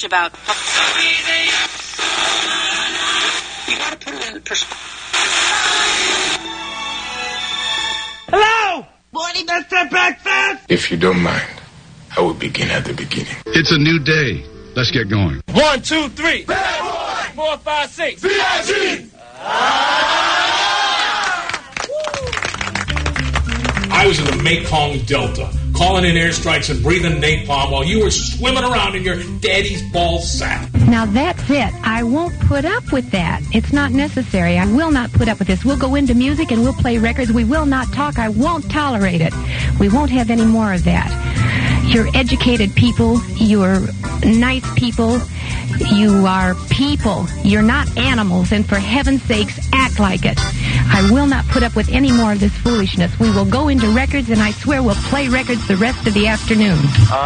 much about... You gotta put it in perspective. Hello! Morning, Mr. Breakfast! If you don't mind, I will begin at the beginning. It's a new day. Let's get going. 1, 2, 3. Bad boy! 4, 5, 6. B.I.G. I was in the Mekong Delta, calling in airstrikes and breathing napalm while you were swimming around in your daddy's ball sack. Now that's it. I won't put up with that. It's not necessary. I will not put up with this. We'll go into music and we'll play records. We will not talk. I won't tolerate it. We won't have any more of that. You're educated people. You're nice people. You are people. You're not animals. And for heaven's sakes, act like it. I will not put up with any more of this foolishness. We will go into records, and I swear we'll play records the rest of the afternoon.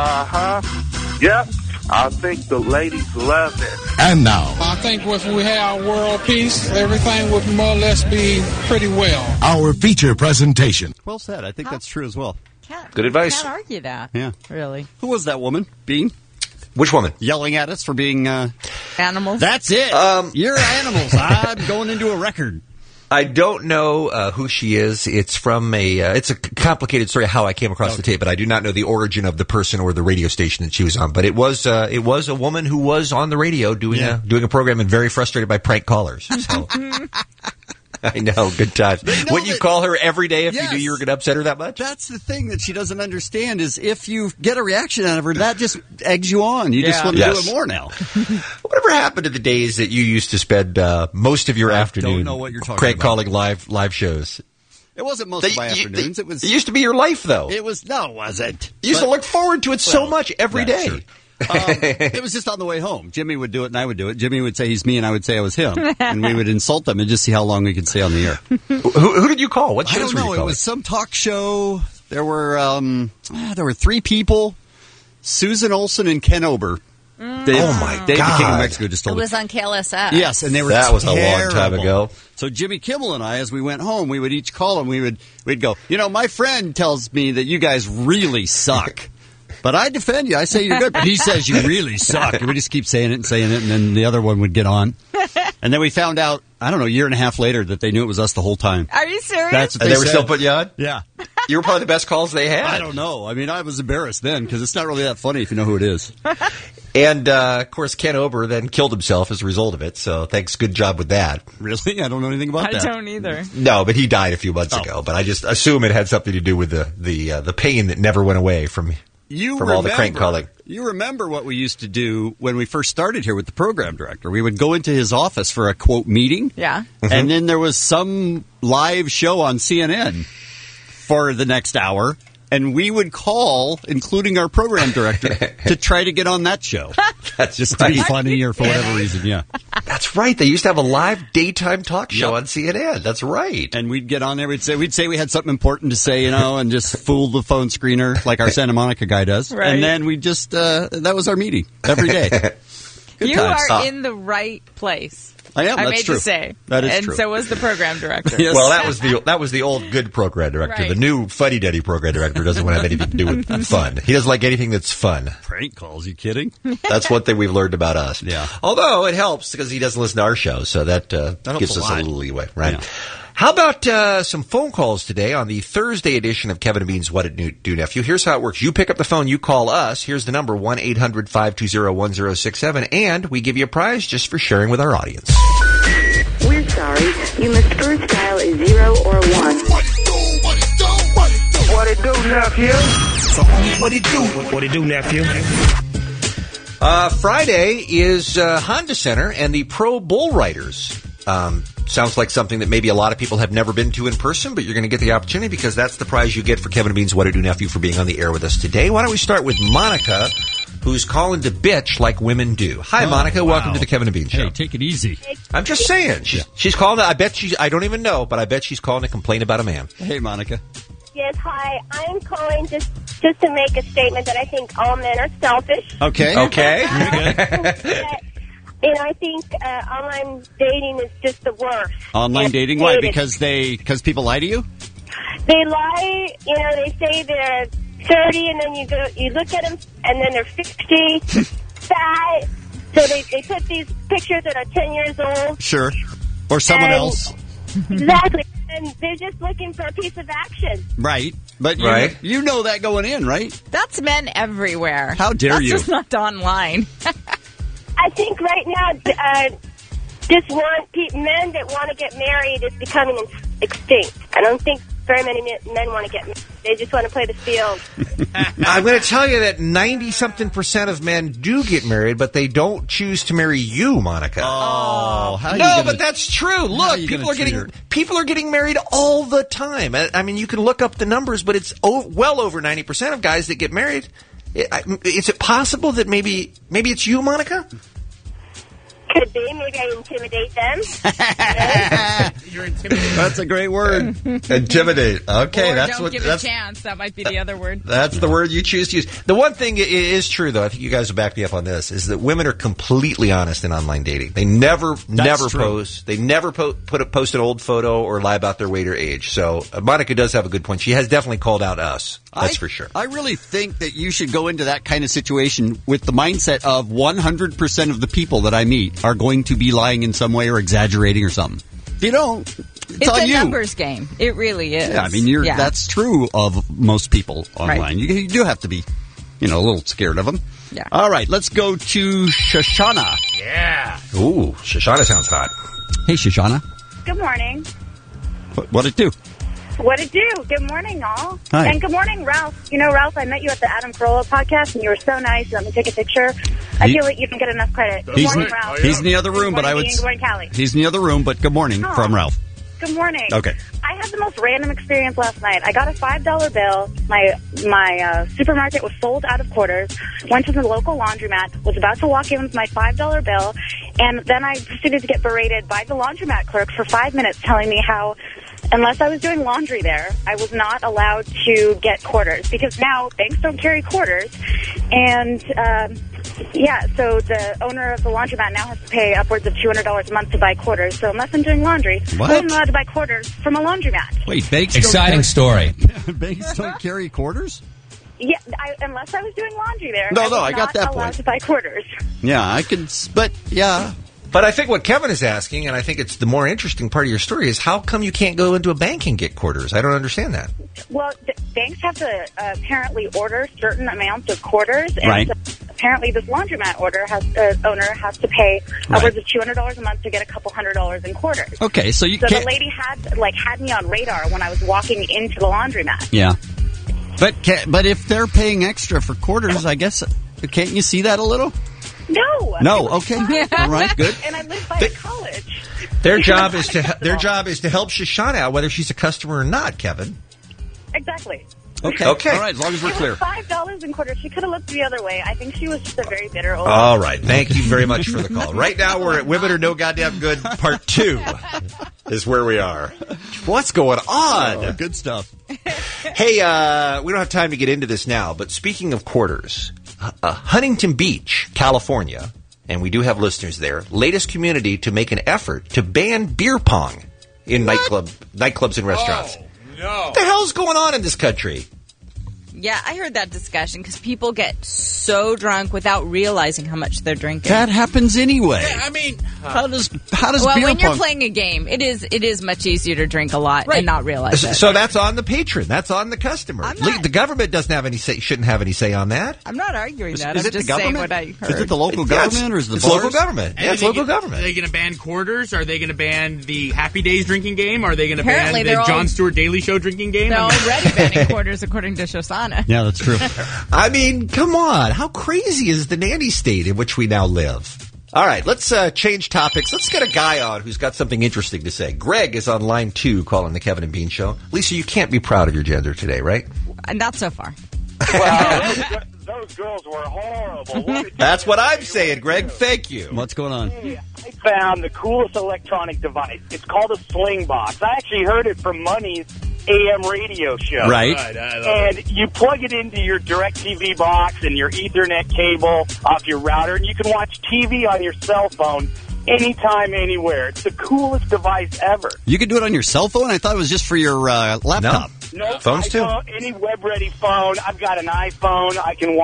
Yep. I think the ladies love it. And now, I think if we have world peace, everything would more or less be pretty well. our feature presentation. Well said. I think that's true as well. Good advice. Can't argue that. Yeah. Really. Who was that woman? Bean? Which woman? Yelling at us for being... Animals? That's it. You're animals. I'm going into a record. I don't know who she is. It's from it's a complicated story how I came across the tape, but I do not know the origin of the person or the radio station that she was on. But it was a woman who was on the radio doing a program and very frustrated by prank callers. So. I know, good times. Wouldn't you call her every day if you knew you were going to upset her that much? That's the thing that she doesn't understand is if you get a reaction out of her, that just eggs you on. You just want to do it more now. Whatever happened to the days that you used to spend most of your afternoon don't know what you're talking crank about. calling live shows? It wasn't most of my afternoons. It used to be your life, though. It was, no, it wasn't. You used to look forward to it so much every day. Sure. It was just on the way home. Jimmy would do it and I would do it. Jimmy would say he's me and I would say I was him. And we would insult them and just see how long we could stay on the air. Who did you call? What shows I don't know. were you calling? It was some talk show. There were 3 people, Susan Olsen and Ken Ober. Oh, my David God. King of Mexico just It told was on KLSS. Yes, and they were That was a long terrible. time ago. So Jimmy Kimmel and I, as we went home, we would each call him. We'd go, my friend tells me that you guys really suck. But I defend you. I say you're good. But he says you really suck. And we just keep saying it, and then the other one would get on. And then we found out, I don't know, a year and a half later that they knew it was us the whole time. Are you serious? That's what And they were said. still putting you on? Yeah. You were probably the best calls they had. I don't know. I mean, I was embarrassed then because it's not really that funny if you know who it is. And, of course, Ken Ober then killed himself as a result of it. So thanks. Good job with that. Really? I don't know anything about that. I don't either. No, but he died a few months ago. But I just assume it had something to do with the pain that never went away from all the crank calling. You remember what we used to do when we first started here with the program director. We would go into his office for a, quote, meeting. Yeah. And then there was some live show on CNN for the next hour. And we would call, including our program director, to try to get on that show. That's just to be funny or for whatever reason, yeah. That's right. They used to have a live daytime talk show on CNN. That's right. And we'd get on there. We'd say we had something important to say, and just fool the phone screener like our Santa Monica guy does. Right. And then we just, that was our meeting every day. Good You times. are in the right place. I am. That's made true. to say. That is and true. And so was the program director. Yes. Well, that was the old good program director. Right. The new fuddy-duddy program director doesn't want to have anything to do with fun. He doesn't like anything that's fun. Prank calls, you kidding? That's one thing we've learned about us. Yeah. Although it helps because he doesn't listen to our show, so that gives helps us a a lot. little leeway, right? Yeah. How about some phone calls today on the Thursday edition of Kevin and Bean's What It Do Nephew? Here's how it works. You pick up the phone, you call us. Here's the number, 1-800-520-1067, and we give you a prize just for sharing with our audience. We're sorry. You must first dial a 0 or 1. What it do, nephew? What it do? What it do, nephew? Friday is Honda Center and the Pro Bull Riders. Sounds like something that maybe a lot of people have never been to in person, but you're going to get the opportunity because that's the prize you get for Kevin and Bean's What I Do Nephew for being on the air with us today. Why don't we start with Monica, who's calling to bitch like women do. Hi, Monica. Wow. Welcome to the Kevin and Bean Show. Hey, take it easy. I'm just saying. She's calling. I don't even know, but I bet she's calling to complain about a man. Hey, Monica. Yes, hi. I'm calling just to make a statement that I think all men are selfish. Okay. And I think online dating is just the worst. Online dating? Why? Because people lie to you? They lie. They say they're 30, and then you look at them, and then they're 50, fat, So they put these pictures that are 10 years old. Sure. Or someone else. Exactly. And they're just looking for a piece of action. Right. But you know that going in, right? That's men everywhere. How dare you? That's just not online. I think right now, just men that want to get married is becoming extinct. I don't think very many men want to get married. They just want to play the field. I'm going to tell you that 90-something% of men do get married, but they don't choose to marry you, Monica. Oh, but that's true. Look, people are getting married all the time. I mean, you can look up the numbers, but it's well over 90% of guys that get married. Is it possible that maybe it's you, Monica? Could be. Maybe I intimidate them. You're intimidating. That's a great word. Intimidate. Okay, or that's don't what. give That's a chance. That might be the other word. That's the word you choose to use. The one thing is true, though. I think you guys will back me up on this. Is that women are completely honest in online dating. They never post. They never post an old photo or lie about their weight or age. So Monica does have a good point. She has definitely called out us. That's for sure. I really think that you should go into that kind of situation with the mindset of 100% of the people that I meet are going to be lying in some way or exaggerating or something. If you don't, it's on a you. Numbers game. It really is. Yeah, I mean, that's true of most people online. Right. You do have to be, a little scared of them. Yeah. All right, let's go to Shoshana. Yeah. Ooh, Shoshana sounds hot. Hey, Shoshana. Good morning. What'd it do? What it do? Good morning, all. Hi. And good morning, Ralph. Ralph, I met you at the Adam Carolla podcast, and you were so nice. Let me take a picture. I feel like you don't get enough credit. Good morning, Ralph. He's in the other room, but I would. Good morning, Callie. He's in the other room, but good morning from Ralph. Good morning. Okay. I had the most random experience last night. I got a $5 bill. My supermarket was sold out of quarters. Went to the local laundromat. Was about to walk in with my $5 bill, and then I proceeded to get berated by the laundromat clerk for 5 minutes, telling me how, unless I was doing laundry there, I was not allowed to get quarters because now banks don't carry quarters. And, so the owner of the laundromat now has to pay upwards of $200 a month to buy quarters. So unless I'm doing laundry, I'm allowed to buy quarters from a laundromat. Wait, banks Exciting story. Banks don't carry quarters? Yeah, unless I was doing laundry there. I got that point. Allowed to buy quarters. Yeah, I could, but yeah. But I think what Kevin is asking, and I think it's the more interesting part of your story, is how come you can't go into a bank and get quarters? I don't understand that. Well, banks have to apparently order certain amounts of quarters, and right. So apparently this laundromat owner has to pay upwards of $200 a month to get a couple $100 in quarters. Okay, so the lady had me on radar when I was walking into the laundromat. Yeah, but if they're paying extra for quarters, I guess can't you see that a little? No. Okay. All right. Good. And I live by a college. Their job is to help Shoshana out, whether she's a customer or not. Kevin. Exactly. Okay. All right. As long as we're clear. $5 in quarters. She could have looked the other way. I think she was just a very bitter old. All right. Thank you very much for the call. Right now we're at Women Are No Goddamn Good Part 2 is where we are. What's going on? Oh, good stuff. Hey, we don't have time to get into this now, but speaking of quarters. Huntington Beach, California, and we do have listeners there, latest community to make an effort to ban beer pong in nightclubs and restaurants. Oh, no. What the hell's going on in this country? Yeah, I heard that discussion because people get so drunk without realizing how much they're drinking. That happens anyway. Yeah, I mean, how does well, beer when you're pong... playing a game, it is much easier to drink a lot and not realize it. So that's on the patron. That's on the customer. The government doesn't have any say. Shouldn't have any say on that. I'm not arguing that. Is I'm it just the government? saying what I heard. Is it the local government or is it the it's bars? local government? Yeah, it's local government. Are they going to ban quarters? Are they going to ban the Happy Days drinking game? Are they going to ban Apparently the Jon Stewart Daily Show drinking game? They're already banning quarters, according to Shoshana. Yeah, that's true. I mean, come on. How crazy is the nanny state in which we now live? All right, let's change topics. Let's get a guy on who's got something interesting to say. Greg is on line 2 calling the Kevin and Bean Show. Lisa, you can't be proud of your gender today, right? Not so far. Well, those girls were horrible. That's what I'm saying, Greg. Thank you. What's going on? I found the coolest electronic device. It's called a Slingbox. I actually heard it from Money's AM radio show. Right. And you plug it into your DirecTV box and your Ethernet cable off your router, and you can watch TV on your cell phone anytime, anywhere. It's the coolest device ever. You can do it on your cell phone? I thought it was just for your laptop. No, phones too. Any web-ready phone. I've got an iPhone. I can watch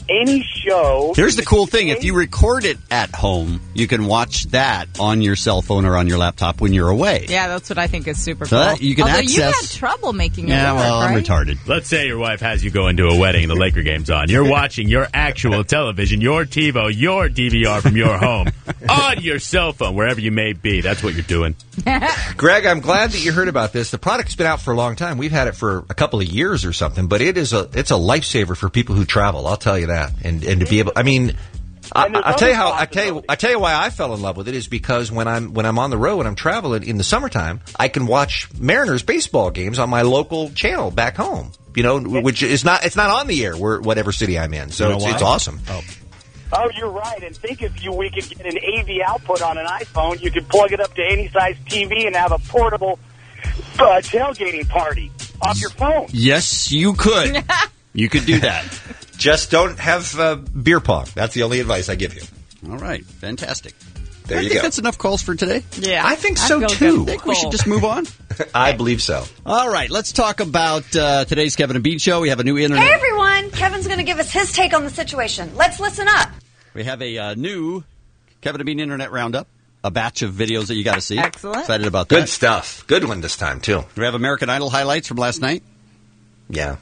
any show. Here's the cool thing. If you record it at home, you can watch that on your cell phone or on your laptop when you're away. Yeah, that's what I think is super So cool. that you can Although you access- had trouble making it Yeah, work, well, I'm right? retarded. Let's say your wife has you go into a wedding and the Laker game's on. You're watching your actual television, your TiVo, your DVR from your home, on your cell phone, wherever you may be. That's what you're doing. Greg, I'm glad that you heard about this. The product's been out for a long time. We've had it for a couple of years or something, but it's a lifesaver for people who travel. I'll tell you that. And to be able, I mean, I'll tell you why I fell in love with it is because when I'm on the road, when I'm traveling in the summertime, I can watch Mariners baseball games on my local channel back home. You know, which is it's not on the air whatever city I'm in. So it's awesome. Oh, you're right. And think if we could get an AV output on an iPhone, you could plug it up to any size TV and have a portable tailgating party off your phone. Yes, you could. You could do that. Just don't have beer pong. That's the only advice I give you. All right. Fantastic. There I you think go. that's enough calls for today. Yeah. I think so, too. I think we should just move on. I believe so. All right. Let's talk about today's Kevin and Bean Show. We have a new internet. Hey, everyone. Kevin's going to give us his take on the situation. Let's listen up. We have a new Kevin and Bean Internet Roundup. A batch of videos that you got to see. Excellent. Excited about that. Good stuff. Good one this time, too. We have American Idol highlights from last night. Yeah.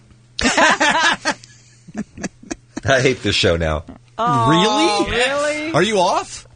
I hate this show now. Oh, Really? Are you off?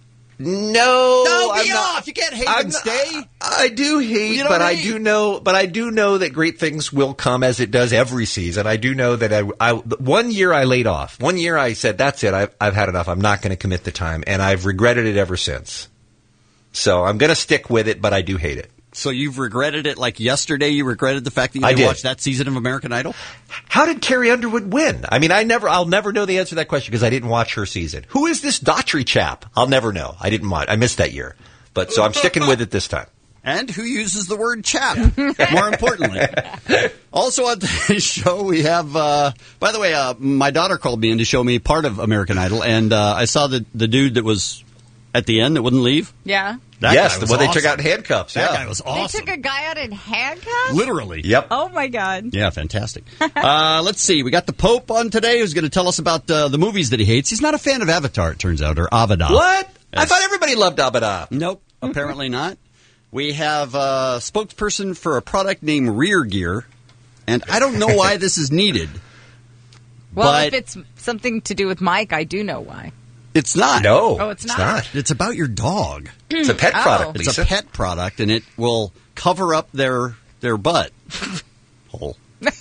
No, be off. You can't hate and stay. I do hate, You know but what I I mean? do know. But I do know that great things will come as it does every season. I do know that I 1 year I laid off. 1 year I said that's it. I've had enough. I'm not going to commit the time, and I've regretted it ever since. So I'm going to stick with it, but I do hate it. So you've regretted it like yesterday you regretted the fact that you I didn't did. watch that season of American Idol? How did Carrie Underwood win? I mean, I'll never know the answer to that question because I didn't watch her season. Who is this Daughtry chap? I'll never know. I didn't watch. I missed that year. But so I'm sticking with it this time. And who uses the word chap, more importantly. Also on today's show, we have, by the way, my daughter called me in to show me part of American Idol, and I saw the dude that was at the end that wouldn't leave. Yeah. Yes, the one they took out in handcuffs. That yeah. guy was They awesome. took a guy out in handcuffs? Literally. Yep. Oh, my God. Yeah, fantastic. Let's see. We got the Pope on today who's going to tell us about the movies that he hates. He's not a fan of Avatar, it turns out, or Avada. What? I Yes. thought everybody loved Abada. Nope, apparently not. We have a spokesperson for a product named Rear Gear, and I don't know why this is needed. Well, but if it's something to do with Mike, I do know why. it's not. No. Oh, it's not. It's about your dog. It's a pet Oh. product, It's Lisa. a pet product, and it will cover up their butt hole.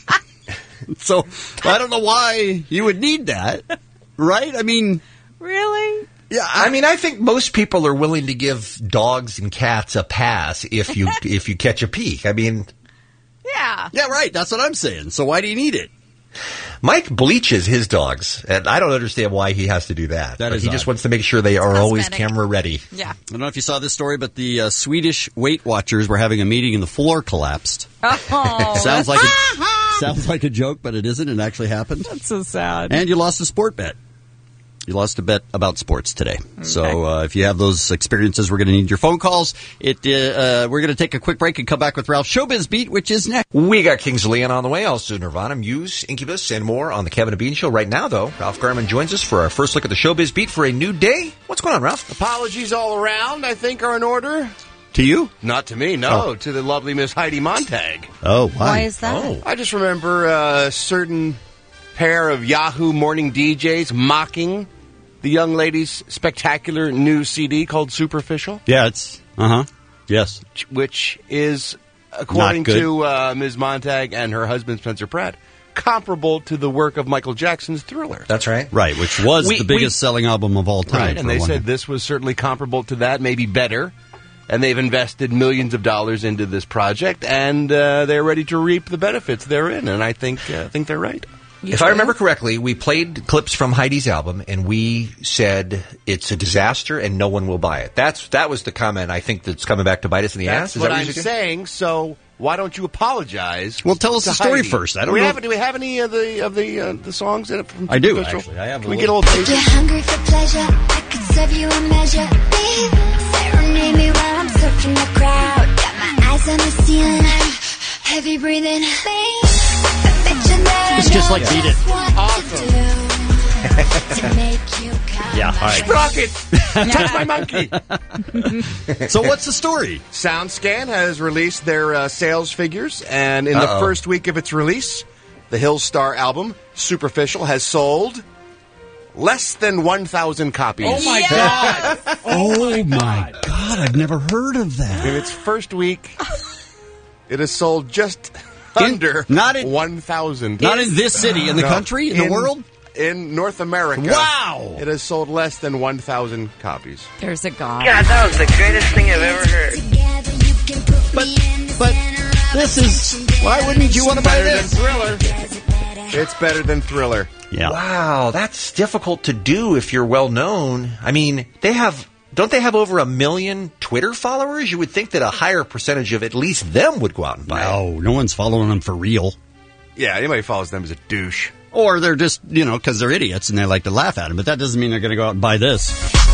So I don't know why you would need that, right? I mean, Really? yeah. I mean, I think most people are willing to give dogs and cats a pass if you catch a peek. I mean, Yeah. Yeah, right. That's what I'm saying. So why do you need it? Mike bleaches his dogs, and I don't understand why he has to do that. That But is he just odd. wants to make sure they are always cosmetic. camera ready. Yeah. I don't know if you saw this story, but the Swedish Weight Watchers were having a meeting and the floor collapsed. Oh, Sounds like a joke, but it isn't. It actually happened. that's so sad. And you lost a sport bet. You lost a bet about sports today. So if you have those experiences, we're going to need your phone calls. We're going to take a quick break and come back with Ralph's Showbiz Beat, which is next. We got Kings of Leon on the way, also Nirvana, Muse, Incubus, and more on the Kevin and Bean Show. Right now, though, Ralph Garman joins us for our first look at the Showbiz Beat for a new day. What's going on, Ralph? Apologies all around, I think, are in order. To you? Not to me, no. To the lovely Miss Heidi Montag. Oh, Why is that? I just remember a certain pair of Yahoo morning DJs mocking the young lady's spectacular new CD called Superficial, Yeah, it's, yes. which is, according Not good. to Ms. Montag and her husband Spencer Pratt, comparable to the work of Michael Jackson's Thriller. That's right. Right, which was the biggest selling album of all time. Right, and for they one. said this was certainly comparable to that, maybe better. And they've invested millions of dollars into this project, and they're ready to reap the benefits therein. And I think they're right. If I remember correctly, we played clips from Heidi's album, and we said it's a disaster and no one will buy it. That was the comment I think that's coming back to bite us in the ass. That's Is what that I'm you said? saying. So why don't you apologize? Well, tell us to the story Heidi? first. I don't do we know. Have, do we have any of the songs in it? From I do, Superficial? actually. I have Can a we get a little- little taste? You're hungry for pleasure, I could serve you a measure. Babe, serenade me while I'm surfing the crowd. Got my eyes on the ceiling, heavy breathing. Babe, I bet you that It's I just know like Beat It. what to do. Yeah, all right. Sprocket! Touch my monkey! So what's the story? SoundScan has released their sales figures, and in the first week of its release, the Hillstar album, Superficial, has sold less than 1,000 copies. Oh, my God. Oh, my God. I've never heard of that. In its first week, it has sold just under 1,000. Not in this city, in the country, in the world? In North America. Wow! It has sold less than 1,000 copies. There's a God. God, that was the greatest thing I've ever heard. But this is... Why wouldn't you want to buy this? Thriller. It's better than Thriller. Yeah. Wow, that's difficult to do if you're well known. I mean, don't they have over 1 million Twitter followers? You would think that a higher percentage of at least them would go out and buy it. No one's following them for real. Yeah, anybody who follows them is a douche. Or they're just, because they're idiots and they like to laugh at them. But that doesn't mean they're going to go out and buy this.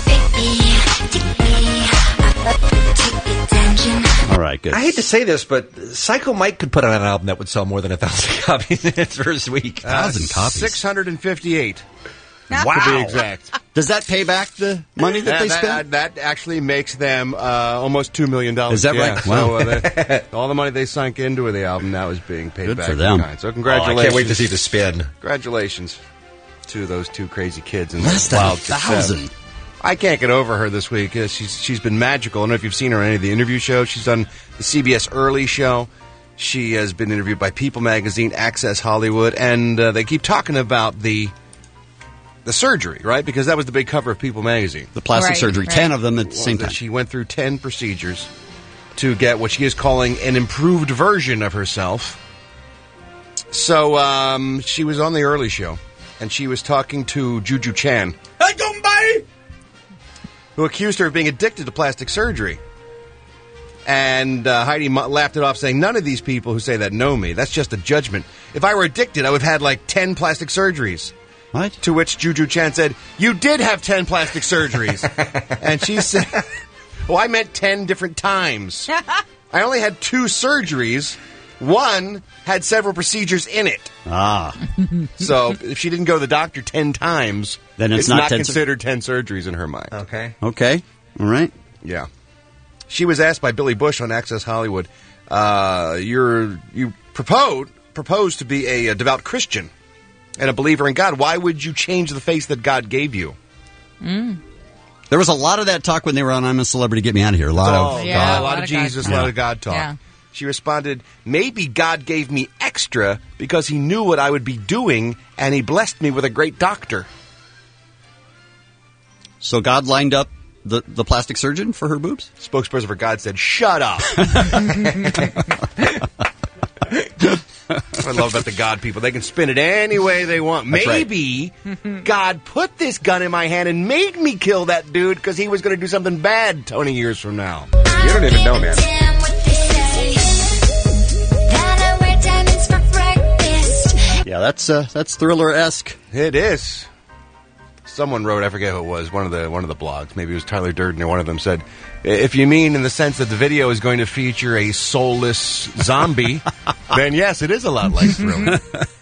All right, good. I hate to say this, but Psycho Mike could put on an album that would sell more than 1,000 copies in its first week. 1,000 copies. 658. Wow. To be exact. Does that pay back the money that they spent? That actually makes them almost $2 million. Is that right? Wow. So, all the money they sunk into the album now is being paid Good back. for them. So congratulations. I can't wait to see the spin. Congratulations to those two crazy kids. And Less than 1,000. I can't get over her this week. She's been magical. I don't know if you've seen her on any of the interview shows. She's done the CBS Early Show. She has been interviewed by People Magazine, Access Hollywood, and they keep talking about the surgery, right? Because that was the big cover of People Magazine. The plastic surgery. 10 of them at the same time. She went through 10 procedures to get what she is calling an improved version of herself. So she was on the Early Show, and she was talking to Juju Chan, who accused her of being addicted to plastic surgery. And Heidi laughed it off, saying, none of these people who say that know me. That's just a judgment. If I were addicted, I would have had like 10 plastic surgeries. What? To which Juju Chan said, you did have 10 plastic surgeries. And she said, well, I meant 10 different times. I only had 2 surgeries. One had several procedures in it. Ah. So if she didn't go to the doctor 10 times, then it's not considered 10 surgeries in her mind. Okay. Okay. All right. Yeah. She was asked by Billy Bush on Access Hollywood, you proposed to be a devout Christian and a believer in God. Why would you change the face that God gave you? There was a lot of that talk when they were on I'm a Celebrity, Get Me Out of Here. A lot of Jesus, God. a lot of God talk. Yeah. She responded, maybe God gave me extra because he knew what I would be doing and he blessed me with a great doctor. So God lined up the plastic surgeon for her boobs? Spokesperson for God said, shut up. I love about the God people. They can spin it any way they want. That's Maybe God put this gun in my hand and made me kill that dude because he was going to do something bad 20 years from now. You don't even know, man. Yeah, that's Thriller-esque. It is. Someone wrote, I forget who it was, one of the blogs, maybe it was Tyler Durden or one of them said, if you mean in the sense that the video is going to feature a soulless zombie, then yes, it is a lot like Thriller.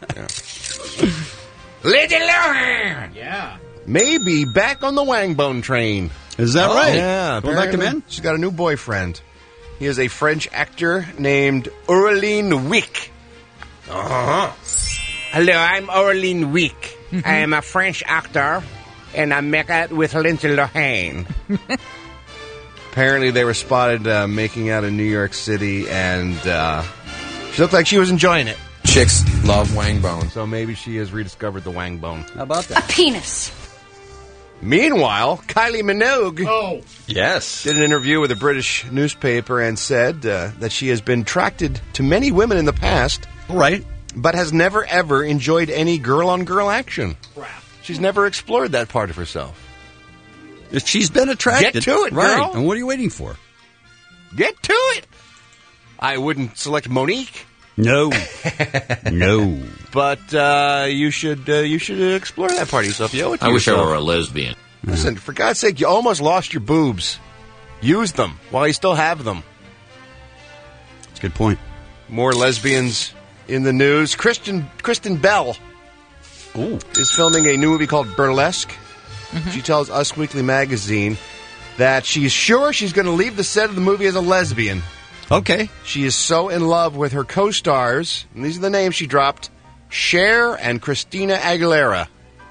Lindsay Lohan! Yeah. Maybe back on the Wangbone train. Is that right? Yeah. Going back to men? She's got a new boyfriend. He is a French actor named Aurélien Wick. Uh-huh. Hello, I'm Aurélien Wick. I am a French actor, and I make it with Lindsay Lohan. Apparently, they were spotted making out in New York City, and she looked like she was enjoying it. Chicks love wang bone. So maybe she has rediscovered the wang bone. How about that? A penis. Meanwhile, Kylie Minogue Yes. did an interview with a British newspaper and said that she has been attracted to many women in the past. Right. But has never, ever enjoyed any girl-on-girl action. Crap. She's never explored that part of herself. If she's been attracted. Get to it, right. girl. And what are you waiting for? Get to it. I wouldn't select Monique. No. No. But you should explore that part of yourself. You owe it to I wish I yourself. were a lesbian. Listen, for God's sake, you almost lost your boobs. Use them while you still have them. That's a good point. More lesbians in the news. Kristen Bell. is filming a new movie called Burlesque. She tells Us Weekly Magazine that she's sure she's going to leave the set of the movie as a lesbian. Okay. She is so in love with her co-stars, and these are the names she dropped, Cher and Christina Aguilera.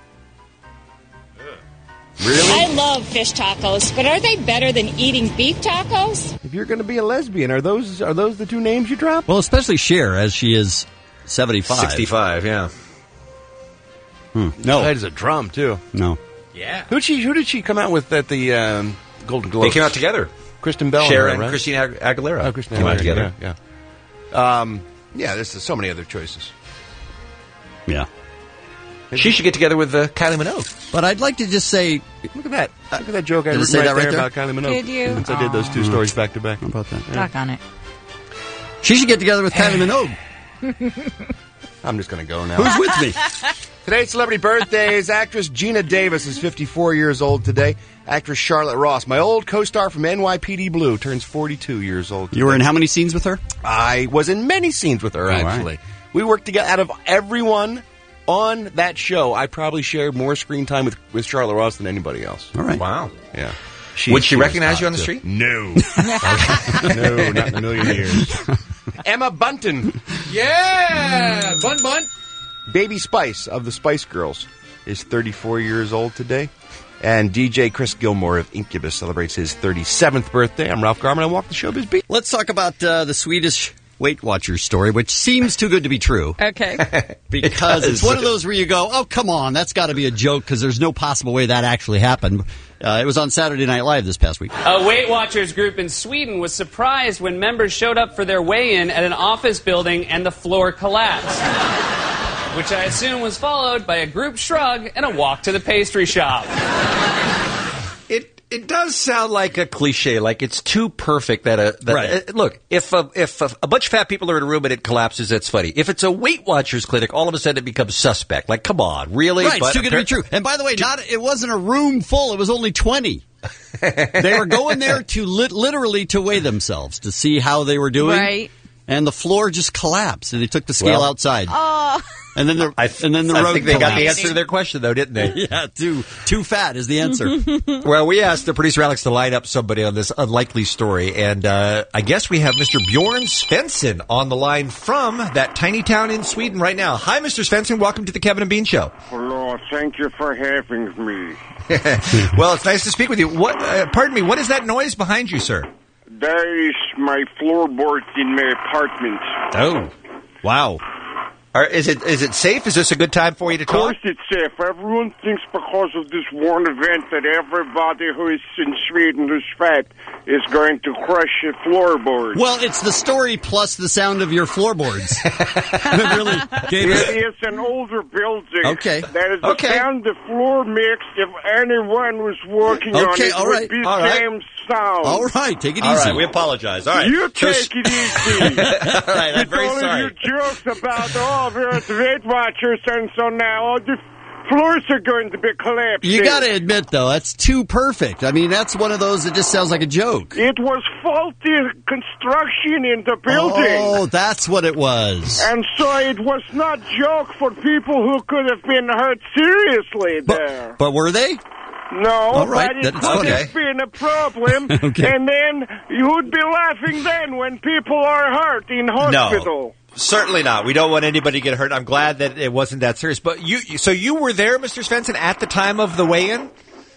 Really? I love fish tacos, but are they better than eating beef tacos? If you're going to be a lesbian, are those the two names you dropped? Well, especially Cher, as she is 75. 65, yeah. No. Played as a drum, too. No. Yeah. Who did she come out with at the Golden Globes? They came out together. Kristen Bell Cher and her, and right? Christina Aguilera. Oh, Christina came out Aguilera, together. Yeah. There's so many other choices. Yeah. She should get together with Kylie Minogue. But I'd like to just say... Look at that. Look at that joke I Did it wrote say that right there? about Kylie Minogue. Did you? Since I did those two stories back to back. How about that? Talk on it. She should get together with Kylie Minogue. I'm just going to go now. Who's with me? Today's celebrity birthdays. Actress Gina Davis is 54 years old today. Actress Charlotte Ross, my old co-star from NYPD Blue, turns 42 years old today. You were in how many scenes with her? I was in many scenes with her, actually. Right. We worked together. Out of everyone on that show, I probably shared more screen time with Charlotte Ross than anybody else. All right. Wow. Yeah. Would she recognize you on the street? No. No, not in a million years. Emma Bunton. Yeah! Bun. Baby Spice of the Spice Girls is 34 years old today. And DJ Chris Gilmore of Incubus celebrates his 37th birthday. I'm Ralph Garman. I walk the showbiz beat. Let's talk about the Swedish Weight Watchers story, which seems too good to be true. Okay. Because it's one of those where you go, oh, come on, that's got to be a joke because there's no possible way that actually happened. It was on Saturday Night Live this past week. A Weight Watchers group in Sweden was surprised when members showed up for their weigh-in at an office building and the floor collapsed, which I assume was followed by a group shrug and a walk to the pastry shop. It does sound like a cliche, like it's too perfect that Right. Look, if a bunch of fat people are in a room and it collapses, that's funny. If it's a Weight Watchers clinic, all of a sudden it becomes suspect. Like, come on, really? Right, But it's too good to be true. And by the way, it wasn't a room full. It was only 20. They were going there to literally to weigh themselves, to see how they were doing. Right. And the floor just collapsed, and they took the scale outside. Oh. And then the road I think they got the answer to their question, though, didn't they? Yeah, too fat is the answer. Well, we asked the producer Alex to line up somebody on this unlikely story, and I guess we have Mr. Bjorn Svensson on the line from that tiny town in Sweden right now. Hi, Mr. Svensson. Welcome to the Kevin and Bean Show. Hello, thank you for having me. Well, it's nice to speak with you. Pardon me, what is that noise behind you, sir? That is my floorboard in my apartment. Oh, wow. Is it safe? Is this a good time for you to talk? Of course it's safe. Everyone thinks because of this one event that everybody who is in Sweden who's fat is going to crush a floorboard. Well, it's the story plus the sound of your floorboards. That really gave It is an older building. Okay. That is the sound the floor makes if anyone was walking on it. All right. Would be All right. same sound. All right, take it All easy. right, we apologize. All right. You take it easy. All right, I'm very With all sorry. of your jokes about, we're at Weight Watchers, and so now all the floors are going to be collapsing. You got to admit, though, that's too perfect. I mean, that's one of those that just sounds like a joke. It was faulty construction in the building. Oh, that's what it was. And so it was not joke for people who could have been hurt seriously there. But were they? No, All right, but it that's could okay. have been a problem. Okay. And then you would be laughing then when people are hurt in hospital. No, certainly not. We don't want anybody to get hurt. I'm glad that it wasn't that serious. But so you were there, Mr. Svensson, at the time of the weigh-in?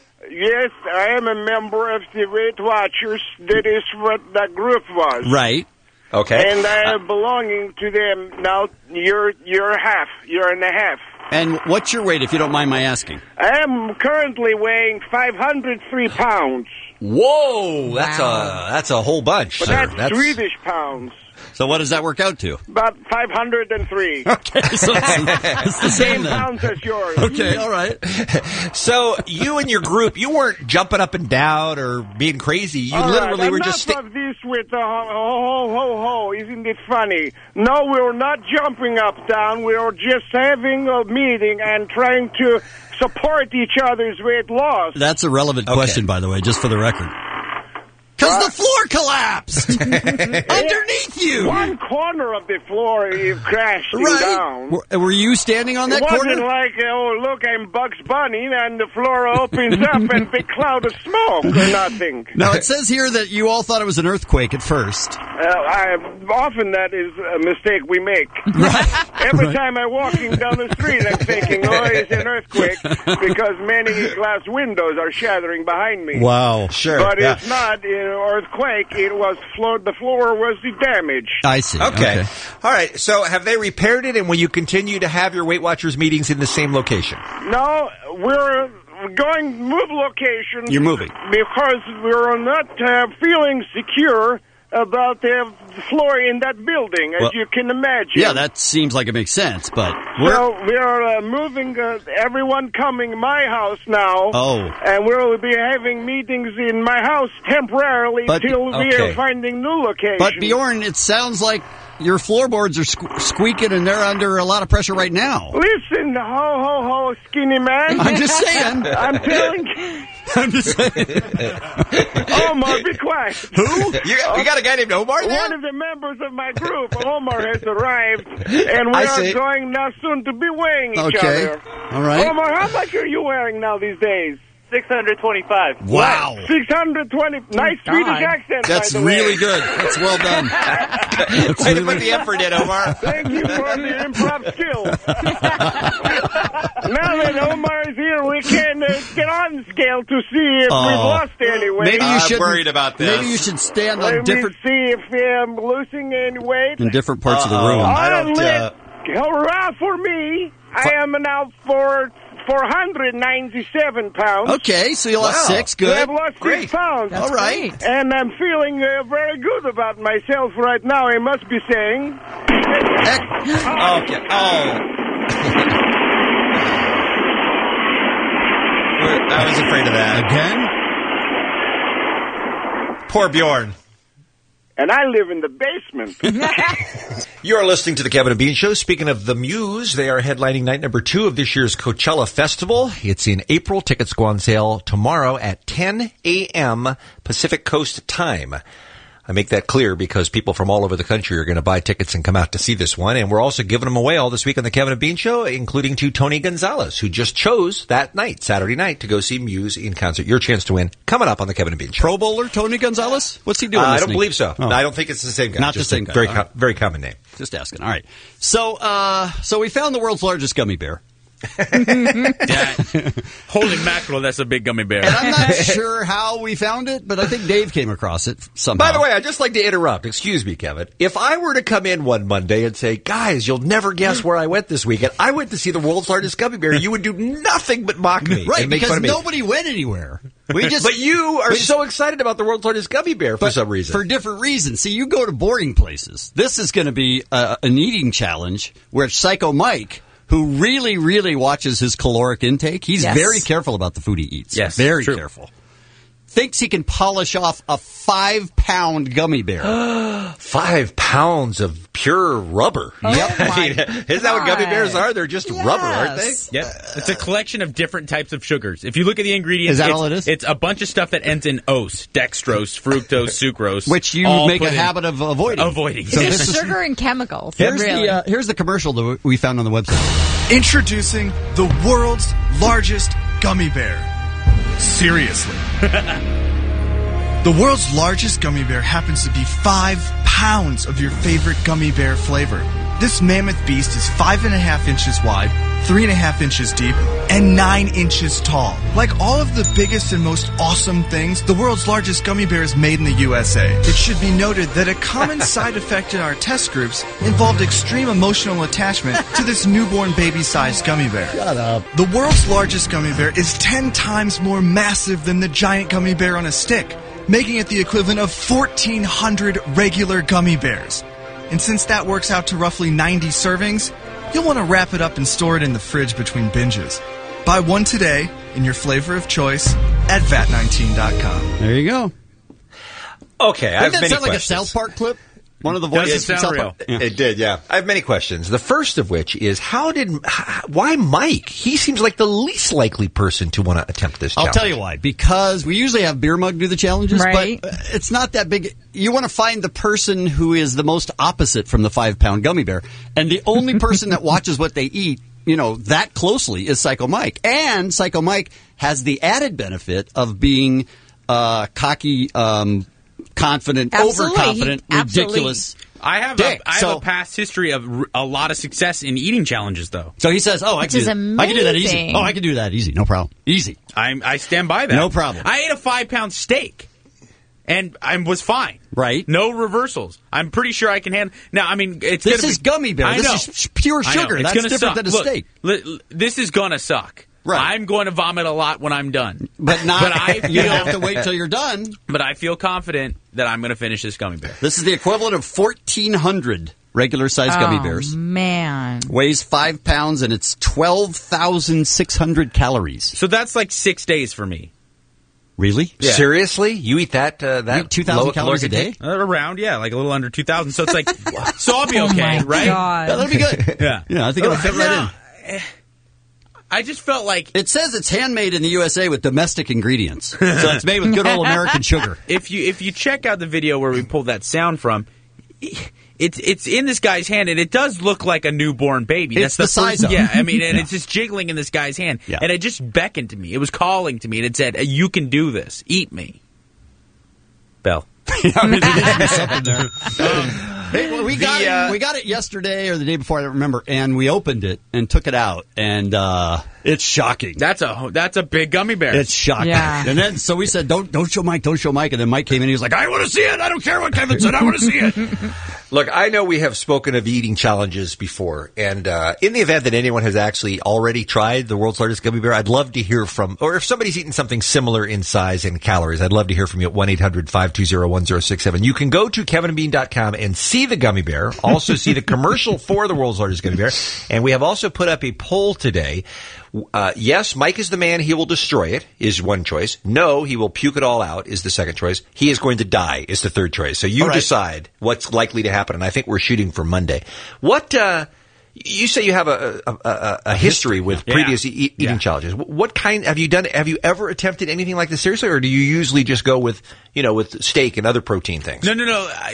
Yes, I am a member of the Weight Watchers. That is what that group was. Right. Okay. And I am belonging to them now. You're and a half. And what's your weight, if you don't mind my asking? I am currently weighing 503 pounds. Whoa, that's a whole bunch, But sir. that's Swedish pounds. So what does that work out to? About 503. Okay, so it's the same then. pounds as yours. Okay, all right. So you and your group, you weren't jumping up and down or being crazy. You literally were just... Enough of this with the ho. Isn't it funny? No, we're not jumping up, down. We're just having a meeting and trying to support each other's weight loss. That's a relevant question, by the way, just for the record. Because the floor floor collapsed underneath you. One corner of the floor crashed down. Were you standing on that it wasn't corner? like, oh, look, I'm Bugs Bunny, and the floor opens up and big cloud of smoke or nothing. Now, it says here that you all thought it was an earthquake at first. Often that is a mistake we make. Every time I'm walking down the street, I'm thinking, oh, it's an earthquake, because many glass windows are shattering behind me. Wow. Sure. But it's not an earthquake. It was the floor was the damage. I see. Okay. All right. So have they repaired it, and will you continue to have your Weight Watchers meetings in the same location? No, we're going to move locations. You're moving. Because we're not feeling secure about the floor in that building, as you can imagine. Yeah, that seems like it makes sense, but So we're moving everyone coming my house now. Oh. And we'll be having meetings in my house temporarily till we are finding new locations. But Bjorn, it sounds like your floorboards are squeaking and they're under a lot of pressure right now. Listen, ho, skinny man. I'm just saying. I'm telling you. I'm just saying. Omar, be quiet. Who? You got a guy named Omar there? One of the members of my group, Omar, has arrived, and we are going now soon to be weighing each other. All right. Omar, how much are you wearing now these days? 625. Wow. 620. Nice Swedish accent, That's by the way. really good. That's well done. Way to put the effort in, Omar. Thank you for the improv skills. Now that Omar is here, we can get on the scale to see if we've lost any weight. Maybe you should. I'm worried about this. Maybe you should stand on Let different me see if I'm losing any weight. in different parts of the room. Hurrah for me. I am now for 497 pounds. Okay, so you lost 6. Good. I've lost 6 pounds. All right. And I'm feeling very good about myself right now, I must be saying. Okay. Oh. I was afraid of that. Again? Poor Bjorn. And I live in the basement. You're listening to the Kevin and Bean Show. Speaking of the Muse, they are headlining night number 2 of this year's Coachella Festival. It's in April. Tickets go on sale tomorrow at 10 a.m. Pacific Coast time. I make that clear because people from all over the country are going to buy tickets and come out to see this one. And we're also giving them away all this week on the Kevin and Bean Show, including to Tony Gonzalez, who just chose that night, Saturday night, to go see Muse in concert. Your chance to win coming up on the Kevin and Bean Show. Pro Bowler Tony Gonzalez? What's he doing? I don't believe so. Oh. I don't think it's the same guy. Not just the same guy. Very common name. Just asking. All right. So we found the world's largest gummy bear. Holy mackerel, that's a big gummy bear. And I'm not sure how we found it, but I think Dave came across it somehow. By the way, I'd just like to interrupt. Excuse me, Kevin. If I were to come in one Monday and say, guys, you'll never guess where I went this weekend. I went to see the world's largest gummy bear. You would do nothing but mock me. Right, and make because fun of me. nobody went anywhere. But you are so excited about the world's largest gummy bear for some reason. For different reasons. See, you go to boring places. This is going to be an eating challenge where Psycho Mike, who really, really watches his caloric intake, he's very careful about the food he eats. Yes, very true. careful. Thinks he can polish off a 5-pound gummy bear. 5 pounds of pure rubber. Yep. Isn't that what gummy bears are? They're just rubber, aren't they? Yeah, it's a collection of different types of sugars. If you look at the ingredients, Is that all it is? It's a bunch of stuff that ends in ose, dextrose, fructose, sucrose, Which you all make a put in- habit of avoiding. So It's sugar and chemicals. Here's, really. here's the commercial that we found on the website. Introducing the world's largest gummy bear. Seriously. The world's largest gummy bear happens to be 5 pounds of your favorite gummy bear flavor. This mammoth beast is 5.5 inches wide, 3.5 inches deep, and 9 inches tall. Like all of the biggest and most awesome things, the world's largest gummy bear is made in the USA. It should be noted that a common side effect in our test groups involved extreme emotional attachment to this newborn baby-sized gummy bear. Shut up. The world's largest gummy bear is 10 times more massive than the giant gummy bear on a stick, making it the equivalent of 1,400 regular gummy bears. And since that works out to roughly 90 servings, you'll want to wrap it up and store it in the fridge between binges. Buy one today in your flavor of choice at VAT19.com. There you go. Okay, I have Doesn't that many sound like a questions. South Park clip? One of the voices Doesn't from sound South real. Park. Yeah. It did, yeah. I have many questions. The first of which is, why Mike? He seems like the least likely person to want to attempt this challenge. I'll tell you why. Because we usually have Beer Mug do the challenges, Right. but it's not that big. You want to find the person who is the most opposite from the 5-pound gummy bear. And the only person that watches what they eat, that closely is Psycho Mike. And Psycho Mike has the added benefit of being cocky, confident, Absolutely. overconfident, Absolutely. ridiculous. I have dick. a past history of a lot of success in eating challenges, though. So he says, I can do that easy. amazing. Oh, I can do that easy. No problem. Easy. I stand by that. No problem. I ate a 5-pound steak, and I was fine. Right. No reversals. I'm pretty sure I can handle. Now, I mean, This gonna is be, gummy bear. I This know. is pure I know. sugar. It's That's gonna different suck. than a Look, steak. This is gonna suck. Right. I'm going to vomit a lot when I'm done. But not. But I you feel- have to wait till you're done. But I feel confident that I'm going to finish this gummy bear. This is the equivalent of 1,400 regular-sized gummy bears. Man. Weighs 5 pounds, and it's 12,600 calories. So that's like 6 days for me. Really? Yeah. Seriously? You eat that? You eat 2,000 calories a day? Around, yeah, like a little under 2,000. So it's like, so I'll be okay, my right? God. Yeah, that'll be good. Yeah. I think it'll fit right in. I just felt like It says it's handmade in the USA with domestic ingredients. So it's made with good old American sugar. if you check out the video where we pulled that sound from, it's in this guy's hand, and it does look like a newborn baby. It's That's the size first, of yeah. it. I mean, and Yeah. it's just jiggling in this guy's hand, Yeah. and it just beckoned to me. It was calling to me, and it said, "You can do this. Eat me." Bell. Something there. We got it yesterday or the day before, I don't remember, and we opened it and took it out, and it's shocking. That's a big gummy bear. It's shocking. Yeah. And then so we said, don't show Mike, and then Mike came in and he was like, I want to see it. I don't care what Kevin said. I want to see it. Look, I know we have spoken of eating challenges before, and in the event that anyone has actually already tried the world's largest gummy bear, I'd love to hear from, or if somebody's eaten something similar in size and calories, I'd love to hear from you at 1-800-520-1067. You can go to kevinandbean.com and see the gummy bear, also see the commercial for the world's largest gummy bear, and we have also put up a poll today. Yes, Mike is the man. He will destroy it is one choice. No, he will puke it all out is the second choice. He is going to die is the third choice. So you decide what's likely to happen. And I think we're shooting for Monday. What, you say you have a history with previous eating challenges. What kind have you done? Have you ever attempted anything like this seriously? Or do you usually just go with, with steak and other protein things? No.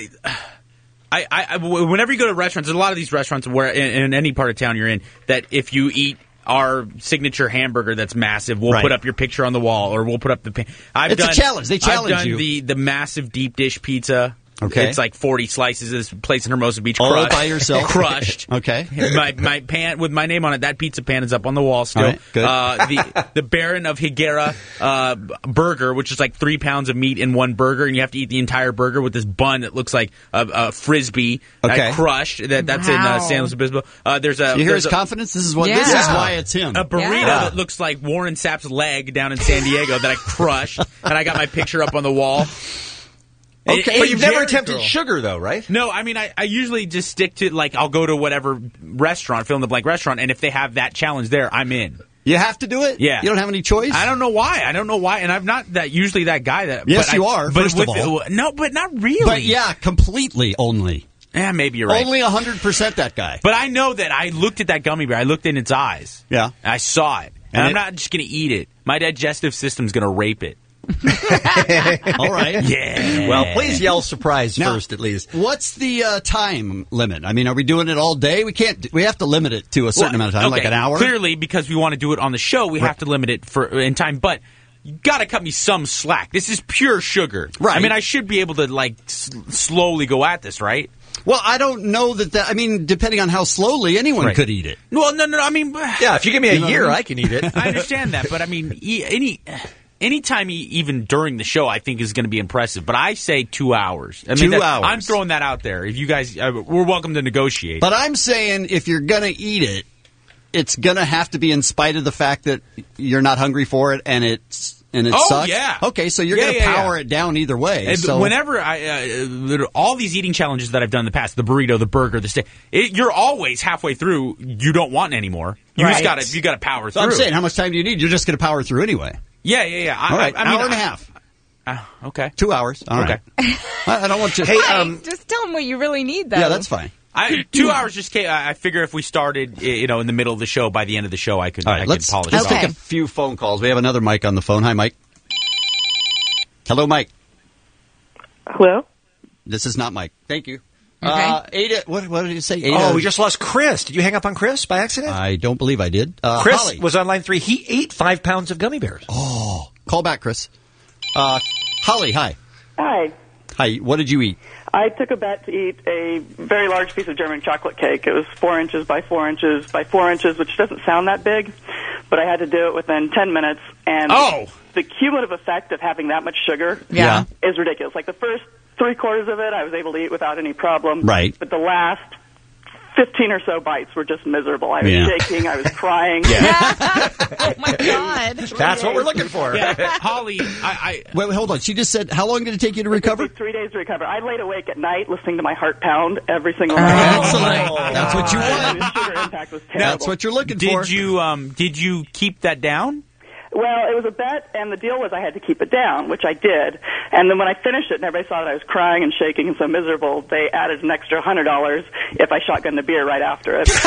I whenever you go to restaurants, there's a lot of these restaurants where in any part of town you're in that if you eat our signature hamburger that's massive, we'll put up your picture on the wall, or we'll put up the. It's a challenge. They challenge I've done you. the massive deep dish pizza. Okay. It's like 40 slices. This place in Hermosa Beach, All crushed, by yourself? crushed. Okay. My pan with my name on it. That pizza pan is up on the wall still. All right, good. The Baron of Higuera burger, which is like 3 pounds of meat in one burger, and you have to eat the entire burger with this bun that looks like a frisbee. Okay. Crushed. That's Wow. in San Luis Obispo. You hear his confidence? This is why it's him. A burrito Yeah. that looks like Warren Sapp's leg down in San Diego that I crushed, and I got my picture up on the wall. Okay, but you've never attempted sugar, though, right? No, I mean, I usually just stick to, like, I'll go to whatever restaurant, fill-in-the-blank restaurant, and if they have that challenge there, I'm in. You have to do it? Yeah. You don't have any choice? I don't know why, and I'm not usually that guy that... Yes, but you are, but first of all. No, but not really. But yeah, completely only. Yeah, maybe you're right. Only 100% that guy. But I know that I looked at that gummy bear, I looked in its eyes. Yeah. I saw it. And I'm not just going to eat it. My digestive system's going to rape it. All right. Yeah. Well, please yell surprise Now, first, at least. What's the time limit? I mean, are we doing it all day? We can't. We have to limit it to a certain amount of time, like an hour. Clearly, because we want to do it on the show, we have to limit it in time. But you got to cut me some slack. This is pure sugar. Right. I mean, I should be able to slowly go at this, right? Well, I don't know that. I mean, depending on how slowly anyone could eat it. Well, no. I mean, Yeah, if you give me a year, I can eat it. I understand that, but I mean, anytime even during the show, I think is going to be impressive. But I say 2 hours. I mean, 2 hours. I'm throwing that out there. If you guys, we're welcome to negotiate. But I'm saying if you're going to eat it, it's going to have to be in spite of the fact that you're not hungry for it and it sucks. Yeah. Okay, so you're going to power it down either way. And So whenever all these eating challenges that I've done in the past, the burrito, the burger, the steak, you're always halfway through. You don't want any more. You just got to power So through. I'm saying, how much time do you need? You're just going to power through anyway. Yeah. All right, I mean, hour and a half. Okay. 2 hours. All right. I don't want you. Hey, just tell them what you really need, though. Yeah, that's fine. 2 hours just came. I figure if we started, in the middle of the show, by the end of the show, I could. All right, let's take a few phone calls. We have another Mike on the phone. Hi, Mike. Hello, Mike. Hello. This is not Mike. Thank you. Okay. Ada, what did you say? Ada? Oh, we just lost Chris. Did you hang up on Chris by accident? I don't believe I did. Chris Holly was on line 3. He ate 5 pounds of gummy bears. Oh, call back, Chris. Holly, hi. Hi. Hi. What did you eat? I took a bet to eat a very large piece of German chocolate cake. It was 4 inches by 4 inches by 4 inches, which doesn't sound that big, but I had to do it within 10 minutes. And the cumulative effect of having that much sugar is ridiculous. Like the first 3/4 of it, I was able to eat without any problem. Right. But the last 15 or so bites were just miserable. I was shaking. I was crying. Oh, my God. That's what we're looking for. Yeah. Holly, Wait, hold on. She just said, how long did it take you to recover? It took me 3 days to recover. I laid awake at night listening to my heart pound every single night. Excellent. That's what you want. The sugar impact was terrible. That's what you're looking for. Did you keep that down? Well, it was a bet, and the deal was I had to keep it down, which I did. And then when I finished it and everybody saw that I was crying and shaking and so miserable, they added an extra $100 if I shotgunned the beer right after it.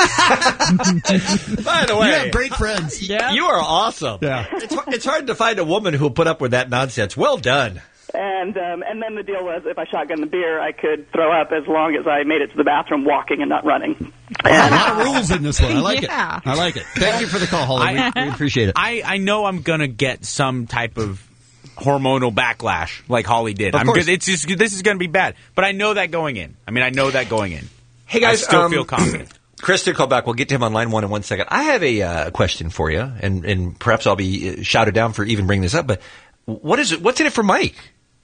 By the way, you have great friends. You are awesome. Yeah. It's hard to find a woman who will put up with that nonsense. Well done. And then the deal was if I shotgunned the beer, I could throw up as long as I made it to the bathroom walking and not running. A lot of rules in this one. I like Yeah. it. I like it. Thank you for the call, Holly. We appreciate it. I know I'm going to get some type of hormonal backlash like Holly did. Of course. This is going to be bad. But I know that going in. Hey, guys. I still feel confident. Chris did call back. We'll get to him on line 1 in 1 second. I have a question for you, and perhaps I'll be shouted down for even bringing this up, but what's in it for Mike?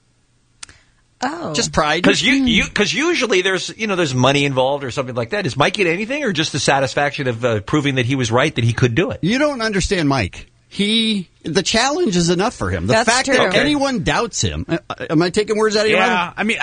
Oh. Just pride. Because usually there's money involved or something like that. Does Mike get anything, or just the satisfaction of proving that he was right, that he could do it? You don't understand Mike. The challenge is enough for him. The fact that anyone doubts him. Am I taking words out of your mouth? Yeah, I mean,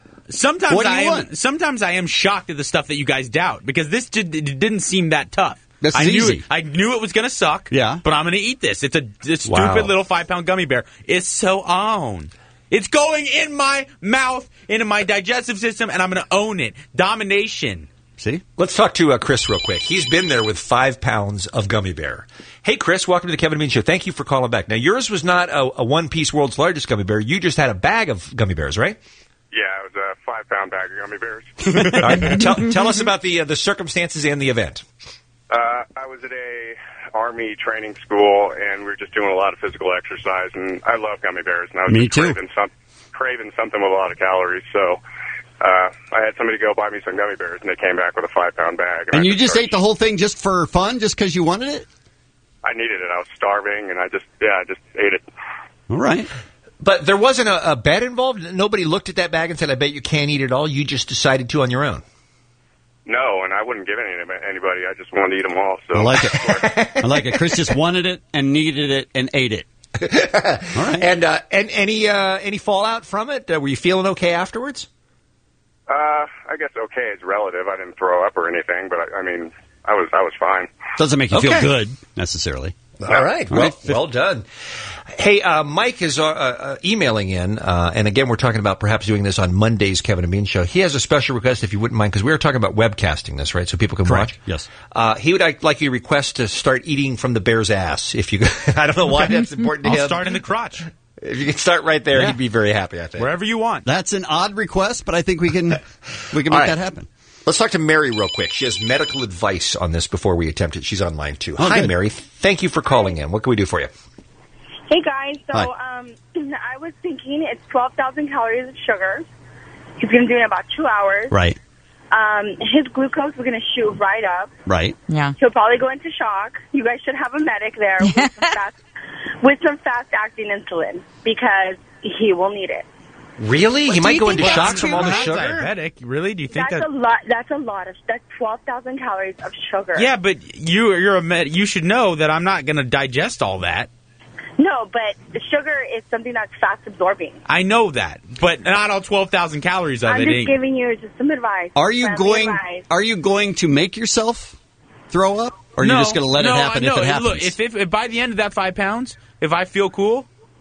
sometimes I am shocked at the stuff that you guys doubt, because this didn't seem that tough. Easy. I knew it was going to suck. Yeah. But I'm going to eat this. It's a stupid little 5-pound gummy bear. It's so on. It's going in my mouth, into my digestive system, and I'm going to own it. Domination. See? Let's talk to Chris real quick. He's been there with 5 pounds of gummy bear. Hey, Chris, welcome to the Kevin and Bean Show. Thank you for calling back. Now, yours was not a one-piece world's largest gummy bear. You just had a bag of gummy bears, right? Yeah, it was a 5-pound bag of gummy bears. All right. Tell us about the circumstances and the event. I was at a Army training school, and we were just doing a lot of physical exercise, and I love gummy bears, and I was Me just too. craving something with a lot of calories, so I had somebody go buy me some gummy bears, and they came back with a 5-pound bag. And you just ate the whole thing just for fun, just because you wanted it? I needed it. I was starving, and I just ate it. All right. But there wasn't a bet involved? Nobody looked at that bag and said, I bet you can't eat it all? You just decided to on your own? No, and I wouldn't give any to anybody. I just wanted to eat them all. So. I like it. I like it. Chris just wanted it and needed it and ate it. All right. And any fallout from it? Were you feeling okay afterwards? I guess okay is relative. I didn't throw up or anything, but I mean, I was fine. Doesn't make you feel good, necessarily. All right. Well done. Hey, Mike is emailing in, and again, we're talking about perhaps doing this on Monday's Kevin and Bean Show. He has a special request, if you wouldn't mind, because we were talking about webcasting this, right, so people can watch? Yes. He would like you to request to start eating from the bear's ass. If you, I don't know why that's important to him. I'll start in the crotch. If you can start right there, he'd be very happy, I think. Wherever you want. That's an odd request, but I think we can make that happen. Let's talk to Mary real quick. She has medical advice on this before we attempt it. She's on line 2. Hi, Mary. Thank you for calling in. What can we do for you? Hey, guys. So I was thinking it's 12,000 calories of sugar. He's going to do it in about 2 hours. Right. His glucose is going to shoot right up. Right. Yeah. He'll probably go into shock. You guys should have a medic there with some fast-acting insulin because he will need it. Really? He might go into shock from all the sugar? Diabetic? Really? Do you think that's a lot? That's 12,000 calories of sugar. Yeah, but you're a med. You should know that I'm not going to digest all that. No, but the sugar is something that's fast absorbing. I know that, but not all 12,000 calories of I'm it. just giving you just some advice. Are you going to make yourself throw up, or are you just going to let it happen if it happens? Look, if by the end of that 5 pounds, if I feel cool,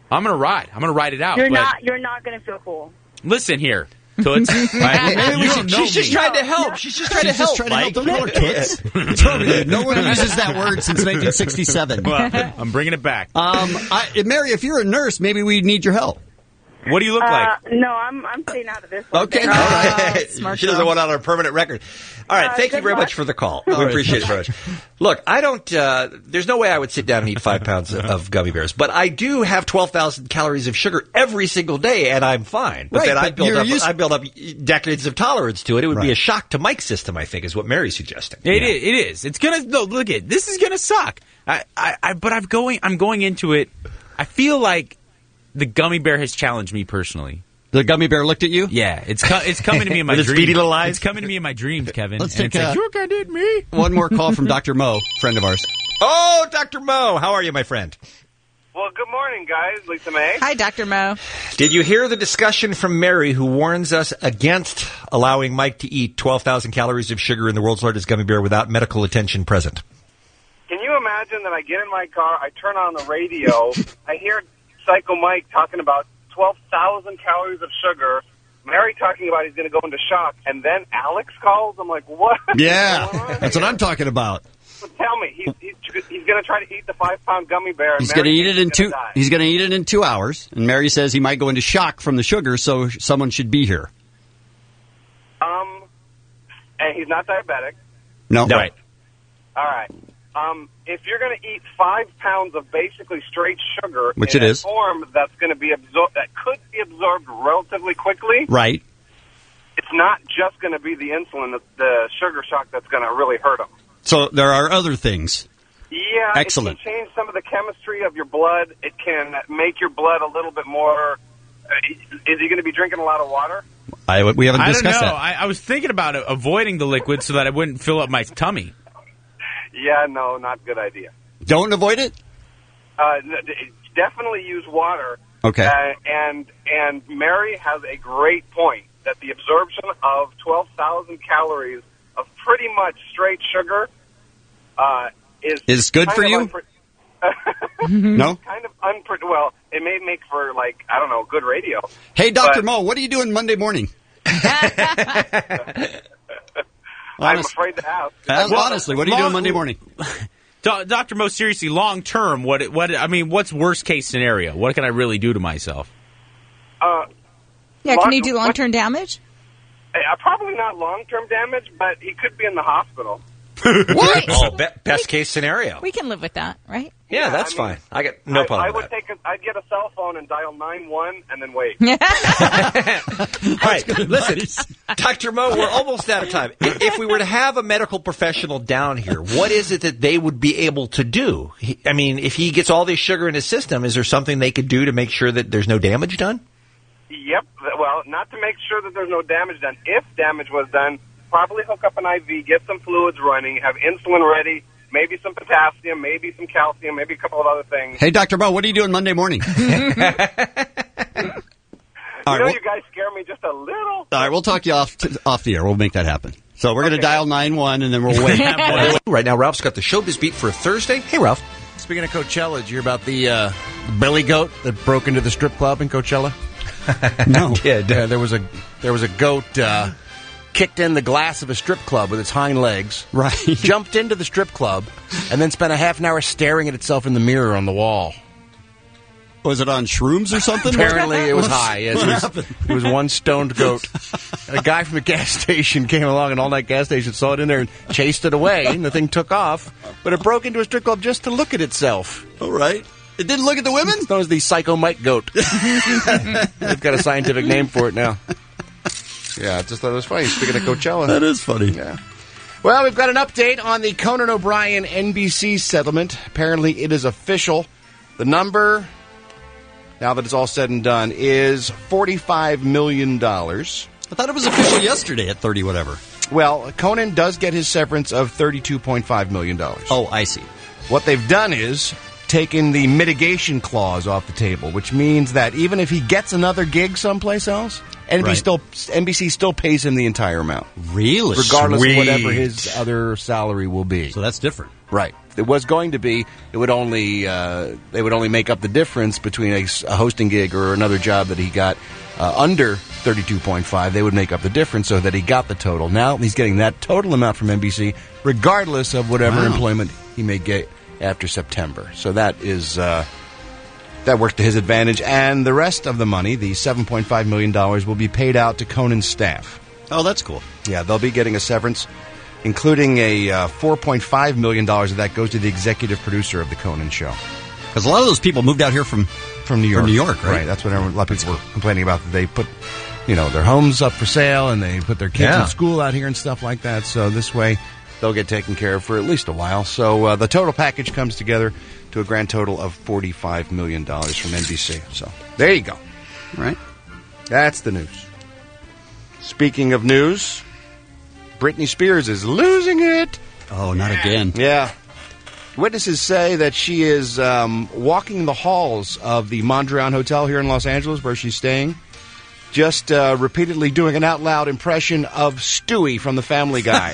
I'm going to ride. I'm going to ride it out. You're but not going to feel cool. Listen here, Toots. She's just trying to help. She's just trying to help. Don't call her Toots. No one uses that word since 1967. Well, I'm bringing it back. Mary, if you're a nurse, maybe we need your help. What do you look like? No, I'm staying out of this one. Okay. All right. She doesn't want out on a permanent record. All right. Thank you very much for the call. We appreciate it very much. Look, I don't, there's no way I would sit down and eat 5 pounds of gummy bears, but I do have 12,000 calories of sugar every single day, and I'm fine. But then I build up decades of tolerance to it. It would be a shock to Mike's system, I think, is what Mary's suggesting. It is. It's going to, look at this is going to suck. But I'm going into it. I feel like the gummy bear has challenged me personally. The gummy bear looked at you? Yeah, it's coming to me in my dreams. Beady little eyes? It's coming to me in my dreams, Kevin. Let's take like, you kind of me. One more call from Dr. Mo, friend of ours. Oh, Dr. Mo, how are you, my friend? Well, good morning, guys. Lisa May. Hi, Dr. Mo. Did you hear the discussion from Mary, who warns us against allowing Mike to eat 12,000 calories of sugar in the world's largest gummy bear without medical attention present? Can you imagine that I get in my car, I turn on the radio, I hear Psycho Mike talking about 12,000 calories of sugar, Mary talking about he's going to go into shock, and then Alex calls? I'm like, what? Yeah, that's what I'm talking about. So tell me, he's going to try to eat the 5-pound gummy bear. He's going to eat it in 2. He's going to eat it in 2 hours, and Mary says he might go into shock from the sugar, so someone should be here. And he's not diabetic. No. Right. All right. If you're going to eat 5 pounds of basically straight sugar, which in it a is, form that's going to be absorbed, that could be absorbed relatively quickly, right? It's not just going to be the insulin, the sugar shock that's going to really hurt him. So there are other things. Yeah, excellent. It can change some of the chemistry of your blood. It can make your blood a little bit more. Is he going to be drinking a lot of water? We haven't discussed I don't know. that. I was thinking about avoiding the liquid so that I wouldn't fill up my tummy. Yeah, no, not a good idea. Don't avoid it? Definitely use water. Okay. And Mary has a great point that the absorption of 12,000 calories of pretty much straight sugar is good for you? No? Kind of well, it may make for, like, I don't know, good radio. Hey, Dr. Mo, what are you doing Monday morning? I'm afraid to ask. Honestly, what are you doing Monday morning? Dr. Mo, seriously, long term, what's worst case scenario? What can I really do to myself? Can you do long term damage? Probably not long term damage, but he could be in the hospital. What? Oh, best case scenario. We can live with that, right? Yeah, that's fine. I got no problem with that. I'd get a cell phone and dial 9-1 and then wait. All right, listen, Dr. Mo, we're almost out of time. If we were to have a medical professional down here, what is it that they would be able to do? I mean, if he gets all this sugar in his system, is there something they could do to make sure that there's no damage done? Yep. Well, not to make sure that there's no damage done. If damage was done, probably hook up an IV, get some fluids running, have insulin ready, maybe some potassium, maybe some calcium, maybe a couple of other things. Hey, Dr. Mo, what are you doing Monday morning? You guys scare me just a little. All right, we'll talk you off the air. We'll make that happen. So we're going to dial 9-1, and then we'll wait. Right now, Ralph's got the Showbiz Beat for a Thursday. Hey, Ralph. Speaking of Coachella, did you hear about the belly goat that broke into the strip club in Coachella? No. There was a goat kicked in the glass of a strip club with its hind legs, right? Jumped into the strip club, and then spent a half an hour staring at itself in the mirror on the wall. Was it on shrooms or something? Apparently it was high. Yes, it was one stoned goat. And a guy from a gas station came along, an all-night gas station, saw it in there and chased it away, and the thing took off. But it broke into a strip club just to look at itself. All right. It didn't look at the women? It's known as the Psycho Mike goat. They've got a scientific name for it now. Yeah, I just thought it was funny. Speaking of Coachella. That is funny. Yeah. Well, we've got an update on the Conan O'Brien NBC settlement. Apparently it is official. The number, now that it's all said and done, is $45 million. I thought it was official yesterday at 30 whatever. Well, Conan does get his severance of $32.5 million. Oh, I see. What they've done is taken the mitigation clause off the table, which means that even if he gets another gig someplace else, NBC still pays him the entire amount. Really? Regardless of whatever his other salary will be. So that's different. Right. it was going to be, it would only they would only make up the difference between a hosting gig or another job that he got under 32.5. They would make up the difference so that he got the total. Now he's getting that total amount from NBC, regardless of whatever employment he may get after September. So that is that works to his advantage. And the rest of the money, the $7.5 million, will be paid out to Conan's staff. Oh, that's cool. Yeah, they'll be getting a severance, including a $4.5 million of that goes to the executive producer of the Conan show. Because a lot of those people moved out here from New York. From New York, right? That's what a lot of people were complaining about. That they put, their homes up for sale and they put their kids in school out here and stuff like that. So this way, they'll get taken care of for at least a while. So the total package comes together to a grand total of $45 million from NBC. So there you go. Right. That's the news. Speaking of news, Britney Spears is losing it. Oh, not again. Yeah. Witnesses say that she is walking the halls of the Mondrian Hotel here in Los Angeles, where she's staying, just repeatedly doing an out-loud impression of Stewie from The Family Guy.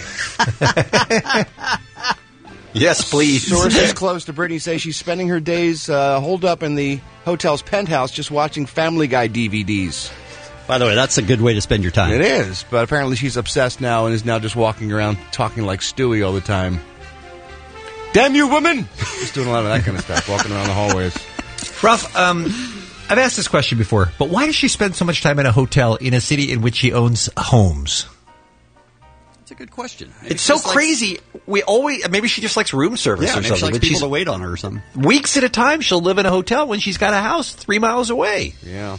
Yes, please. Sources close to Britney say she's spending her days holed up in the hotel's penthouse just watching Family Guy DVDs. By the way, that's a good way to spend your time. It is, but apparently she's obsessed now and is now just walking around talking like Stewie all the time. Damn you, woman! Just doing a lot of that kind of stuff, walking around the hallways. Ralph, I've asked this question before, but why does she spend so much time in a hotel in a city in which she owns homes? That's a good question. It's so crazy. Maybe she just likes room service or maybe something. she likes but people to wait on her or something. Weeks at a time, she'll live in a hotel when she's got a house 3 miles away. Yeah.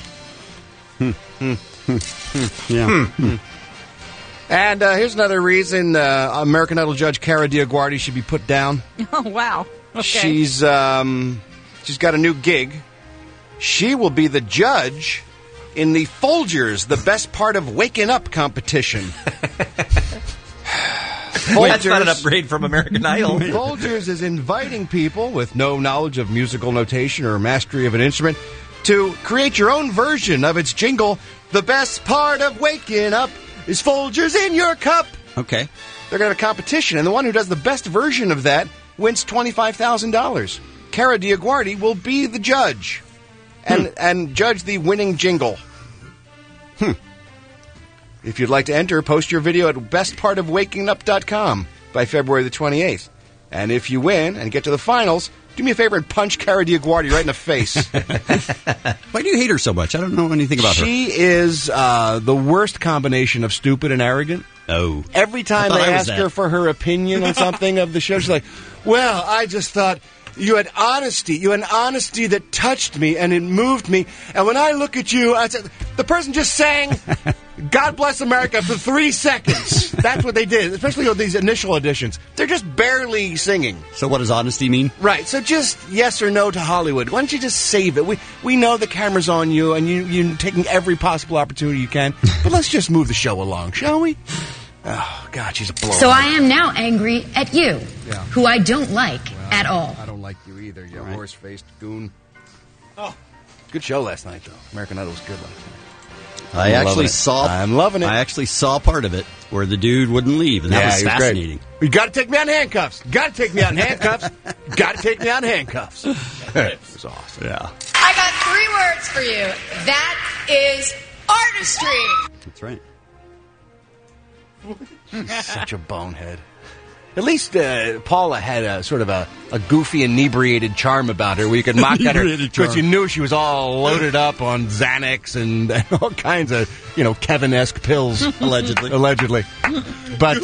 Yeah. And here's another reason American Idol judge Cara DioGuardi should be put down. Oh, wow. Okay. She's got a new gig. She will be the judge in the Folgers, the best part of waking up competition. That's not an upgrade from American Idol. Folgers is inviting people with no knowledge of musical notation or mastery of an instrument to create your own version of its jingle. The best part of waking up is Folgers in your cup. Okay. They're going to have a competition, and the one who does the best version of that wins $25,000. Cara DioGuardi will be the judge and judge the winning jingle. If you'd like to enter, post your video at bestpartofwakingup.com by February the 28th. And if you win and get to the finals, do me a favor and punch Cara DioGuardi right in the face. Why do you hate her so much? I don't know anything about her. She is the worst combination of stupid and arrogant. Oh. Every time they ask her for her opinion on something of the show, she's like, well, I just thought you had honesty. You had an honesty that touched me and it moved me. And when I look at you, I said, the person just sang God Bless America for 3 seconds. That's what they did, especially with these initial editions. They're just barely singing. So what does honesty mean? Right, so just yes or no to Hollywood. Why don't you just save it? We know the camera's on you and you're taking every possible opportunity you can, but let's just move the show along, shall we? Oh, God, she's a blow. So I am now angry at you, who I don't like at all. I don't like you either, you horse-faced goon. Oh, good show last night, though. American Idol was good last night. I'm loving it. I actually saw part of it where the dude wouldn't leave, and that was fascinating. You got to take me out in handcuffs. Got to take me out in handcuffs. Got to take me out in handcuffs. It was awesome. Yeah. I got 3 words for you. That is artistry. That's right. She's such a bonehead. At least Paula had a sort of a goofy, inebriated charm about her where you could mock at her because you knew she was all loaded up on Xanax and all kinds of, Kevin-esque pills. Allegedly. But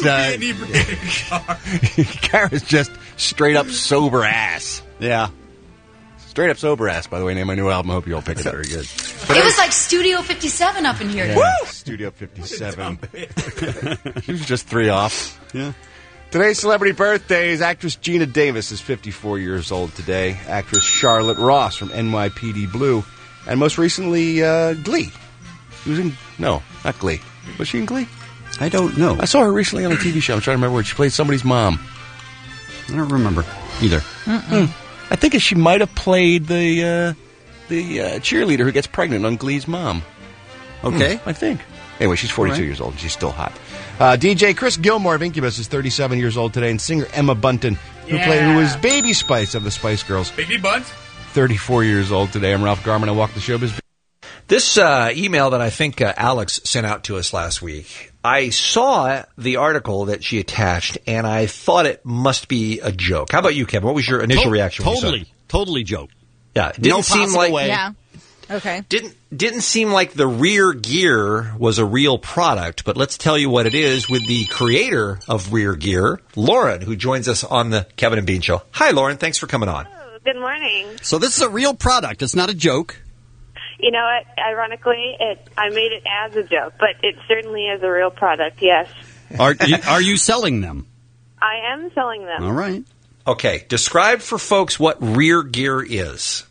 Kara's just straight up sober ass. Yeah. Straight up sober ass, by the way, name my new album. I hope you all pick it up very good. It was like Studio 57 up in here. Yeah, Woo! Studio 57. She was just 3 off. Yeah. Today's celebrity birthdays. Actress Gina Davis is 54 years old today. Actress Charlotte Ross from NYPD Blue. And most recently, Glee. She was in... No, not Glee. Was she in Glee? I don't know. I saw her recently on a TV show. I'm trying to remember where she played somebody's mom. I don't remember either. I think she might have played the cheerleader who gets pregnant on Glee's mom. Okay. I think. Anyway, she's 42 years old. She's still hot. DJ Chris Gilmore of Incubus is 37 years old today, and singer Emma Bunton who was Baby Spice of the Spice Girls. Baby Buns? 34 years old today. I'm Ralph Garman. I walk the showbiz. This email that I think Alex sent out to us last week, I saw the article that she attached, and I thought it must be a joke. How about you, Kevin? What was your initial reaction? Totally joke. Yeah, it didn't seem like way. Yeah. Okay. Didn't seem like the Rear Gear was a real product, but let's tell you what it is with the creator of Rear Gear, Lauren, who joins us on the Kevin and Bean Show. Hi, Lauren. Thanks for coming on. Oh, good morning. So this is a real product. It's not a joke. You know what? Ironically, I made it as a joke, but it certainly is a real product, yes. Are you selling them? I am selling them. All right. Okay. Describe for folks what Rear Gear is.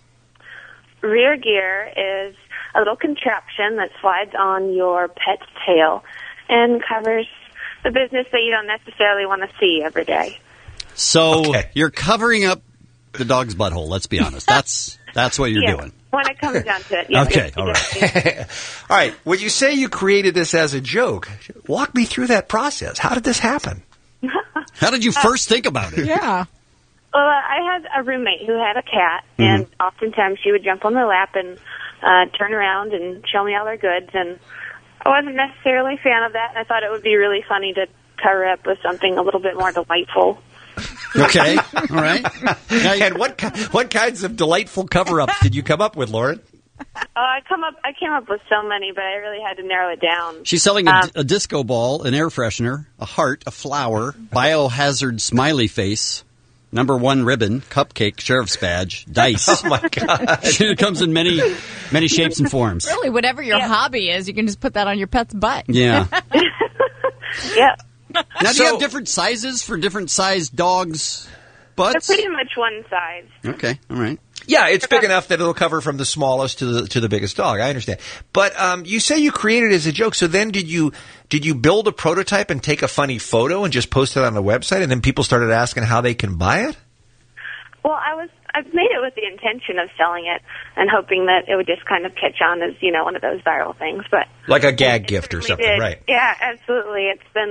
Rear Gear is a little contraption that slides on your pet's tail and covers the business that you don't necessarily want to see every day. So you're covering up the dog's butthole, let's be honest. That's what you're doing. When it comes down to it. Yes, okay, all right. All right. When you say you created this as a joke, walk me through that process. How did this happen? How did you first think about it? Yeah. Well, I had a roommate who had a cat, and oftentimes she would jump on my lap and turn around and show me all her goods, and I wasn't necessarily a fan of that, and I thought it would be really funny to cover up with something a little bit more delightful. Okay, all right. And what kinds of delightful cover-ups did you come up with, Lauren? I came up with so many, but I really had to narrow it down. She's selling a disco ball, an air freshener, a heart, a flower, biohazard smiley face, #1 ribbon, cupcake, sheriff's badge, dice. Oh, my God. It comes in many shapes and forms. Really, whatever your hobby is, you can just put that on your pet's butt. Yeah. Yeah. Now, do you have different sizes for different sized dogs' butts? They're pretty much one size. Okay, all right. Yeah, it's big enough that it'll cover from the smallest to the biggest dog. I understand. But you say you created it as a joke. So then did you build a prototype and take a funny photo and just post it on the website, and then people started asking how they can buy it? Well, I've made it with the intention of selling it and hoping that it would just kind of catch on as, one of those viral things. But like a gag gift or something, right? Yeah, absolutely.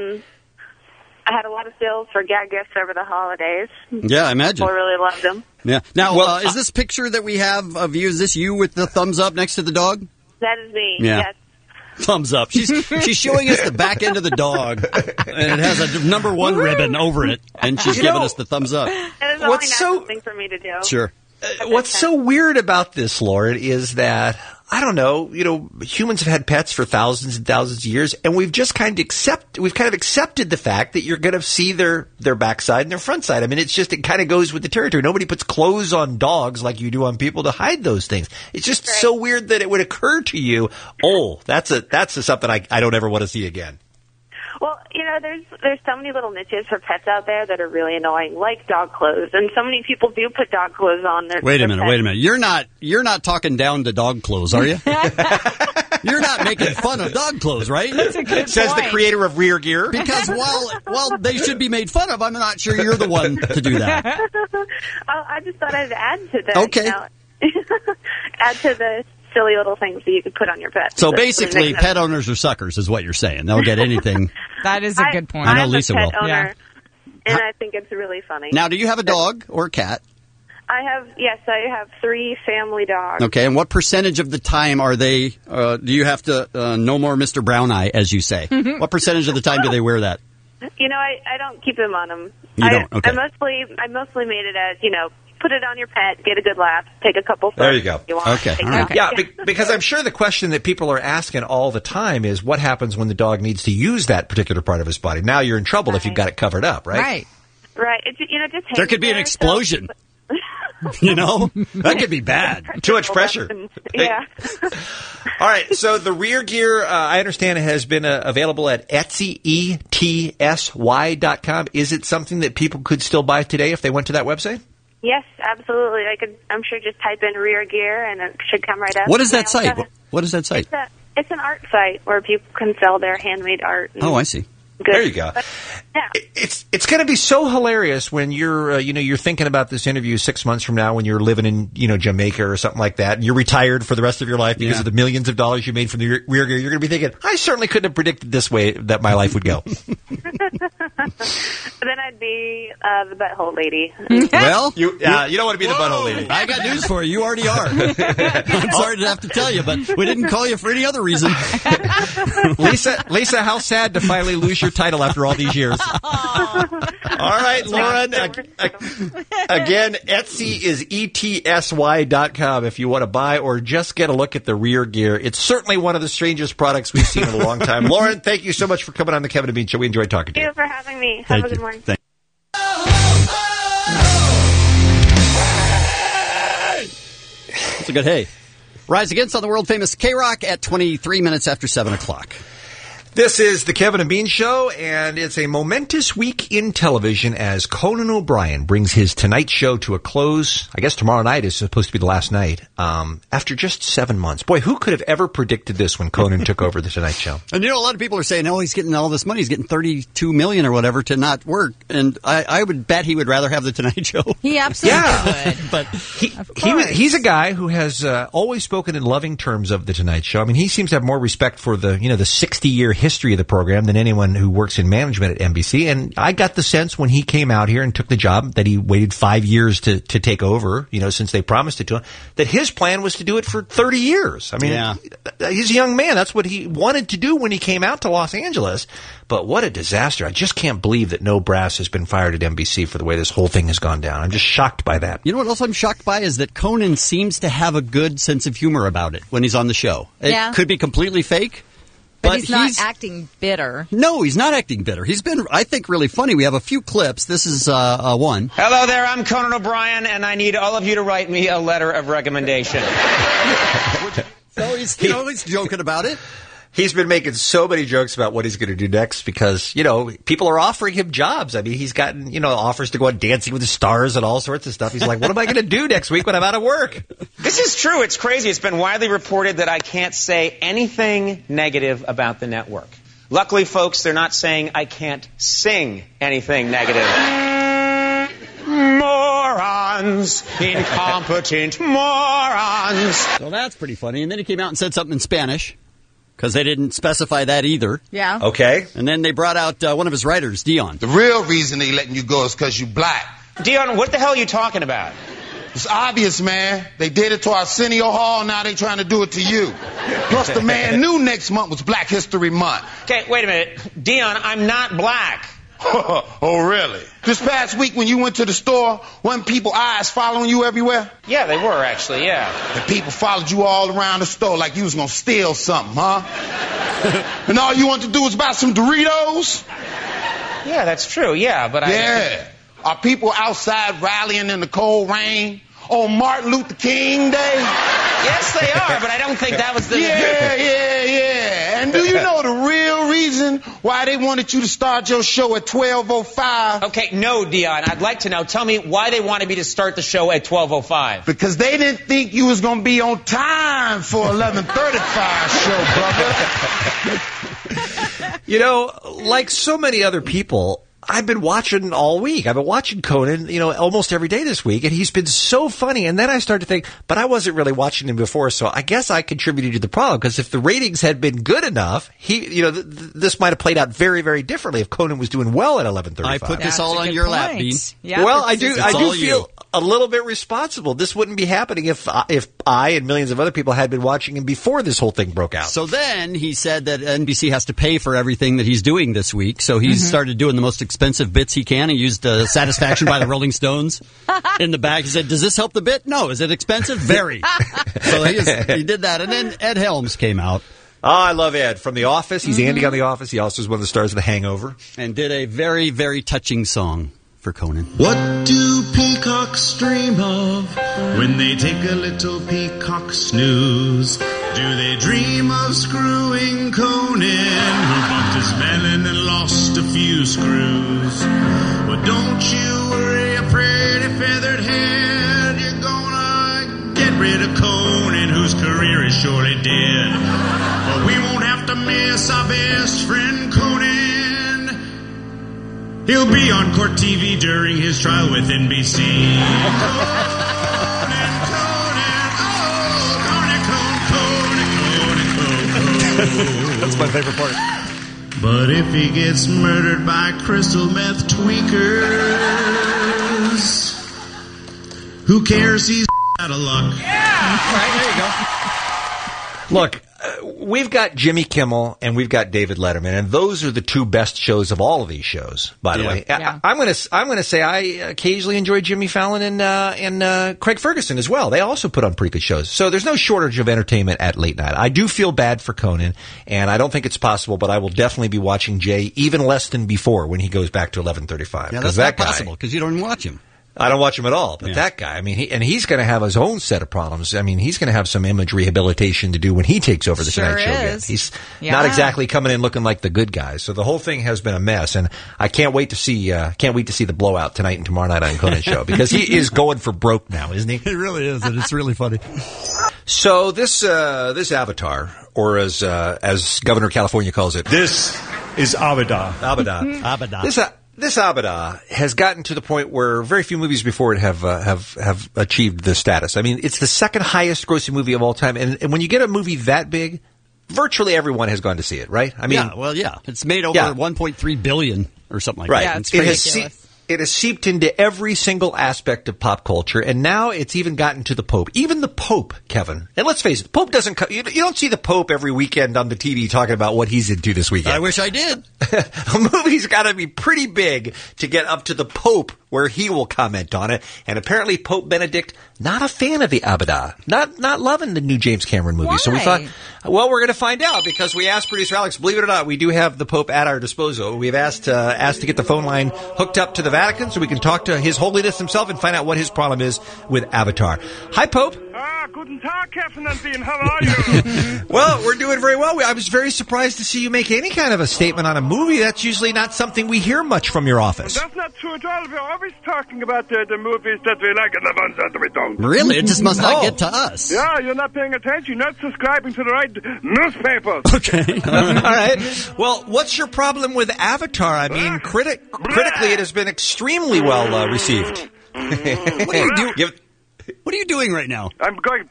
I had a lot of sales for gag gifts over the holidays. Yeah, I imagine. People really loved them. Yeah. Now, is this picture that we have of you, is this you with the thumbs up next to the dog? That is me, yeah. Yes. Thumbs up. She's showing us the back end of the dog, and it has a #1 ribbon over it, and she's giving us the thumbs up. It is only natural thing for me to do. Sure. What's so weird about this, Lauren, is that, I don't know, humans have had pets for thousands and thousands of years, and we've just kind of accepted the fact that you're going to see their backside and their front side. I mean, it kind of goes with the territory. Nobody puts clothes on dogs like you do on people to hide those things. It's just so weird that it would occur to you, that's something I don't ever want to see again. Well, there's so many little niches for pets out there that are really annoying, like dog clothes, and so many people do put dog clothes on their. Wait a minute. You're not talking down to dog clothes, are you? You're not making fun of dog clothes, right? That's a good Says point. The creator of Rear Gear. Because while they should be made fun of, I'm not sure you're the one to do that. I just thought I'd add to that. Okay. Add to the silly little things that you could put on your pet. So basically, pet owners are suckers, is what you're saying. They'll get anything. That is a good point. I know Lisa will. I'm a pet owner, and I think it's really funny. Now, do you have a dog or a cat? I have 3 family dogs. Okay, and what percentage of the time are they, do you have to, no more Mr. Brown Eye, as you say? What percentage of the time do they wear that? I don't keep them on them. You don't? Okay. I mostly made it as, put it on your pet, get a good laugh, take a couple photos. There you go. You want, okay. All right. Yeah, because I'm sure the question that people are asking all the time is what happens when the dog needs to use that particular part of his body? Now you're in trouble if you've got it covered up, right? Right. It's, just there could be an explosion. That could be bad. Too much pressure. Yeah. All right. So the Rear Gear, I understand, has been available at Etsy, ETSY.com. Is it something that people could still buy today if they went to that website? Yes, absolutely. I'm sure just type in Rear Gear and it should come right up. What is that site? What is that site? It's an art site where people can sell their handmade art. Oh, I see. Good. There you go. Yeah. It's going to be so hilarious when you're you're thinking about this interview 6 months from now when you're living in Jamaica or something like that and you're retired for the rest of your life because of the millions of dollars you made from the Rear Gear. You're going to be thinking, I certainly couldn't have predicted this way that my life would go. Then I'd be the butthole lady. Well, you don't want to be the butthole lady. I got news for you. You already are. I'm sorry to have to tell you, but we didn't call you for any other reason. Lisa, how sad to finally lose your title after all these years. All right, Lauren. Again, Etsy is ETSY.com if you want to buy or just get a look at the rear gear. It's certainly one of the strangest products we've seen in a long time. Lauren, thank you so much for coming on the Kevin and Bean Show. We enjoyed talking to you. Thank you for having me. Have a good morning. Thank It's a good hey. Rise Against on the world famous K-Rock at 23 minutes after 7 o'clock. This is the Kevin and Bean Show, and it's a momentous week in television as Conan O'Brien brings his Tonight Show to a close. I guess tomorrow night is supposed to be the last night, after just 7 months. Boy, who could have ever predicted this when Conan took over the Tonight Show? And a lot of people are saying, oh, he's getting all this money. He's getting $32 million or whatever to not work. And I would bet he would rather have the Tonight Show. He absolutely would. But he's a guy who has always spoken in loving terms of the Tonight Show. I mean, he seems to have more respect for the 60-year history of the program than anyone who works in management at NBC. And I got the sense when he came out here and took the job that he waited 5 years to take over, since they promised it to him, that his plan was to do it for 30 years. I mean, he's a young man. That's what he wanted to do when he came out to Los Angeles. But what a disaster. I just can't believe that no brass has been fired at NBC for the way this whole thing has gone down. I'm just shocked by that. You know what else I'm shocked by is that Conan seems to have a good sense of humor about it when he's on the show. It could be completely fake. But he's not acting bitter. No, he's not acting bitter. He's been, I think, really funny. We have a few clips. This is one. Hello there, I'm Conan O'Brien, and I need all of you to write me a letter of recommendation. So he's joking about it. He's been making so many jokes about what he's going to do next because, people are offering him jobs. I mean, he's gotten, offers to go on Dancing with the Stars and all sorts of stuff. He's like, what am I going to do next week when I'm out of work? This is true. It's crazy. It's been widely reported that I can't say anything negative about the network. Luckily, folks, they're not saying I can't sing anything negative. Morons, incompetent morons. So that's pretty funny. And then he came out and said something in Spanish. Because they didn't specify that either. Yeah. Okay. And then they brought out one of his writers, Dion. The real reason they letting you go is because you black. Dion, what the hell are you talking about? It's obvious, man. They did it to Arsenio Hall, now they trying to do it to you. Plus, the man knew next month was Black History Month. Okay, wait a minute. Dion, I'm not black. Oh, really? This past week when you went to the store, weren't people eyes following you everywhere? Yeah, they were, actually, yeah. And people followed you all around the store like you was gonna steal something, huh? And all you wanted to do was buy some Doritos? Yeah, that's true, yeah, but Yeah. Are people outside rallying in the cold rain on Martin Luther King Day? Yes, they are, but I don't think that was the... Yeah. And do you know the real reason why they wanted you to start your show at 12:05? Okay, no, Dion. I'd like to know. Tell me why they wanted me to start the show at 12:05. Because they didn't think you was going to be on time for 11:35 show, brother. Like so many other people, I've been watching all week. I've been watching Conan, almost every day this week, and he's been so funny. And then I started to think, but I wasn't really watching him before, so I guess I contributed to the problem, because if the ratings had been good enough, this might have played out very, very differently if Conan was doing well at 11:35. I put this all on your lap, Bean. Yeah, well, I do feel a little bit responsible. This wouldn't be happening if I and millions of other people had been watching him before this whole thing broke out. So then he said that NBC has to pay for everything that he's doing this week, so he's started doing the most expensive bits he can. He used Satisfaction by the Rolling Stones in the back. He said, does this help the bit? No. Is it expensive? Very. So he did that. And then Ed Helms came out. Oh, I love Ed. From The Office. He's Andy on The Office. He also is one of the stars of The Hangover. And did a very, very touching song for Conan. What do peacocks dream of when they take a little peacock snooze? Do they dream of screwing Conan, who bumped his melon and lost a few screws? Well, don't you worry, a pretty feathered head. You're gonna get rid of Conan, whose career is surely dead. But we won't have to miss our best friend Conan. He'll be on court TV during his trial with NBC. That's my favorite part. But if he gets murdered by crystal meth tweakers, who cares? He's out of luck. Yeah! Right, there you go. Look, we've got Jimmy Kimmel and we've got David Letterman, and those are the two best shows of all of these shows, by the way. Yeah. I'm gonna say I occasionally enjoy Jimmy Fallon and Craig Ferguson as well. They also put on pretty good shows. So there's no shortage of entertainment at late night. I do feel bad for Conan, and I don't think it's possible, but I will definitely be watching Jay even less than before when he goes back to 11:35. Yeah, that's not possible because you don't even watch him. I don't watch him at all, but that guy, I mean, he's going to have his own set of problems. I mean, he's going to have some image rehabilitation to do when he takes over the Tonight Show again. He's not exactly coming in looking like the good guy. So the whole thing has been a mess, and I can't wait to see the blowout tonight and tomorrow night on Conan's show because he is going for broke now, isn't he? He really is, and it's really funny. So this Avatar, or as Governor of California calls it, this is Abada. Abada. This Abada has gotten to the point where very few movies before it have achieved this status. I mean, it's the second highest grossing movie of all time. And when you get a movie that big, virtually everyone has gone to see it, right? I mean, it's made over 1.3 billion or something like that. Right. It's ridiculous. It has seeped into every single aspect of pop culture, and now it's even gotten to the Pope. Even the Pope, Kevin. And let's face it, the Pope doesn't you don't see the Pope every weekend on the TV talking about what he's into this weekend. I wish I did. A movie's got to be pretty big to get up to the Pope where he will comment on it. And apparently Pope Benedict, not a fan of the Abada. Not loving the new James Cameron movie. Why? So we thought, well, we're going to find out because we asked producer Alex, believe it or not, we do have the Pope at our disposal. We've asked to get the phone line hooked up to the Vatican so we can talk to His Holiness himself and find out what his problem is with Avatar. Hi, Pope. Guten Tag, Kevin and Dean. How are you? Well, we're doing very well. I was very surprised to see you make any kind of a statement on a movie. That's usually not something we hear much from your office. That's not true at all. We're always talking about the movies that we like and the ones that we don't. Really? It just must not get to us. Yeah, you're not paying attention. You're not subscribing to the right newspapers. Okay. All right. Well, what's your problem with Avatar? I mean, critically, it has been extremely well received. What are you doing? What are you doing right now? I'm going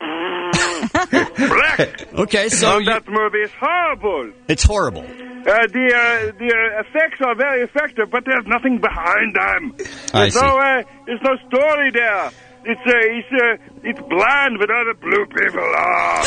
black. Okay, so that movie is horrible. It's horrible. The effects are very effective, but there's nothing behind them. There's no story there. It's bland with all the blue people are.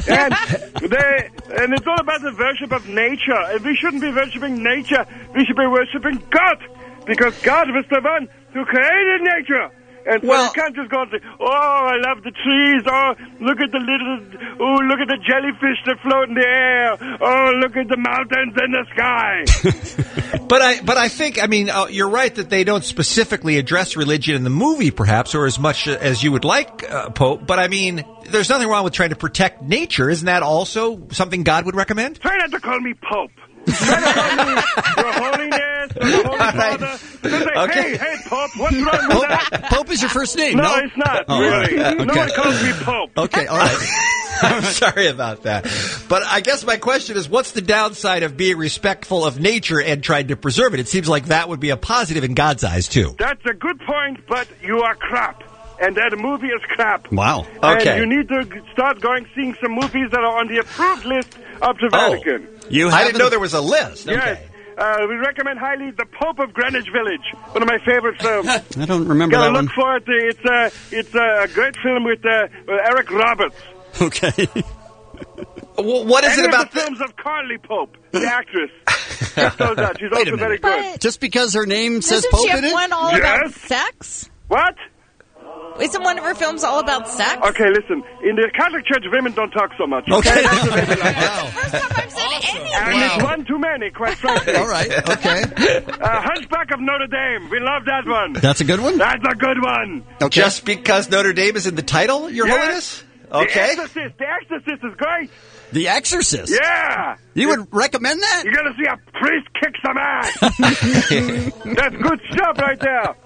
and it's all about the worship of nature. And we shouldn't be worshiping nature. We should be worshiping God. Because God was the one who created nature. And so you can't just go and say, oh, I love the trees. Oh, look at the jellyfish that float in the air. Oh, look at the mountains in the sky. But I think, I mean, you're right that they don't specifically address religion in the movie, perhaps, or as much as you would like, Pope. But I mean, there's nothing wrong with trying to protect nature. Isn't that also something God would recommend? Try not to call me Pope. Try not to call me Your Holiness or the Holy Father. Okay. Hey, Pope, what's wrong with that? Pope is your first name, No, it's not, really. Okay. No one calls me Pope. Okay, all right. I'm sorry about that. But I guess my question is, what's the downside of being respectful of nature and trying to preserve it? It seems like that would be a positive in God's eyes, too. That's a good point, but you are crap. And that movie is crap. Wow. Okay. And you need to start seeing some movies that are on the approved list of the Vatican. I didn't know there was a list. Yes. Okay. We recommend highly The Pope of Greenwich Village, one of my favorite films. I don't remember that one. Look for it. It's a great film with Eric Roberts. Okay. Well, what is it about the films of Carly Pope, the actress? Check those out. She's also very good. Just because her name says Doesn't Pope she in have it? one all about sex? What? Isn't one of her films all about sex? Okay, listen. In the Catholic Church, women don't talk so much. Okay. That's the way they like it. First time I've said anything. And it's one too many, quite frankly. All right, okay. Hunchback of Notre Dame. We love that one. That's a good one? That's a good one. Okay. Just because Notre Dame is in the title, Your Holiness? Okay. The Exorcist is great. The Exorcist? Yeah. You would recommend that? You're going to see a priest kick some ass. That's good stuff right there.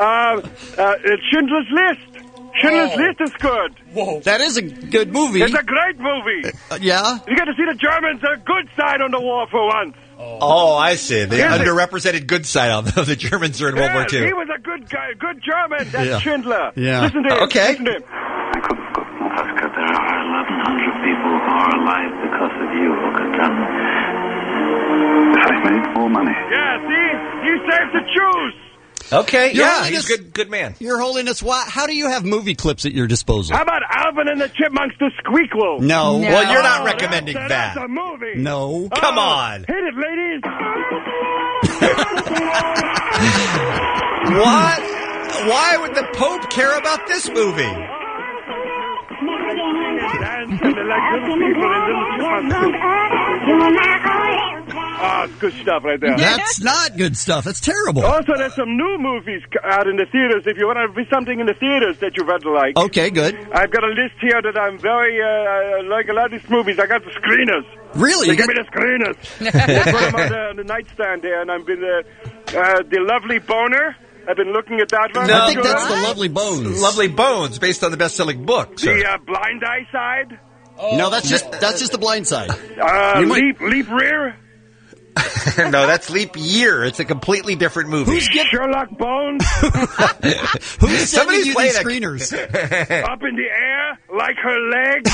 Schindler's List. Schindler's List is good. Whoa. That is a good movie. It's a great movie. Yeah? You get to see the Germans, their good side on the war for once. Oh, I see. The underrepresented good side on the Germans are in World War II. He was a good guy, good German. That's Schindler. Yeah. Listen to him. Okay. Listen to him. There are 1,100 people who are alive because of you, Okatan. Besides me, Yeah, see? You saved the choose. Okay, Your yeah, Holiness- he's good man. Your Holiness, how do you have movie clips at your disposal? How about Alvin and the Chipmunks, the Squeakquel? No. Well, you're not recommending That's that. a movie. No. Come on. Hit it, ladies. What? Why would the Pope care about this movie? Dance and they're like little people in little chipmunks. Oh, it's good stuff right there. That's not good stuff. That's terrible. Also, there's some new movies out in the theaters. If you want to be something in the theaters that you've had to like. Okay, good. I've got a list here that I'm very, like a lot of these movies. I got the screeners. Really? They give me the screeners. I put them on the nightstand there, and I've been, The Lovely Boner. I've been looking at that one. No. I think that's The Lovely Bones. Lovely Bones, based on the best-selling book. Sir. The Blind Eye Side. No, that's just The Blind Side. Leap Rear. No, that's Leap Year. It's a completely different movie. Sherlock Bones? Who's sending you playing these screeners? Up in the air, like her legs.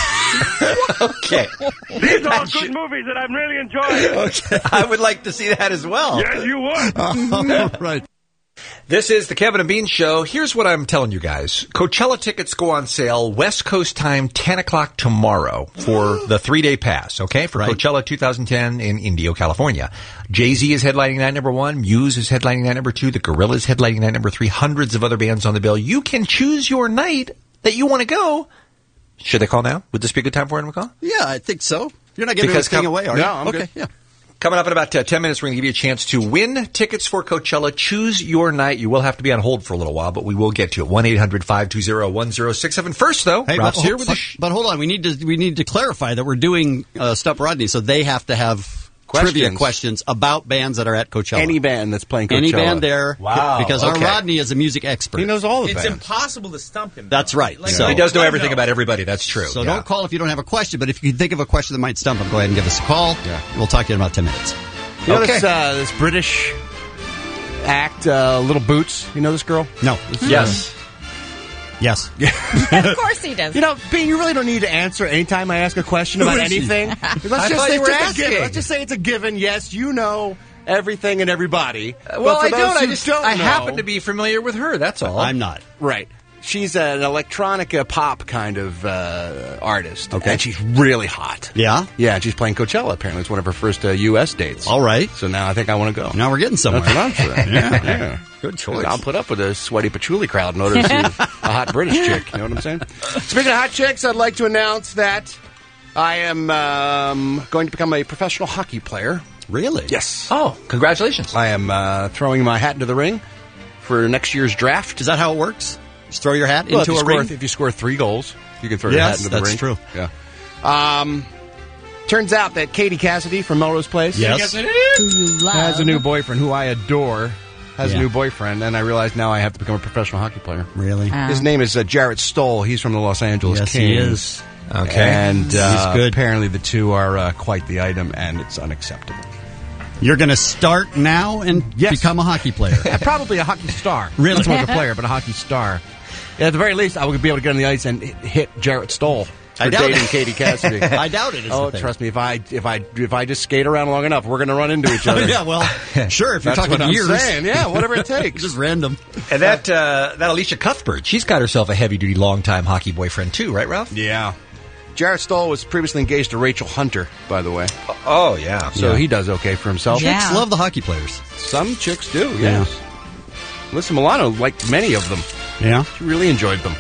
Okay. These are all good movies that I'm really enjoying. Okay. I would like to see that as well. Yes, you would. Right. This is the Kevin and Bean Show. Here's what I'm telling you guys. Coachella tickets go on sale West Coast time, 10 o'clock tomorrow for the 3-day pass, okay, for Coachella 2010 in Indio, California. Jay-Z is headlining night number 1. Muse is headlining night number 2. The Gorillaz headlining night number 3. Hundreds of other bands on the bill. You can choose your night that you want to go. Should they call now? Would this be a good time for them to call? Yeah, I think so. You're not giving anything away, are you? No, I'm okay, good. yeah. Coming up in about 10 minutes, we're going to give you a chance to win tickets for Coachella. Choose your night. You will have to be on hold for a little while, but we will get to it. 1-800-520-1067. First, though, Hey, Ralph's here with the but hold on, we need to clarify that we're doing Stump Rodney, so they have to have trivia questions about bands that are at Coachella. Any band that's playing Coachella. Any band there. Wow. Because our Rodney is a music expert. He knows all the It's bands. impossible to stump him. That's right. Like, So he does know everything about everybody. That's true. So don't call if you don't have a question, but if you can think of a question that might stump him, go ahead and give us a call. Yeah. We'll talk to you in about 10 minutes. You know this British act, Little Boots? You know this girl? No. Yes. Yes. Of course he does. You know, Bean, you really don't need to answer anytime I ask a question about anything. Let's just say it's a given. Let's just say it's a given. Yes, you know everything and everybody. Well, I But for those don't. who I know- happen to be familiar with her. That's all. I'm not. Right. She's an electronica pop kind of artist. Okay. And she's really hot. Yeah? Yeah, and she's playing Coachella. Apparently, it's one of her first U.S. dates. All right. So now I think I want to go. Now we're getting somewhere. That's what I'm saying. Yeah. Good choice. I'll put up with a sweaty patchouli crowd in order to see a hot British chick. You know what I'm saying? Speaking of hot chicks, I'd like to announce that I am going to become a professional hockey player. Really? Yes. Oh, congratulations. I am throwing my hat into the ring for next year's draft. Is that how it works? Just throw your hat Well, into a ring? If you score 3 goals, you can throw your hat into the ring. Yes, that's true. Yeah. Turns out that Katie Cassidy from Melrose Place Yes. has a new boyfriend who I adore. Has Yeah. a new boyfriend, and I realize now I have to become a professional hockey player. Really? His name is Jarrett Stoll. He's from the Los Angeles Yes, Kings. he is. Okay. And He's good. apparently the two are quite the item, and it's unacceptable. You're going to start now and become a hockey player. Probably a hockey star. Really? Not so much a player, but a hocky star. At the very least, I would be able to get on the ice and hit Jarrett Stoll for I doubt dating it. Katie Cassidy. I doubt it. Is Oh, the thing. trust me, if I just skate around long enough, we're going to run into each other. Yeah, well, sure. If you're That's talking what I'm years, saying. Yeah, whatever it takes. just random. And that Alicia Cuthbert, she's got herself a heavy-duty, long-time hockey boyfriend, too, right, Ralph? Yeah. Jarrett Stoll was previously engaged to Rachel Hunter, by the way. Oh, yeah. So he does okay for himself. Chicks love the hockey players. Some chicks do, yes. Alyssa Milano liked many of them. Yeah? She really enjoyed them.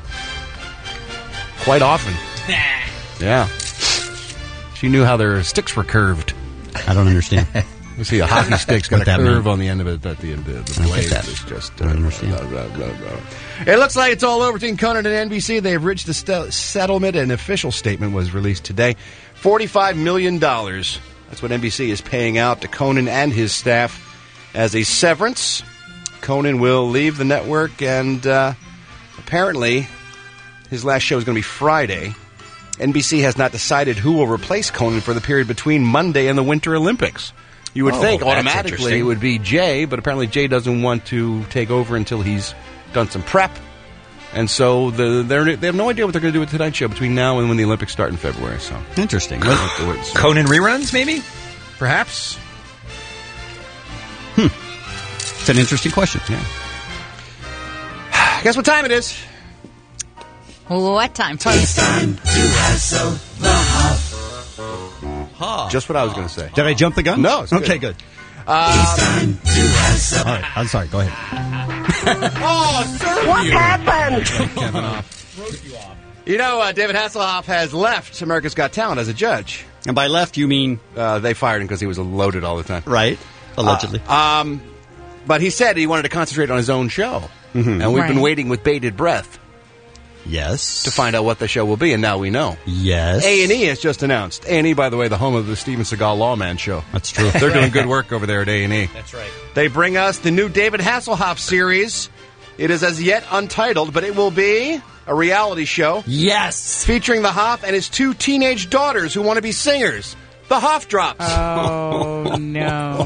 Quite often. Yeah. She knew how their sticks were curved. I don't understand. You see, a hockey stick's got What a that curve mean? on the end of it. That the I blade get that. is just. I don't understand. It looks like it's all over between Conan and NBC. They've reached a settlement. An official statement was released today. $45 million. That's what NBC is paying out to Conan and his staff as a severance. Conan will leave the network, and apparently his last show is going to be Friday. NBC has not decided who will replace Conan for the period between Monday and the Winter Olympics. You would think that's automatically interesting. it would be Jay, but apparently Jay doesn't want to take over until he's done some prep. And so they have no idea what they're going to do with Tonight Show between now and when the Olympics start in February. So Interesting. Conan reruns, maybe? perhaps. It's an interesting question. Yeah. Guess what time it is? What time? It's time to hassle the Huff. Just what I was going to say. Did I jump the gun? No. It's Okay, good. It's time to hassle. All right, I'm sorry. Go ahead. Oh, sir! What happened? Kevin off. You know, David Hasselhoff has left America's Got Talent as a judge. And by left, you mean? They fired him because he was loaded all the time. Right. Allegedly. But he said he wanted to concentrate on his own show. Mm-hmm. And we've been waiting with bated breath. Yes. To find out what the show will be, and now we know. Yes. A&E has just announced. A&E, by the way, the home of the Steven Seagal Lawman show. That's true. They're doing good work over there at A&E. That's right. They bring us the new David Hasselhoff series. It is as yet untitled, but it will be a reality show. Yes. Featuring the Hoff and his 2 teenage daughters who want to be singers. The Hoff Drops. Oh, no.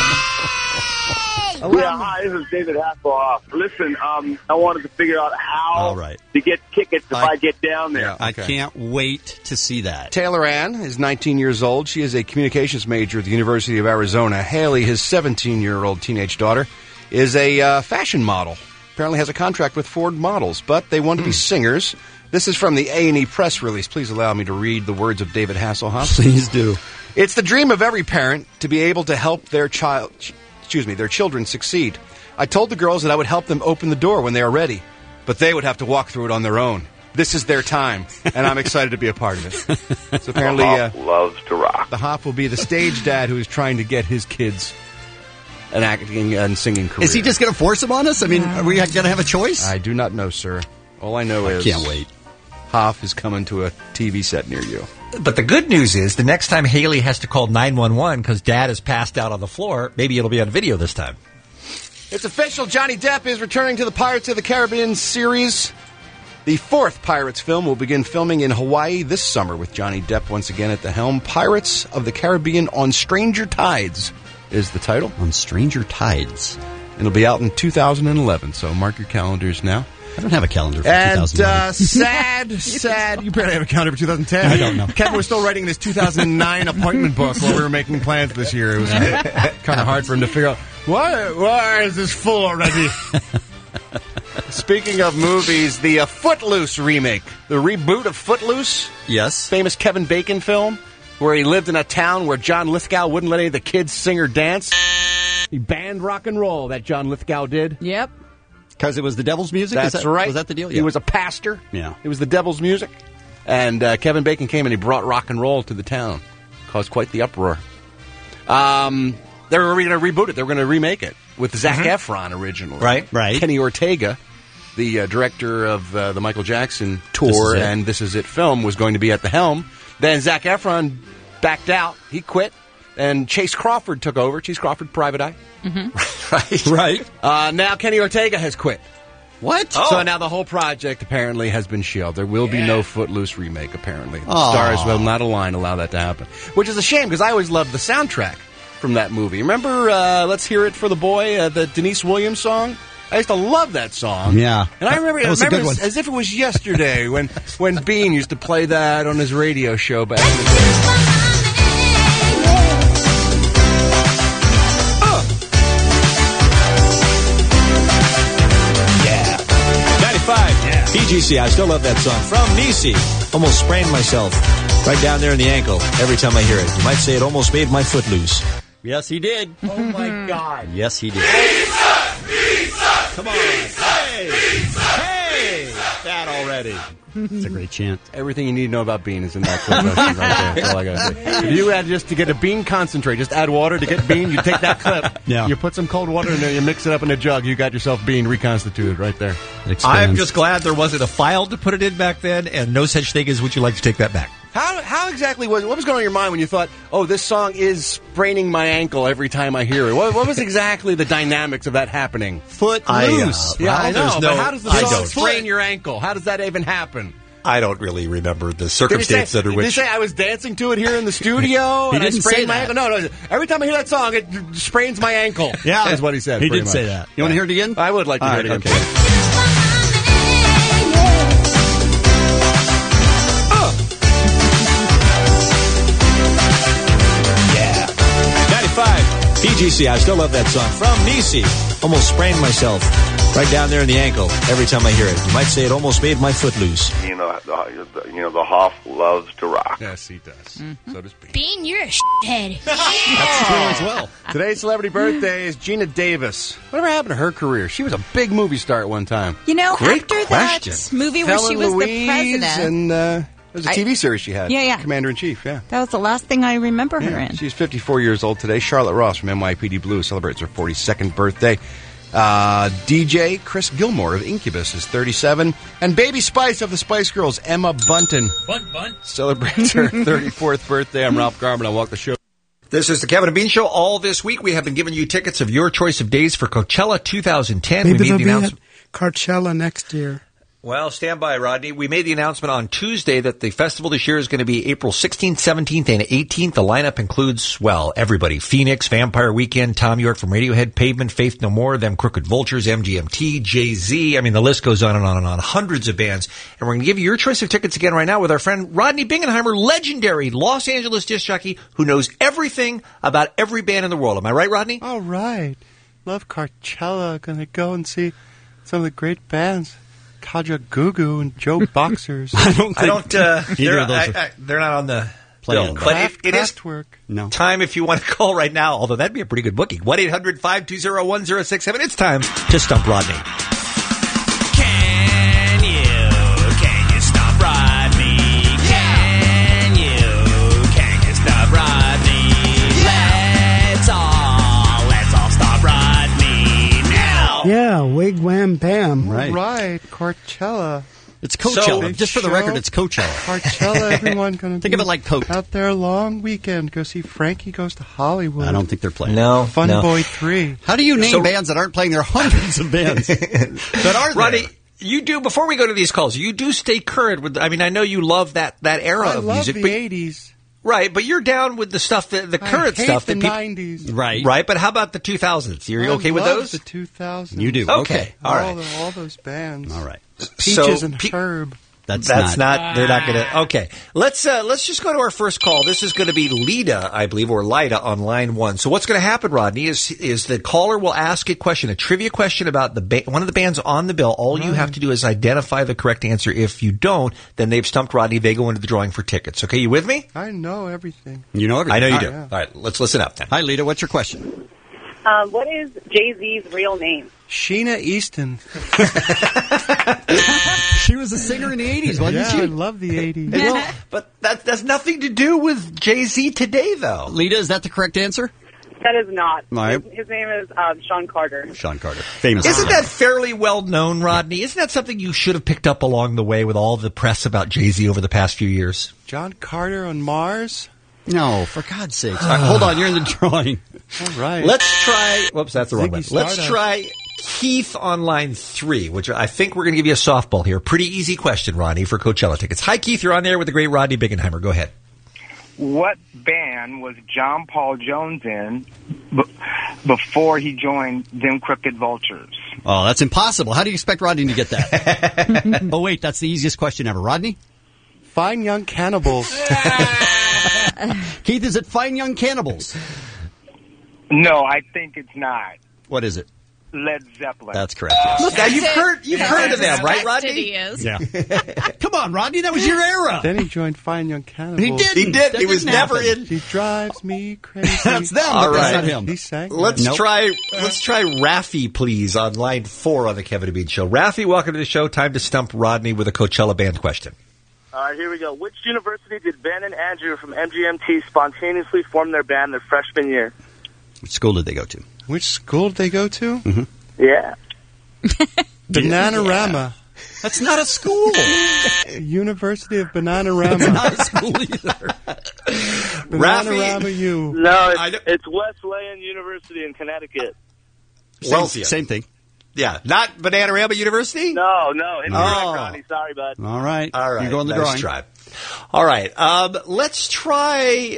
Yeah, hi, this is David Hasselhoff. Listen, I wanted to figure out how to get tickets if I get down there. Yeah, I can't wait to see that. Taylor Ann is 19 years old. She is a communications major at the University of Arizona. Haley, his 17-year-old teenage daughter, is a fashion model. Apparently has a contract with Ford Models, but they want to be singers. This is from the A&E press release. Please allow me to read the words of David Hasselhoff. Please do. It's the dream of every parent to be able to help their children succeed. I told the girls that I would help them open the door when they are ready, but they would have to walk through it on their own. This is their time, and I'm excited to be a part of it. So apparently, loves to rock. The Hoff will be the stage dad who is trying to get his kids an acting and singing career. Is he just going to force them on us? I mean, are we going to have a choice? I do not know, sir. All I know is... can't wait. Hoff is coming to a TV set near you. But the good news is the next time Haley has to call 911 because Dad is passed out on the floor, maybe it'll be on video this time. It's official. Johnny Depp is returning to the Pirates of the Caribbean series. The 4th Pirates film will begin filming in Hawaii this summer with Johnny Depp once again at the helm. Pirates of the Caribbean on Stranger Tides is the title. On Stranger Tides. It'll be out in 2011, so mark your calendars now. I don't have a calendar for and, 2011. sad. You barely have a calendar for 2010. I don't know. Kevin was still writing this 2009 appointment book while we were making plans this year. It was kind of hard for him to figure out, why is this full already? Speaking of movies, the Footloose remake, the reboot of Footloose. Yes. Famous Kevin Bacon film where he lived in a town where John Lithgow wouldn't let any of the kids sing or dance. He banned rock and roll, that John Lithgow did. Yep. Because it was the devil's music? That's right. Was that the deal? Yeah. He was a pastor. Yeah. It was the devil's music. And Kevin Bacon came and he brought rock and roll to the town. Caused quite the uproar. They were going to reboot it. They were going to remake it with Zac Efron originally. Right. Kenny Ortega, the director of the Michael Jackson tour and This Is It film, was going to be at the helm. Then Zac Efron backed out. He quit. And Chase Crawford took over. Chase Crawford, Private Eye. Right. Now Kenny Ortega has quit. What? So now the whole project apparently has been shelved. There will be no Footloose remake, apparently. The stars will not allow that to happen. Which is a shame, because I always loved the soundtrack from that movie. Remember Let's Hear It for the Boy, the Denise Williams song? I used to love that song. Yeah. And I remember a good one. as if it was yesterday when Bean used to play that on his radio show back in the day. PGC, I still love that song. From Nisi. Almost sprained myself right down there in the ankle every time I hear it. You might say it almost made my foot loose. Yes, he did. Oh, my God. Yes, he did. Come on. Hey! That already. It's a great chant. Everything you need to know about Bean is in that clip right there. That's all I got to say. If you had just to get a bean concentrate, just add water to get bean, you take that clip, you put some cold water in there, you mix it up in a jug, you got yourself bean reconstituted right there. I'm just glad there wasn't a file to put it in back then, and no such thing as would you like to take that back. How exactly what was going on in your mind when you thought, oh, this song is spraining my ankle every time I hear it? What was exactly the dynamics of that happening? Foot loose. Yeah, I know, but how does the song sprain sprain your ankle? How does that even happen? I don't really remember the circumstance under which... Did he say I was dancing to it here in the studio and I sprained my ankle? No. Every time I hear that song, it sprains my ankle. Yeah. That's what he said. He did say that. You want to hear it again? I would like to hear it again. Okay. PGC, I still love that song. From Nisi. Almost sprained myself right down there in the ankle every time I hear it. You might say it almost made my foot loose. You know, the Hoff loves to rock. Yes, he does. Mm-hmm. So does Bean. Bean, you're a shithead. That's true as well. Today's celebrity birthday is Gina Davis. Whatever happened to her career? She was a big movie star at one time. You know, Great after question. that movie where Helen she was Louise the president. And it was a TV series she had. Yeah. Commander-in-Chief, yeah. That was the last thing I remember her in. She's 54 years old today. Charlotte Ross from NYPD Blue celebrates her 42nd birthday. DJ Chris Gilmore of Incubus is 37. And Baby Spice of the Spice Girls, Emma Bunton, celebrates her 34th birthday. I'm Ralph Garman. I walk the show. This is the Kevin and Bean Show. All this week, we have been giving you tickets of your choice of days for Coachella 2010. Maybe we they'll made the be at announcement. Coachella next year. Well, stand by, Rodney. We made the announcement on Tuesday that the festival this year is going to be April 16th, 17th, and 18th. The lineup includes, well, everybody. Phoenix, Vampire Weekend, Tom York from Radiohead, Pavement, Faith No More, Them Crooked Vultures, MGMT, Jay-Z. I mean, the list goes on and on and on. Hundreds of bands. And we're going to give you your choice of tickets again right now with our friend Rodney Bingenheimer, legendary Los Angeles disc jockey who knows everything about every band in the world. Am I right, Rodney? All right. Love Coachella. Gonna go and see some of the great bands. Kaja Gugu and Joe Boxers. They're not on the bill. But it is time if you want to call right now, although that'd be a pretty good booking. 1-800-520-1067. It's time to stump Rodney. Can you stop Rodney? Can you stop Rodney? Let's all stop Rodney now. Yeah, wig, wham, bam. Right, Coachella. It's Coachella. Just for the record, it's Coachella. Coachella, everyone going to Think of it like Coke. Out there a long weekend. Go see Frankie Goes to Hollywood. I don't think they're playing. Fun Boy 3. How do you name bands that aren't playing? There are hundreds of bands that are Rodney, there. you do, before we go to these calls, you do stay current with, I mean, I know you love that era of music. I love the 80s. Right, but you're down with the stuff, the current stuff. the that 90s. Right, but how about the 2000s? You're okay with those? the 2000s. You do. Okay. All right. All those bands. All right. Peaches and Herb. That's not. They're not going to. Okay, let's just go to our first call. This is going to be Lida, I believe, or Lida on line 1. So what's going to happen, Rodney, is the caller will ask a question, a trivia question about one of the bands on the bill. All you have to do is identify the correct answer. If you don't, then they've stumped Rodney. They go into the drawing for tickets. Okay, you with me? I know everything. You know everything. I know you do. Yeah. All right, let's listen up then. Hi, Lida. What's your question? What is Jay-Z's real name? Sheena Easton. She was a singer in the 80s, wasn't she? I love the 80s. Well, but that's nothing to do with Jay-Z today, though. Lida, is that the correct answer? That is not. All right. His name is Sean Carter. Sean Carter. Famous. Isn't that fairly well known, Rodney? Isn't that something you should have picked up along the way with all the press about Jay-Z over the past few years? John Carter on Mars? No, for God's sakes. Hold on, you're in the drawing. All right. Let's try... Whoops, that's the wrong one. Ziggy Let's Stardust. try Keith on line 3, which I think we're going to give you a softball here. Pretty easy question, Rodney, for Coachella tickets. Hi, Keith. You're on there with the great Rodney Bingenheimer. Go ahead. What band was John Paul Jones in before he joined Them Crooked Vultures? Oh, that's impossible. How do you expect Rodney to get that? Oh, wait, that's the easiest question ever. Rodney? Fine Young Cannibals. Keith, is it Fine Young Cannibals? No, I think it's not. What is it? Led Zeppelin. That's correct, yes. Look, now you've heard of them, right, Rodney? He is. Yeah. Come on, Rodney, that was your era. Then he joined Fine Young Cannibals. He did. He did. He was never in. He drives me crazy. That's them, All but that's right. not him. He sang. Let's that. try Rafi, please, on line 4 on the Kevin and Bean Show. Rafi, welcome to the show. Time to stump Rodney with a Coachella band question. All right, here we go. Which university did Ben and Andrew from MGMT spontaneously form their band their freshman year? Which school did they go to? Which school did they go to? Mm-hmm. Yeah. Bananarama. That's not a school. University of Bananarama. That's not a school either. Bananarama U. No, it's Wesleyan University in Connecticut. Same thing. Yeah, not Bananarama University? No, incorrect, Ronnie. Sorry, bud. All right. You go in the nice drawing. Try. All right. Let's try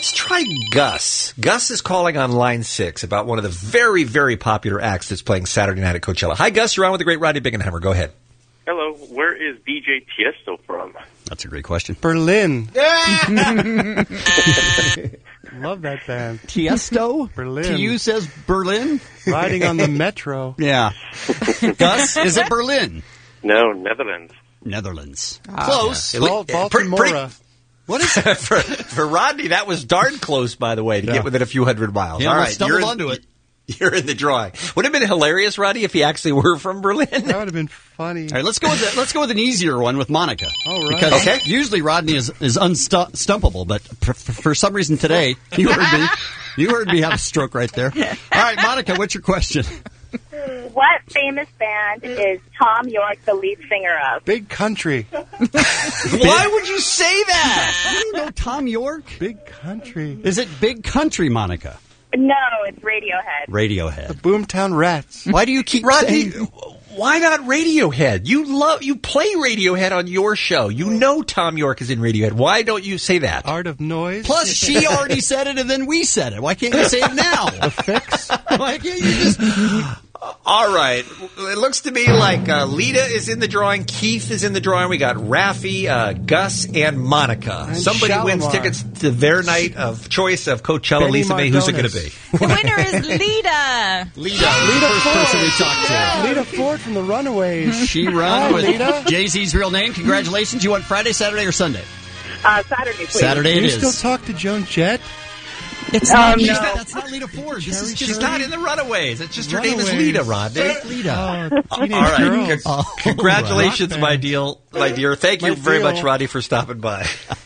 Gus. Gus is calling on line 6 about one of the very, very popular acts that's playing Saturday night at Coachella. Hi, Gus. You're on with the great Rodney Bingenheimer. Go ahead. Hello, where is DJ Tiesto from? That's a great question. Berlin. Love that band. Tiesto? Berlin. To you says Berlin? Riding on the metro. Yeah. Gus, is it Berlin? No, Netherlands. Netherlands. Close. Baltimore. What is it? For Rodney, that was darn close, by the way, to get within a few hundred miles. He All almost right, stumbled onto it. You're in the drawing. Would it have been hilarious, Rodney, if he actually were from Berlin? That would have been funny. All right, let's go with an easier one with Monica. All right. Because usually Rodney is unstumpable, but for some reason today, you heard me have a stroke right there. All right, Monica, what's your question? What famous band is Tom York the lead singer of? Big Country. Why would you say that? You don't know Tom York? Big Country. Is it Big Country, Monica? No, it's Radiohead. Radiohead. The Boomtown Rats. Why do you keep Rodney, saying... why not Radiohead? You play Radiohead on your show. You know Tom York is in Radiohead. Why don't you say that? Art of Noise. Plus, she already said it, and then we said it. Why can't you say it now? The Fix. Why can't you just... All right. It looks to me like Lita is in the drawing. Keith is in the drawing. We got Raffi, Gus, and Monica. And Somebody Shalimar. wins tickets to their night of choice of Coachella. Benny Lisa May, who's it going to Mardones. be? The winner is Lita. Lita, the first person we talked to. Lita Ford from the Runaways. She Hi, run with Lita. Jay-Z's real name. Congratulations. You want Friday, Saturday, or Sunday? Saturday, please. Saturday Do it you is. still talk to Joan Jett? It's not, no. that's not Lita Ford. She's not in the Runaways. It's just her name is Runaways. Lita, Rodney. Lita. All right. Girls. Congratulations, rock my band. deal. My dear. Thank you My very deal. much, Rodney, for stopping by.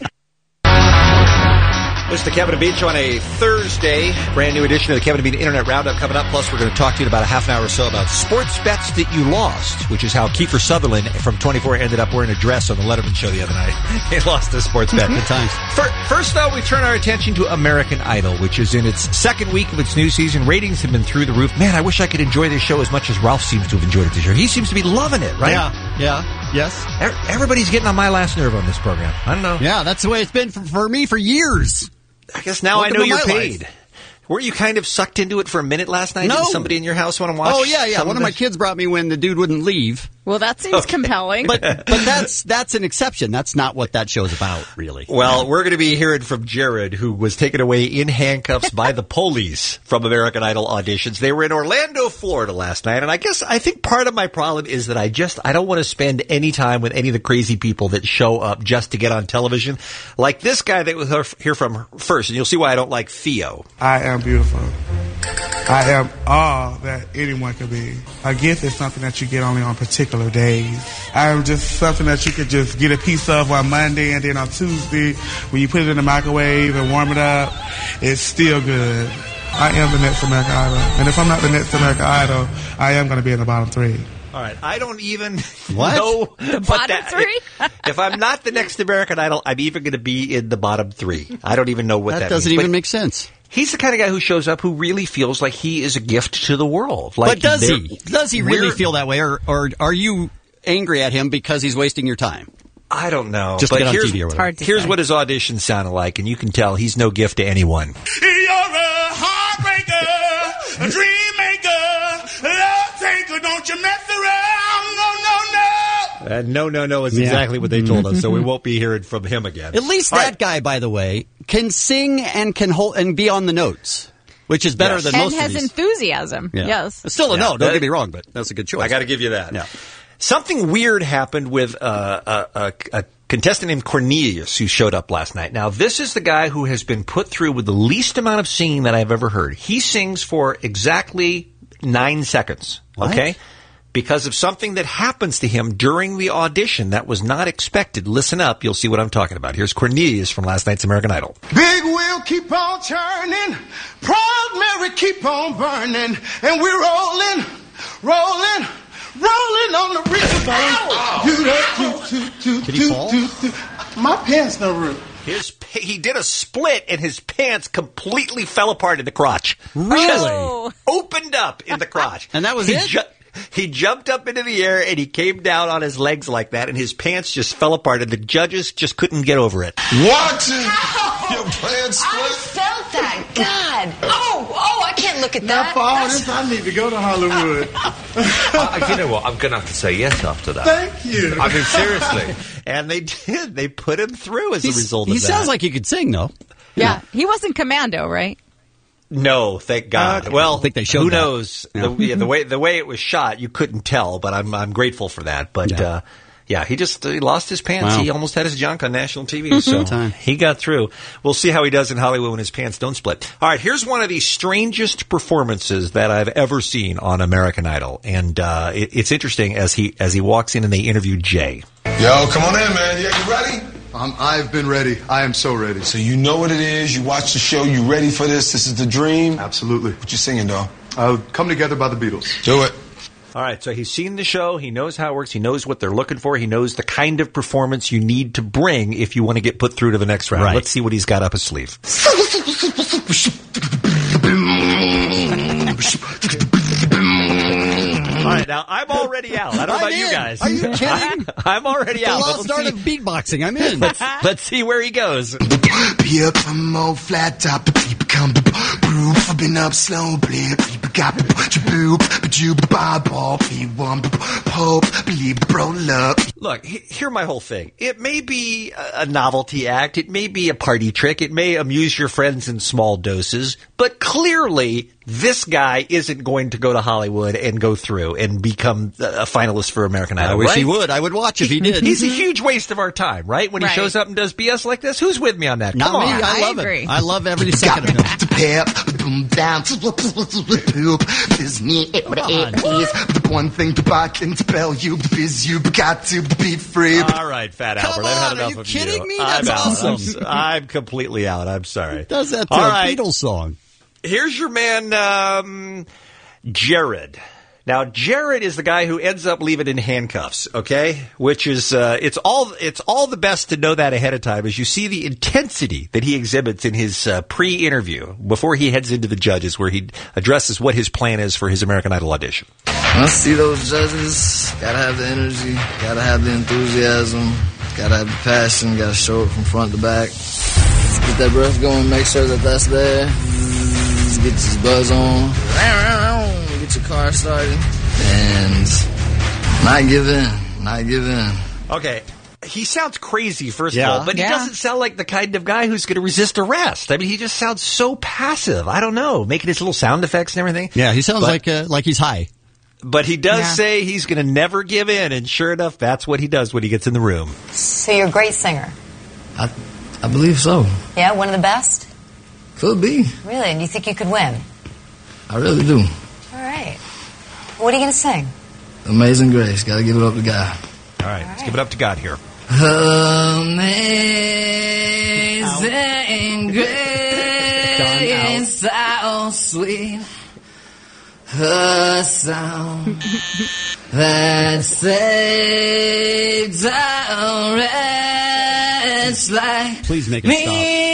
This is the Kevin and Bean Show on a Thursday. Brand new edition of the Kevin and Bean Internet Roundup coming up. Plus, we're going to talk to you in about a half an hour or so about sports bets that you lost, which is how Kiefer Sutherland from 24 ended up wearing a dress on the Letterman show the other night. He lost a sports bet. Good times. First, though, we turn our attention to American Idol, which is in its second week of its new season. Ratings have been through the roof. Man, I wish I could enjoy this show as much as Ralph seems to have enjoyed it this year. He seems to be loving it, right? Yeah. Yes. Everybody's getting on my last nerve on this program. I don't know. Yeah, that's the way it's been for me for years. I guess now Welcome I know to you're my paid. life. Were you kind of sucked into it for a minute last night? No. Did somebody in your house want to watch? Oh, yeah. some One of my this? kids brought me when the dude wouldn't leave. Well, that seems compelling. But that's an exception. That's not what that show's about, really. Well, we're going to be hearing from Jared, who was taken away in handcuffs by the police from American Idol auditions. They were in Orlando, Florida last night, and I think part of my problem is that I don't want to spend any time with any of the crazy people that show up just to get on television. Like this guy that we'll hear from first, and you'll see why I don't like Theo. I am beautiful. I am all that anyone could be. A gift is something that you get only on particular days. I am just something that you could just get a piece of on Monday, and then on Tuesday, when you put it in the microwave and warm it up, it's still good. I am the next American Idol. And if I'm not the next American Idol, I am going to be in the bottom three. All right, I don't even What? know The bottom three? If I'm not the next American Idol, I'm even going to be in the bottom three. I don't even know what that That doesn't means. even But make sense. he's the kind of guy who shows up who really feels like he is a gift to the world. Like But does he? Does he really we're- feel that way, or are you angry at him because he's wasting your time? I don't know. Just to but get on here's, TV or whatever. hard to here's say. what his audition sounded like, and you can tell he's no gift to anyone. You're a heartbreaker, a dream maker, love taker, don't you mess around, No is Yeah. exactly what they told us, so we won't be hearing from him again. At least All that right. guy, by the way, can sing and can hold and be on the notes, which is better Yes. than And most has of these. enthusiasm. Yeah. Yes. It's still a Yeah. no. Don't get me wrong, but that's a good choice. I got to give you that. Yeah. Something weird happened with a contestant named Cornelius who showed up last night. Now, this is the guy who has been put through with the least amount of singing that I've ever heard. He sings for exactly 9 seconds. What? Okay? Because of something that happens to him during the audition that was not expected. Listen up. You'll see what I'm talking about. Here's Cornelius from last night's American Idol. Big wheel keep on turning, Proud Mary keep on burning, and we're rolling on the river. Did he fall? My pants no root. He did a split and his pants completely fell apart in the crotch. Really? Just opened up in the crotch. And that was it? He jumped up into the air and he came down on his legs like that, and his pants just fell apart, and the judges just couldn't get over it. What? Your pants split? I felt that. God. Oh, I can't look at that. For all this, I need to go to Hollywood. You know what? I'm going to have to say yes after that. Thank you. I mean, seriously. And they did. They put him through as a result of He that. sounds like he could sing, though. Yeah, he wasn't Commando, right? No, thank God. Well, I think they showed who that. knows? Yeah. The way it was shot, you couldn't tell. But I'm grateful for that. But he lost his pants. Wow. He almost had his junk on national TV. So he got through. We'll see how he does in Hollywood when his pants don't split. All right, here's one of the strangest performances that I've ever seen on American Idol, and it's interesting as he walks in and they interview Jay. Yo, come on in, man. Yeah, you ready? I've been ready. I am so ready. So you know what it is. You watch the show. You ready for this? This is the dream. Absolutely. What you singing, dog? Come Together by the Beatles. Do it. All right, so he's seen the show. He knows how it works. He knows what they're looking for. He knows the kind of performance you need to bring if you want to get put through to the next round. Right. Let's see what he's got up his sleeve. All right, now I'm already out. I don't know about you guys. Are you kidding? I'm already out. The lost art of beatboxing. I'm in. Let's see where he goes. Be up some old flat top, people come proof. I've been up slow, blip, people got Look, hear my whole thing. It may be a novelty act. It may be a party trick. It may amuse your friends in small doses. But clearly, this guy isn't going to go to Hollywood and go through and become a finalist for American Idol. I wish right? he would. I would watch if he did. He's a huge waste of our time, right? When he Right. shows up and does BS like this, who's with me on that? Not Come me. on. I love agree. it. I love every second of him. One thing I can spell you is you got to be free. All right, Fat Come Albert. I've had on, enough are you of kidding you. me? I'm That's out. awesome. I'm completely out. I'm sorry. Does that to All a right. Beatles song? Here's your man, Jared. Now, Jared is the guy who ends up leaving in handcuffs, okay? Which is, it's all the best to know that ahead of time as you see the intensity that he exhibits in his pre-interview before he heads into the judges where he addresses what his plan is for his American Idol audition. When I see those judges, gotta have the energy, gotta have the enthusiasm, gotta have the passion, gotta show it from front to back. Get that breath going, make sure that that's there. Get your buzz on. Get your car started. And not give in. Okay. He sounds crazy, first Yeah. of all, but he doesn't sound like the kind of guy who's going to resist arrest. I mean, he just sounds so passive. I don't know, making his little sound effects and everything. Yeah, he sounds like he's high. But he does say he's going to never give in, and sure enough, that's what he does when he gets in the room. So you're a great singer. I believe so. Yeah, one of the best? Could be. Really? And you think you could win? I really do. All right. What are you going to sing? Amazing Grace. Gotta give it up to God. All right, let's give it up to God here. Amazing grace, how sweet the sound that saves a wretch like Please make it me.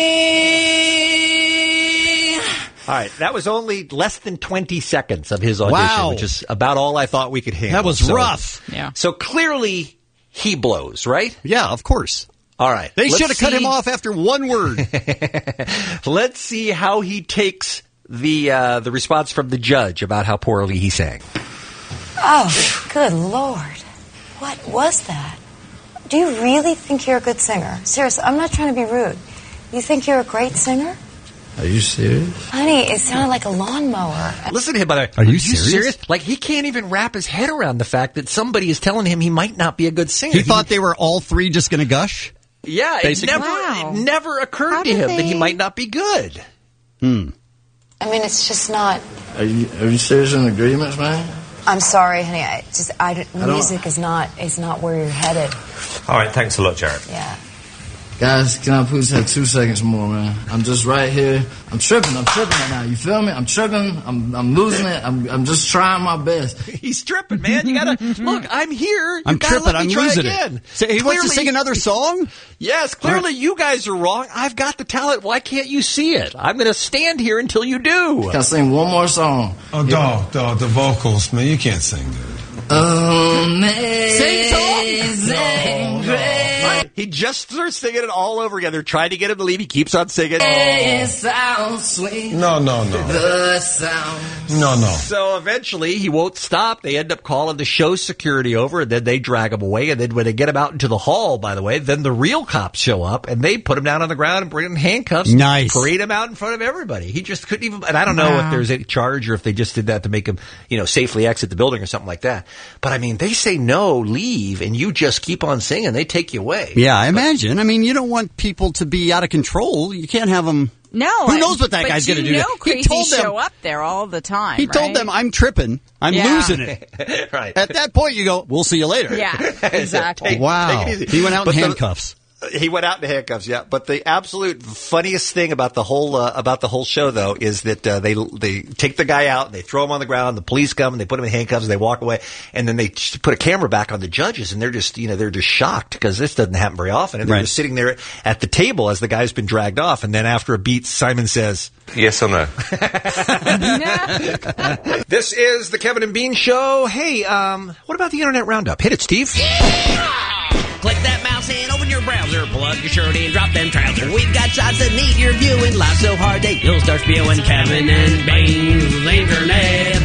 All right, that was only less than 20 seconds of his audition, Wow. which is about all I thought we could handle. That was rough. Yeah. So clearly, he blows, right? Yeah, of course. All right. They let's should have cut him see- off after one word. Let's see how he takes the response from the judge about how poorly he sang. Oh, good Lord. What was that? Do you really think you're a good singer? Seriously, I'm not trying to be rude. You think you're a great singer? Are you serious? Honey, it sounded like a lawnmower. Listen to him, by the way. Are you serious? Like, he can't even wrap his head around the fact that somebody is telling him he might not be a good singer. He thought they were all three just going to gush? Yeah, Basically. it never occurred to him that he might not be good. I mean, it's just not. Are you serious in agreements, man? I'm sorry, honey. don't- Music is not where you're headed. All right, thanks a lot, Jared. Yeah. Guys, can I please have 2 seconds more, man? I'm just right here. I'm tripping right now. You feel me? I'm tripping. I'm losing it. I'm just trying my best. He's tripping, man. You gotta look. I'm here. You I'm gotta tripping. let me I'm try losing again. it. So he wants to Clearly- sing another song? Yes, clearly you guys are wrong. I've got the talent. Why can't you see it? I'm going to stand here until you do. Can I sing one more song? Oh, dog, the vocals, man. You can't sing, dude. Amazing grace. He just starts singing it all over again. They're trying to get him to leave. He keeps on singing. It sounds sweet. No. The sound. No. So eventually he won't stop. They end up calling the show security over, and then they drag him away. And then when they get him out into the hall, by the way, then the real cops show up, and they put him down on the ground and bring him in handcuffs. Nice. Parade him out in front of everybody. He just couldn't even, and I don't know if there's a charge or if they just did that to make him, safely exit the building or something like that. But I mean, they say no, leave, and you just keep on singing. They take you away. Yeah, I imagine. I mean, you don't want people to be out of control. You can't have them. No. Who knows what that guy's going to do? He told them show up there all the time. He told them, I'm tripping. I'm losing it. Right. At that point, you go, we'll see you later. Yeah, exactly. Wow. He went out in handcuffs. He went out in handcuffs, yeah. But the absolute funniest thing about the whole show, though, is that they take the guy out, they throw him on the ground, the police come, and they put him in handcuffs, and they walk away, and then they put a camera back on the judges, and they're just shocked because this doesn't happen very often, and they're just sitting there at the table as the guy's been dragged off, and then after a beat, Simon says, "Yes or no?" This is the Kevin and Bean Show. Hey, what about the Internet Roundup? Hit it, Steve. Click that mouse and open your browser. Plug your shirt in, drop them trousers. We've got shots that need your viewing. Live so hard that you'll start spewing. Kevin and Bean's Internet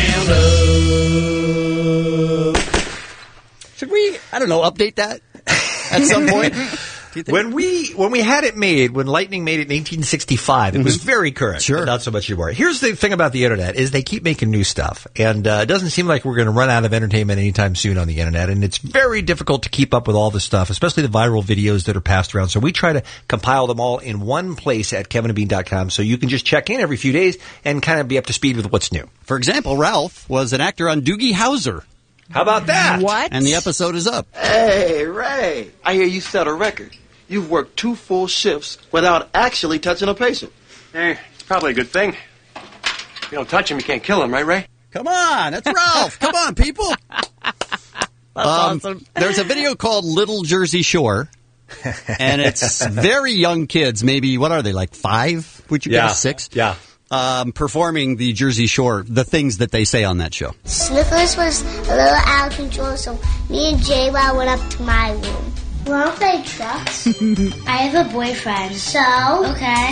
Roundup. Should we, update that at some point? When we had it made, when Lightning made it in 1865, it was very current. Sure. But not so much anymore. Here's the thing about the Internet is they keep making new stuff. And it doesn't seem like we're going to run out of entertainment anytime soon on the Internet. And it's very difficult to keep up with all the stuff, especially the viral videos that are passed around. So we try to compile them all in one place at kevinandbean.com so you can just check in every few days and kind of be up to speed with what's new. For example, Ralph was an actor on Doogie Howser. How about that? What? And the episode is up. Hey, Ray, I hear you set a record. You've worked 2 full shifts without actually touching a patient. Hey, it's probably a good thing. If you don't touch him, you can't kill him, right, Ray? Come on, that's Ralph. Come on, people. That's awesome. There's a video called Little Jersey Shore, and it's very young kids, maybe, what are they, like 5? Would you guess 6? Yeah. Performing the Jersey Shore, the things that they say on that show. Sniffles was a little out of control, so me and J-Wow went up to my room. Well, I play trucks. I have a boyfriend. So? Okay.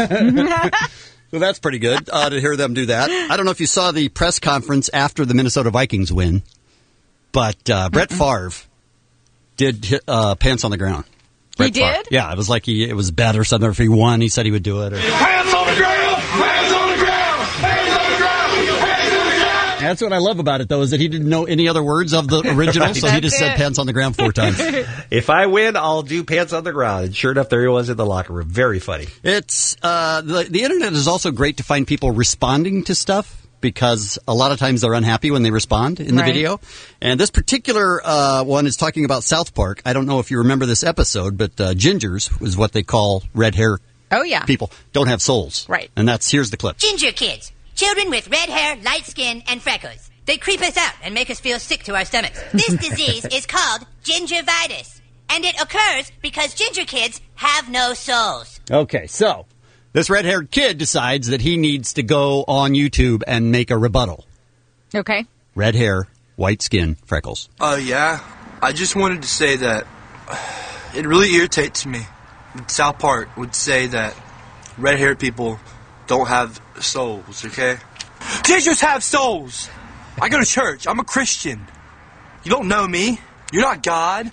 Well, that's pretty good to hear them do that. I don't know if you saw the press conference after the Minnesota Vikings win, but Brett Favre did hit, Pants on the Ground. He did? Yeah, it was like it was bet or something. If he won, he said he would do it. Hands on the ground! Hands on the ground! Hands on the ground! Hands on the ground! That's what I love about it, though, is that he didn't know any other words of the original, so he just said Pants on the Ground 4 times. If I win, I'll do Pants on the Ground. And sure enough, there he was in the locker room. Very funny. It's the Internet is also great to find people responding to stuff, because a lot of times they're unhappy when they respond in the video. And this particular one is talking about South Park. I don't know if you remember this episode, but gingers is what they call red hair people. Don't have souls. Right. And here's the clip. Ginger kids. Children with red hair, light skin, and freckles. They creep us out and make us feel sick to our stomachs. This disease is called gingivitis. And it occurs because ginger kids have no souls. Okay, so this red-haired kid decides that he needs to go on YouTube and make a rebuttal. Okay. Red hair, white skin, freckles. Yeah. I just wanted to say that it really irritates me that South Park would say that red-haired people don't have souls, okay? Gingers have souls! I go to church. I'm a Christian. You don't know me. You're not God.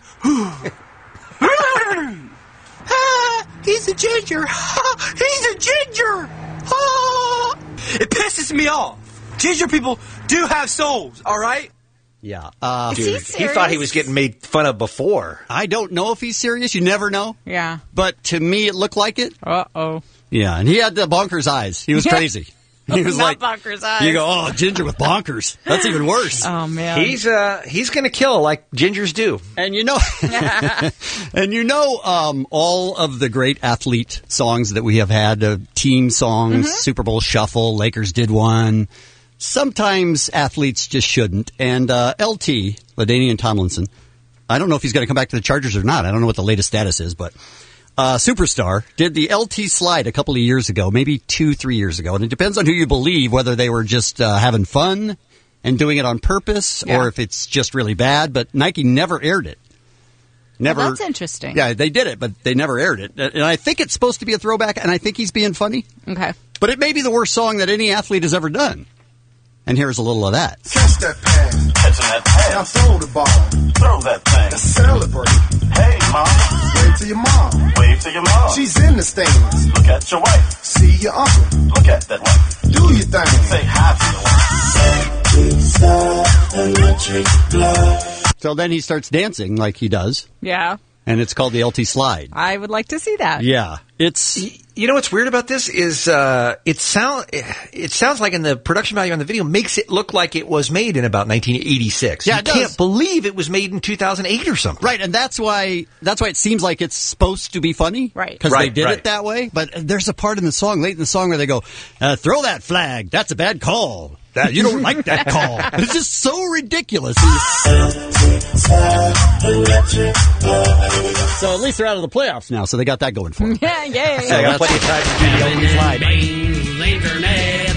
He's a ginger. He's a ginger. It pisses me off. Ginger people do have souls, all right? Yeah. Dude, he thought he was getting made fun of before. I don't know if he's serious. You never know. Yeah. But to me, it looked like it. Uh-oh. Yeah, and he had the bonkers eyes. He was crazy. He was Not like, bonkers eyes. you go, oh, ginger with bonkers. That's even worse. Oh, man. He's going to kill like gingers do. And all of the great athlete songs that we have had, team songs, Super Bowl Shuffle, Lakers did one. Sometimes athletes just shouldn't. And LT, LaDainian Tomlinson, I don't know if he's going to come back to the Chargers or not. I don't know what the latest status is, but Superstar did the LT slide a couple of years ago, maybe 2-3 years ago. And it depends on who you believe, whether they were just having fun and doing it on purpose or if it's just really bad. But Nike never aired it. Never. Well, that's interesting. Yeah, they did it, but they never aired it. And I think it's supposed to be a throwback, and I think he's being funny. Okay. But it may be the worst song that any athlete has ever done. And here's a little of that. Catch that pass. Catching that pass. Now throw the ball. Throw that thing. Let's celebrate. Hey, mom. Wave to your mom. Wave to your mom. She's in the stands. Look at your wife. See your uncle. Look at that wife. Do your thing. Say hi to your wife. So then he starts dancing like he does. Yeah. And it's called the LT Slide. I would like to see that. Yeah. It's... You know what's weird about this is it sounds like in the production value on the video makes it look like it was made in about 1986. Yeah, you can't believe it was made in 2008 or something. Right, and that's why it seems like it's supposed to be funny. Right. Because they did it that way. But there's a part in the song, late in the song, where they go, throw that flag. That's a bad call. You don't like that call. It's just so ridiculous. So at least they're out of the playoffs now, so they got that going for them. Yeah. So they got plenty of time to do the LT Slide. Baines Internet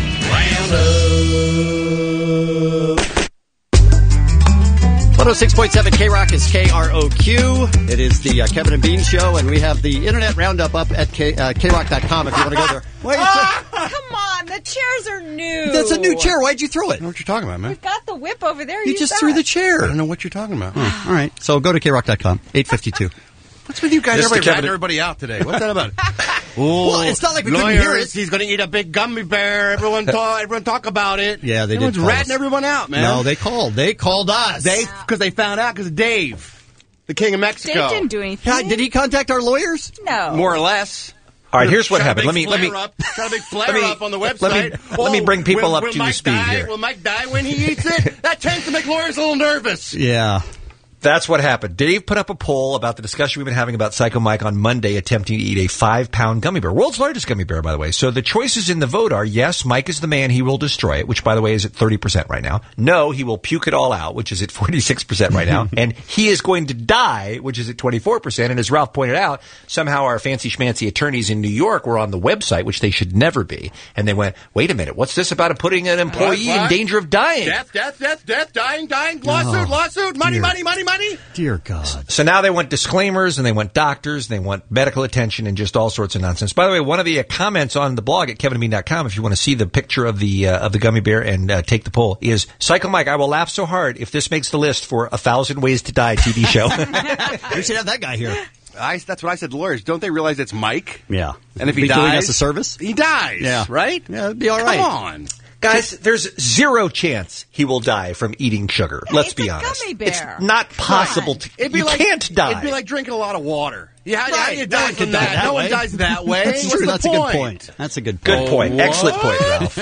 Roundup. 106.7 K-Rock is KROQ. It is the Kevin and Bean Show, and we have the Internet Roundup up at KROC.com if you want to go there. Come on, the chairs are new. That's a new chair. Why'd you throw it? I don't know what you're talking about, man. We've got the whip over there. You just threw the chair. I don't know what you're talking about. All right, so go to KROC.com, 852. What's with you guys? Mr. Everybody Kevin- ratting everybody out today. What's that about? Well, it's not like we couldn't hear it. He's going to eat a big gummy bear. Everyone talk about it. Yeah, they Everyone's did call ratting us. everyone out, man. No, they called. They called us. Because they found out because of Dave, the king of Mexico. Dave didn't do anything. Yeah, did he contact our lawyers? No. More or less. All right, here's what Shot a happened. big Let me Shot a big flare up on the website. let me bring people up will to Mike speed die? here. Will Mike die when he eats it? That tends to make lawyers a little nervous. Yeah. That's what happened. Dave put up a poll about the discussion we've been having about Psycho Mike on Monday attempting to eat a 5-pound gummy bear. World's largest gummy bear, by the way. So the choices in the vote are, yes, Mike is the man, he will destroy it, which, by the way, is at 30% right now. No, he will puke it all out, which is at 46% right now. And he is going to die, which is at 24%. And as Ralph pointed out, somehow our fancy schmancy attorneys in New York were on the website, which they should never be. And they went, wait a minute, what's this about putting an employee in danger of dying? Death, dying, lawsuit, money. Dear God. So now they want disclaimers, and they want doctors, and they want medical attention, and just all sorts of nonsense. By the way, one of the comments on the blog at kevinandbean.com, if you want to see the picture of the gummy bear and take the poll, is, Psycho Mike, I will laugh so hard if this makes the list for 1,000 Ways to Die TV show. We should have that guy here. That's what I said to lawyers. Don't they realize it's Mike? Yeah. And if he Be dies, doing us a service? he dies. Yeah. Right? Yeah, it'd be all right. Come on. Guys, there's zero chance he will die from eating sugar. Let's be honest. Gummy bear. It's not possible to. You can't die. It'd be like drinking a lot of water. Yeah, Right. how do you No die one can from die that? that No way. one dies that way. That's What's true. the That's a good point. That's a good point. Good point. Excellent point, Ralph.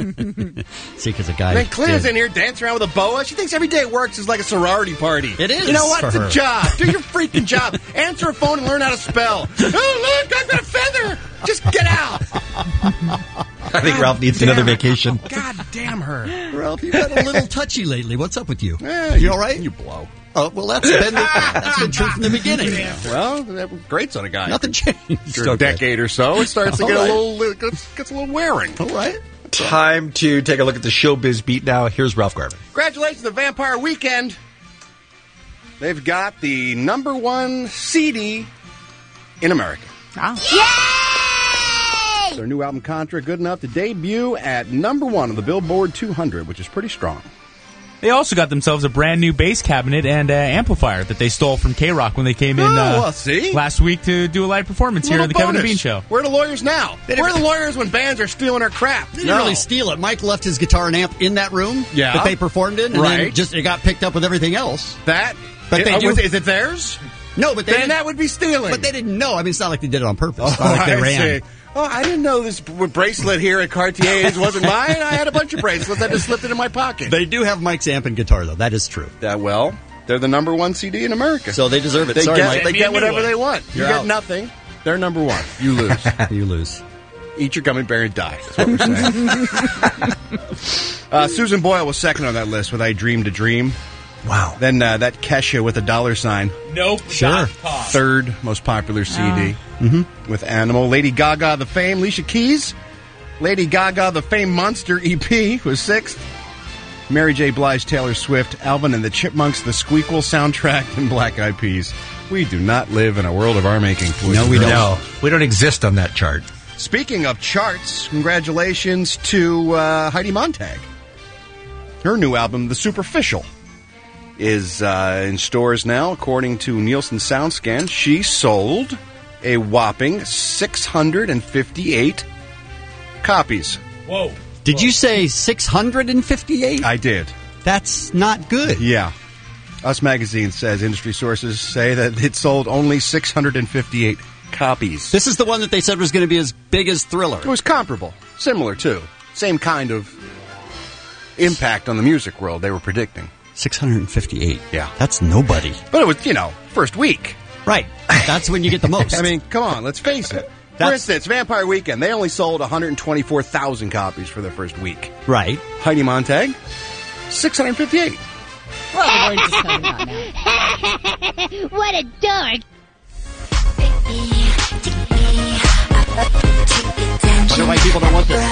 See, because a guy. Man, Claire's did- in here dancing around with a boa. She thinks every day at work is like a sorority party. It is You know what? for It's her. a job. Do your freaking job. Answer a phone and learn how to spell. Oh, look, I've got a feather. Just get out. I think Ralph needs another vacation. God damn her. Ralph, you've been a little touchy lately. What's up with you? Yeah, you all right? You blow. Oh, well, that's been true from the beginning. Well, that grates on a guy. Nothing changed. After a decade or so, it starts to All get right. a little gets a little wearing. All right. Time to take a look at the showbiz beat now. Here's Ralph Garvin. Congratulations to Vampire Weekend. They've got the #1 CD in America. Their new album, Contra, good enough to debut at #1 on the Billboard 200, which is pretty strong. They also got themselves a brand new bass cabinet and amplifier that they stole from K-Rock when they came in see? last week to do a live performance here at the Kevin and Bean Show. Where are the lawyers now? Where are the lawyers when bands are stealing our crap? They didn't really steal it. Mike left his guitar and amp in that room that they performed in, and then Right. just it got picked up with everything else. That? But they do. Is it theirs? No, but they then didn't- that would be stealing. But they didn't know. I mean, it's not like they did it on purpose. It's not like they I ran. see. Oh, I didn't know this bracelet here at Cartier's wasn't mine. I had a bunch of bracelets. I just slipped it in my pocket. They do have Mike's amp and guitar, though. That is true. Well, they're the #1 CD in America. So they deserve it. They Sorry, get, Mike. they get whatever they want. You're you out. get nothing. They're #1. You lose. You lose. Eat your gummy bear and die. That's what we're saying. Susan Boyle was second on that list with I Dream to Dream. Wow. Then that Kesha with a $. Nope. Sure. Third most popular CD with Animal. Lady Gaga, The Fame. Alicia Keys. Lady Gaga, The Fame Monster EP was 6th. Mary J. Blige, Taylor Swift, Alvin and the Chipmunks, The Squeakquel soundtrack, and Black Eyed Peas We do not live in a world of our making. No, we don't. No, we don't exist on that chart. Speaking of charts, congratulations to Heidi Montag. Her new album, The Superficial, is in stores now. According to Nielsen SoundScan, she sold a whopping 658 copies. Whoa. Did you say 658? I did. That's not good. Yeah. Us Magazine says industry sources say that it sold only 658 copies. This is the one that they said was going to be as big as Thriller. It was comparable. Similar, too. Same kind of impact on the music world they were predicting. 658. Yeah. That's nobody. But it was, first week. Right. That's when you get the most. I mean, come on, let's face it. For instance, Vampire Weekend, they only sold 124,000 copies for their first week. Right. Heidi Montag, 658. Well, we're just talking about now. What a dork. Wonder why people don't want this.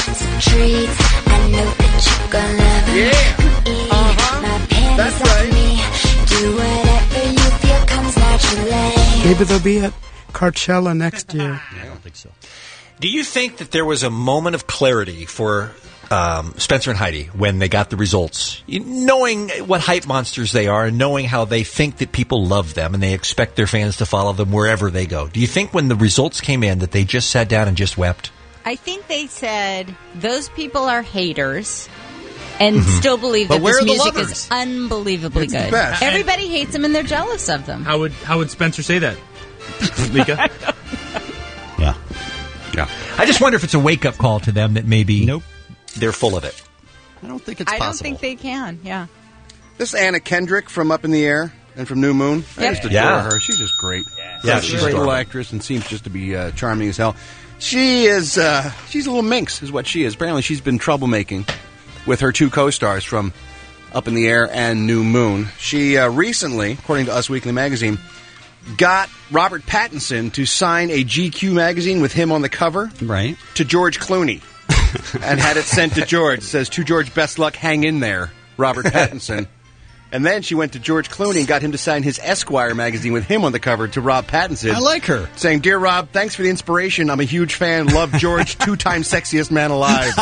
Yeah. That's right. Do whatever you feel comes naturally. Maybe they'll be at Coachella next year. I don't think so. Do you think that there was a moment of clarity for Spencer and Heidi when they got the results? Knowing what hype monsters they are and knowing how they think that people love them and they expect their fans to follow them wherever they go. Do you think when the results came in that they just sat down and just wept? I think they said those people are haters and still believe that this music is unbelievably good. best. Everybody hates them and they're jealous of them. How would Spencer say that? Lika? Yeah. I just wonder if it's a wake-up call to them that maybe they're full of it. I don't think it's I possible. don't think they can, yeah. This is Anna Kendrick from Up in the Air and from New Moon. I Yep. just adore Yeah. her. She's just great. Yeah, she's she's a great little adorable. actress and seems just to be charming as hell. She is, she's a little minx is what she is. Apparently she's been troublemaking with her two co-stars from Up in the Air and New Moon. She recently, according to Us Weekly Magazine, got Robert Pattinson to sign a GQ magazine with him on the cover to George Clooney and had it sent to George. It says, to George, best luck, hang in there, Robert Pattinson. And then she went to George Clooney and got him to sign his Esquire magazine with him on the cover to Rob Pattinson. I like her. Saying, dear Rob, thanks for the inspiration. I'm a huge fan. Love George, 2-time sexiest man alive.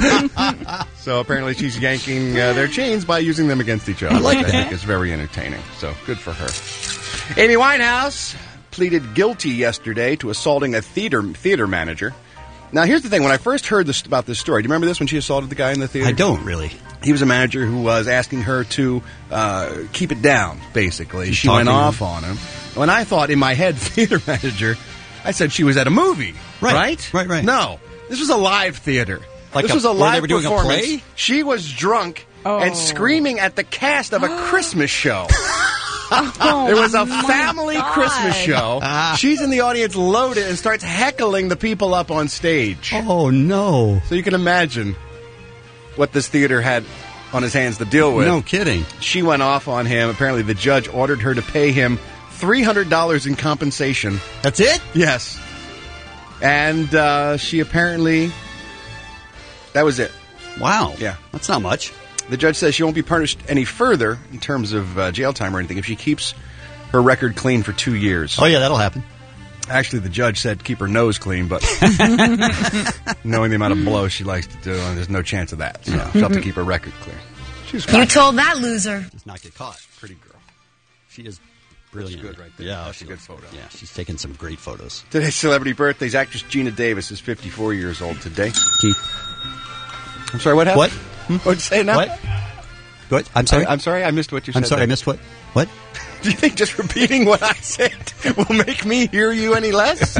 So apparently she's yanking their chains by using them against each other. I like which that. I think is very entertaining. So good for her. Amy Winehouse pleaded guilty yesterday to assaulting a theater manager. Now, here's the thing. When I first heard about this story, do you remember this when she assaulted the guy in the theater? I don't really. He was a manager who was asking her to keep it down, basically. She's She went talking off on him. When I thought in my head, theater manager, I said she was at a movie. Right? No. This was a live theater. Like this was a where they live were doing a performance. play? She was drunk and screaming at the cast of a Christmas show. It was a family Christmas show. She's in the audience loaded and starts heckling the people up on stage. Oh, no. So you can imagine what this theater had on his hands to deal with. No kidding. She went off on him. Apparently the judge ordered her to pay him $300 in compensation. That's it? Yes. And she apparently... That was it. Wow. Yeah. That's not much. The judge says she won't be punished any further in terms of jail time or anything if she keeps her record clean for 2 years. Oh, yeah, that'll happen. Actually, the judge said keep her nose clean, but knowing the amount of blow she likes to do, there's no chance of that. So she'll have to keep her record clear. She's You told that loser. Does not get caught. Pretty girl. She is brilliant. That's good right there. Yeah, That's a good photo. Yeah, she's taken some great photos. Today's celebrity birthdays. Actress Gina Davis is 54 years old today. Keith. I'm sorry, what happened? What? What'd you say now? What? I'm sorry? I'm sorry, I missed what you said. I'm sorry, I missed what? What? Do you think just repeating what I said will make me hear you any less?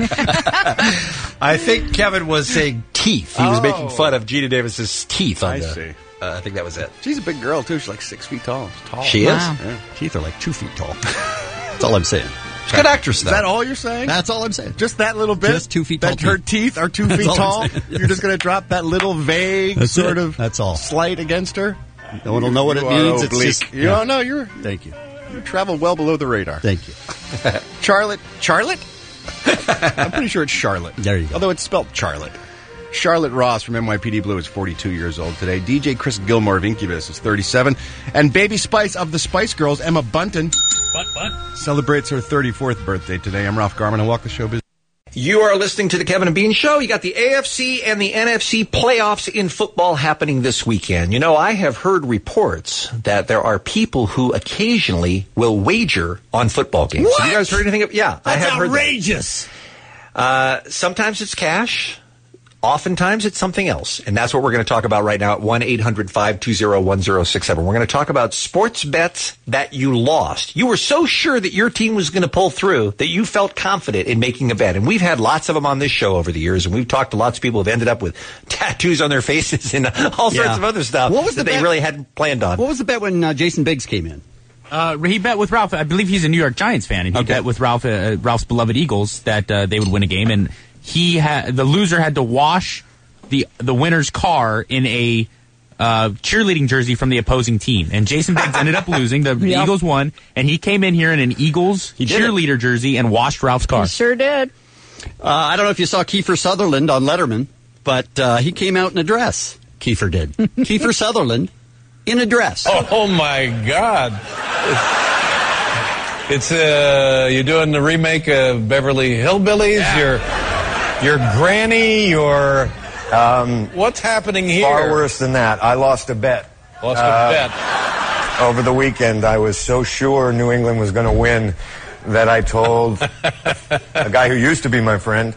I think Kevin was saying teeth. He was making fun of Gina Davis's teeth on I the... see. I think that was it. She's a big girl, too. She's like 6 feet tall. She is? Yeah. Teeth are like 2 feet tall. That's all I'm saying. She's a good actress, though. Is that all you're saying? That's all I'm saying. Just that little bit? Just 2 feet tall. That her teeth are 2 feet That's all tall? I'm saying. Yes. You're just going to drop that little vague That's sort it. of That's all. slight against her? No one will know what it You means. are It's oblique. just... You don't know. You're... Thank you. You travel well below the radar. Thank you. Charlotte? I'm pretty sure it's Charlotte. There you go. Although it's spelled Charlotte. Charlotte Ross from NYPD Blue is 42 years old today. DJ Chris Gilmore of Incubus is 37. And Baby Spice of the Spice Girls, Emma Bunton, celebrates her 34th birthday today. I'm Ralph Garman. I walk the show business. You are listening to the Kevin and Bean Show. You got the AFC and the NFC playoffs in football happening this weekend. You know, I have heard reports that there are people who occasionally will wager on football games. What? Have you guys heard anything? Yeah, That's I have heard that. outrageous. Sometimes it's cash. Oftentimes it's something else. And that's what we're going to talk about right now at 1-800-520-1067. We're going to talk about sports bets that you lost. You were so sure that your team was going to pull through that you felt confident in making a bet. And we've had lots of them on this show over the years, and we've talked to lots of people who have ended up with tattoos on their faces and all sorts of other stuff What was that the they bet? really hadn't planned on. What was the bet when Jason Biggs came in? He bet with Ralph. I believe he's a New York Giants fan, and he bet with Ralph's beloved Eagles that they would win a game. And the loser had to wash the winner's car in a cheerleading jersey from the opposing team. And Jason Biggs ended up losing. The Eagles won, and he came in here in an Eagles cheerleader jersey and washed Ralph's car. He sure did. I don't know if you saw Kiefer Sutherland on Letterman, but he came out in a dress. Kiefer did. Kiefer Sutherland in a dress. Oh my God. It's you're doing the remake of Beverly Hillbillies. Your granny. Your what's happening here? Far worse than that. I lost a bet. Over the weekend. I was so sure New England was going to win that I told a guy who used to be my friend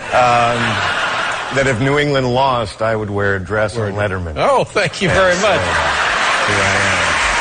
that if New England lost, I would wear a dress on Letterman. Oh, thank you very much. Here I am.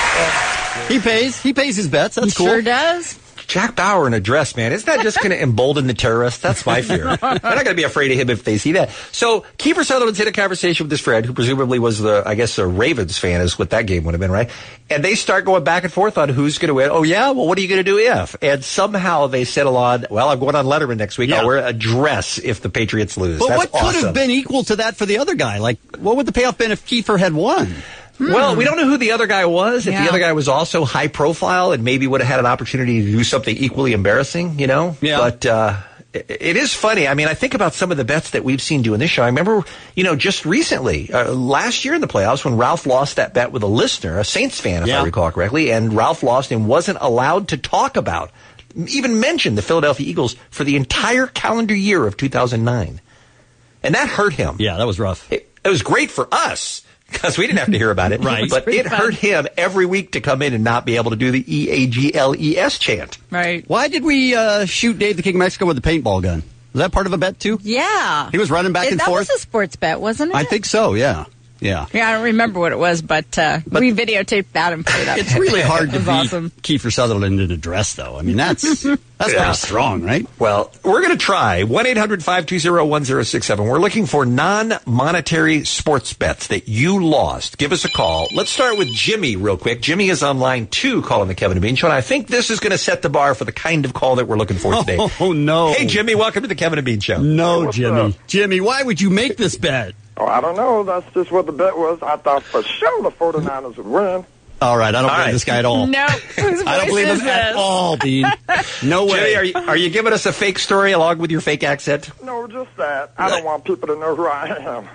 He pays his bets. That's cool. Sure does. Jack Bauer in a dress, man. Isn't that just going to embolden the terrorists? That's my fear. They're not going to be afraid of him if they see that. So Kiefer Sutherland's had a conversation with his friend, who presumably was a Ravens fan is what that game would have been, right? And they start going back and forth on who's going to win. Oh, yeah? Well, what are you going to do if? And somehow they settle on, well, I'm going on Letterman next week. I'll wear a dress if the Patriots lose. But That's what could have been equal to that for the other guy? Like, what would the payoff been if Kiefer had won? Well, we don't know who the other guy was. If the other guy was also high profile and maybe would have had an opportunity to do something equally embarrassing, you know? Yeah. But it is funny. I mean, I think about some of the bets that we've seen doing this show. I remember, just recently, last year in the playoffs when Ralph lost that bet with a listener, a Saints fan, if I recall correctly, and Ralph lost and wasn't allowed to talk about, even mention the Philadelphia Eagles for the entire calendar year of 2009. And that hurt him. Yeah, that was rough. It was great for us, because we didn't have to hear about it. Right. But it hurt him every week to come in and not be able to do the EAGLES chant. Right. Why did we shoot Dave the King of Mexico with a paintball gun? Was that part of a bet, too? Yeah. He was running back and forth? That was a sports bet, wasn't it? I think so, yeah. Yeah. Yeah, I don't remember what it was, but we videotaped that and put it up. It's really hard to beat awesome. Kiefer Sutherland in a dress, though. I mean, that's pretty strong, right? Well, we're going to try 1-800-520-1067. We're looking for non-monetary sports bets that you lost. Give us a call. Let's start with Jimmy real quick. Jimmy is on line 2 calling the Kevin and Bean Show, and I think this is going to set the bar for the kind of call that we're looking for today. Oh, no. Hey, Jimmy, welcome to the Kevin and Bean Show. No, Jimmy. Jimmy, why would you make this bet? Oh, I don't know. That's just what the bet was. I thought for sure the 49ers would win. All right, I don't believe this guy at all. No, whose I don't believe him at all, Bean. No way. Jimmy, are you giving us a fake story along with your fake accent? No, just that. I don't want people to know who I am.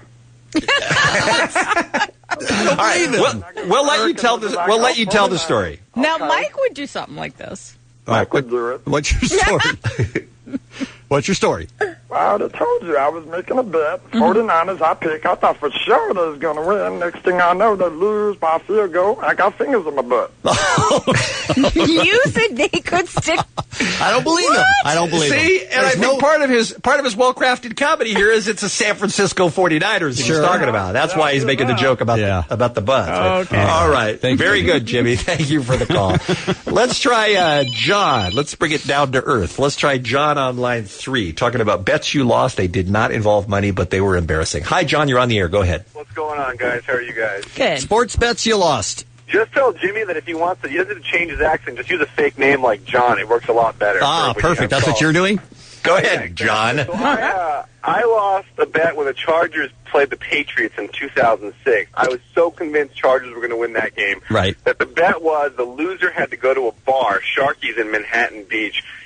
All right, we'll let you tell this. We'll let you tell the story. Now, Mike would do something like this. All right, would do it. What's your story? What's your story? Well, I would have told you. I was making a bet. 49ers I pick. I thought for sure they was going to win. Next thing I know, they lose by a field goal. I got fingers in my butt. You said they could stick. I don't believe him. I don't believe him. See, and I think part of his well-crafted comedy here is it's a San Francisco 49ers he's talking about. That's why he's making the joke about the buzz. Okay. All right. Very good, Jimmy. Thank you for the call. Let's try John. Let's bring it down to earth. Let's try John on line 3, talking about bets you lost. They did not involve money, but they were embarrassing. Hi, John. You're on the air. Go ahead. What's going on, guys? How are you guys? Good. Sports bets you lost. Just tell Jimmy that if he wants to, he doesn't change his accent. Just use a fake name like John. It works a lot better. Ah, perfect. That's what you're doing? Go ahead, John. So I lost a bet when the Chargers played the Patriots in 2006. I was so convinced Chargers were going to win that game. Right. That the bet was the loser had to go to a bar, Sharky's in Manhattan Beach,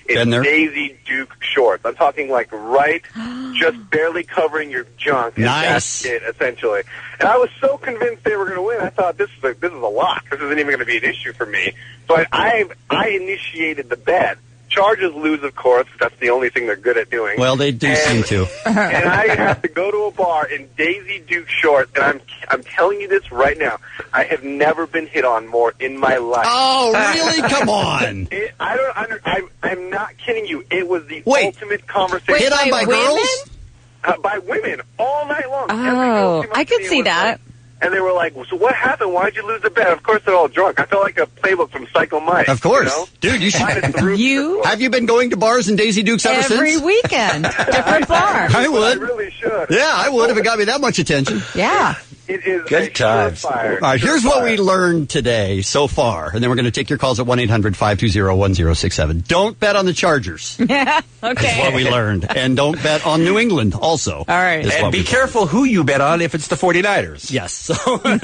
in Daisy Duke shorts. I'm talking like just barely covering your junk. Nice. That's it, essentially. And I was so convinced they were going to win. I thought this is a lock. This isn't even going to be an issue for me. So I initiated the bet. Chargers lose, of course. That's the only thing they're good at doing. Well, they do seem to. And I have to go to a bar in Daisy Duke shorts, and I'm telling you this right now. I have never been hit on more in my life. Oh, really? Come on. I'm not kidding you. It was the ultimate conversation. Hit on by girls? By women all night long. Oh, I could see that. And they were like, so what happened? Why did you lose the bet? Of course, they're all drunk. I felt like a playbook from Psycho Mike. Of course. You know? Dude, you should. Have you been going to bars and Daisy Dukes ever since? Every weekend. Different bar. I would. I really should. Yeah, I would if it got me that much attention. Yeah. It is good times. All right, here's what we learned today so far, and then we're going to take your calls at 1-800-520-1067. Don't bet on the Chargers. Yeah, okay. Is what we learned. And don't bet on New England also. All right. And be careful who you bet on if it's the 49ers. Yes. So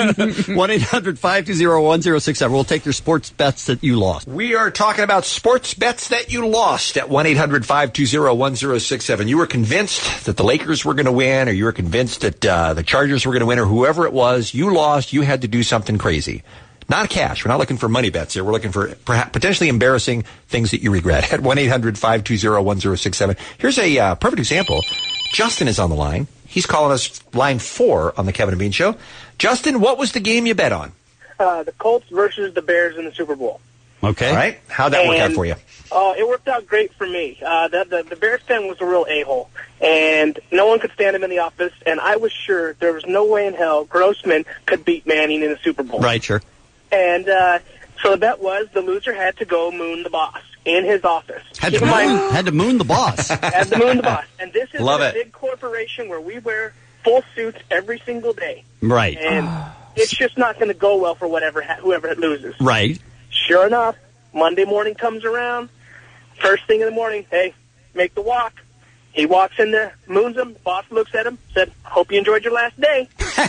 1-800-520-1067. We'll take your sports bets that you lost. We are talking about sports bets that you lost at 1-800-520-1067. You were convinced that the Lakers were going to win, or you were convinced that the Chargers were going to win, or whoever it was, you lost, you had to do something crazy. Not cash. We're not looking for money bets here. We're looking for perhaps potentially embarrassing things that you regret. At 1-800-520-1067. Here's a perfect example. Justin is on the line. He's calling us line 4 on the Kevin and Bean Show. Justin, what was the game you bet on? The Colts versus the Bears in the Super Bowl. Okay. All right. How'd that work out for you? It worked out great for me. The Bears fan was a real a-hole, and no one could stand him in the office, and I was sure there was no way in hell Grossman could beat Manning in the Super Bowl. Right, sure. And so the bet was the loser had to go moon the boss in his office. Had to moon the boss. Had to moon the boss. And this is Love a it. big corporation where we wear full suits every single day. Right. And it's just not going to go well for whoever loses. Right. Sure enough, Monday morning comes around. First thing in the morning, hey, make the walk. He walks in there, moons him. The boss looks at him, said, hope you enjoyed your last day.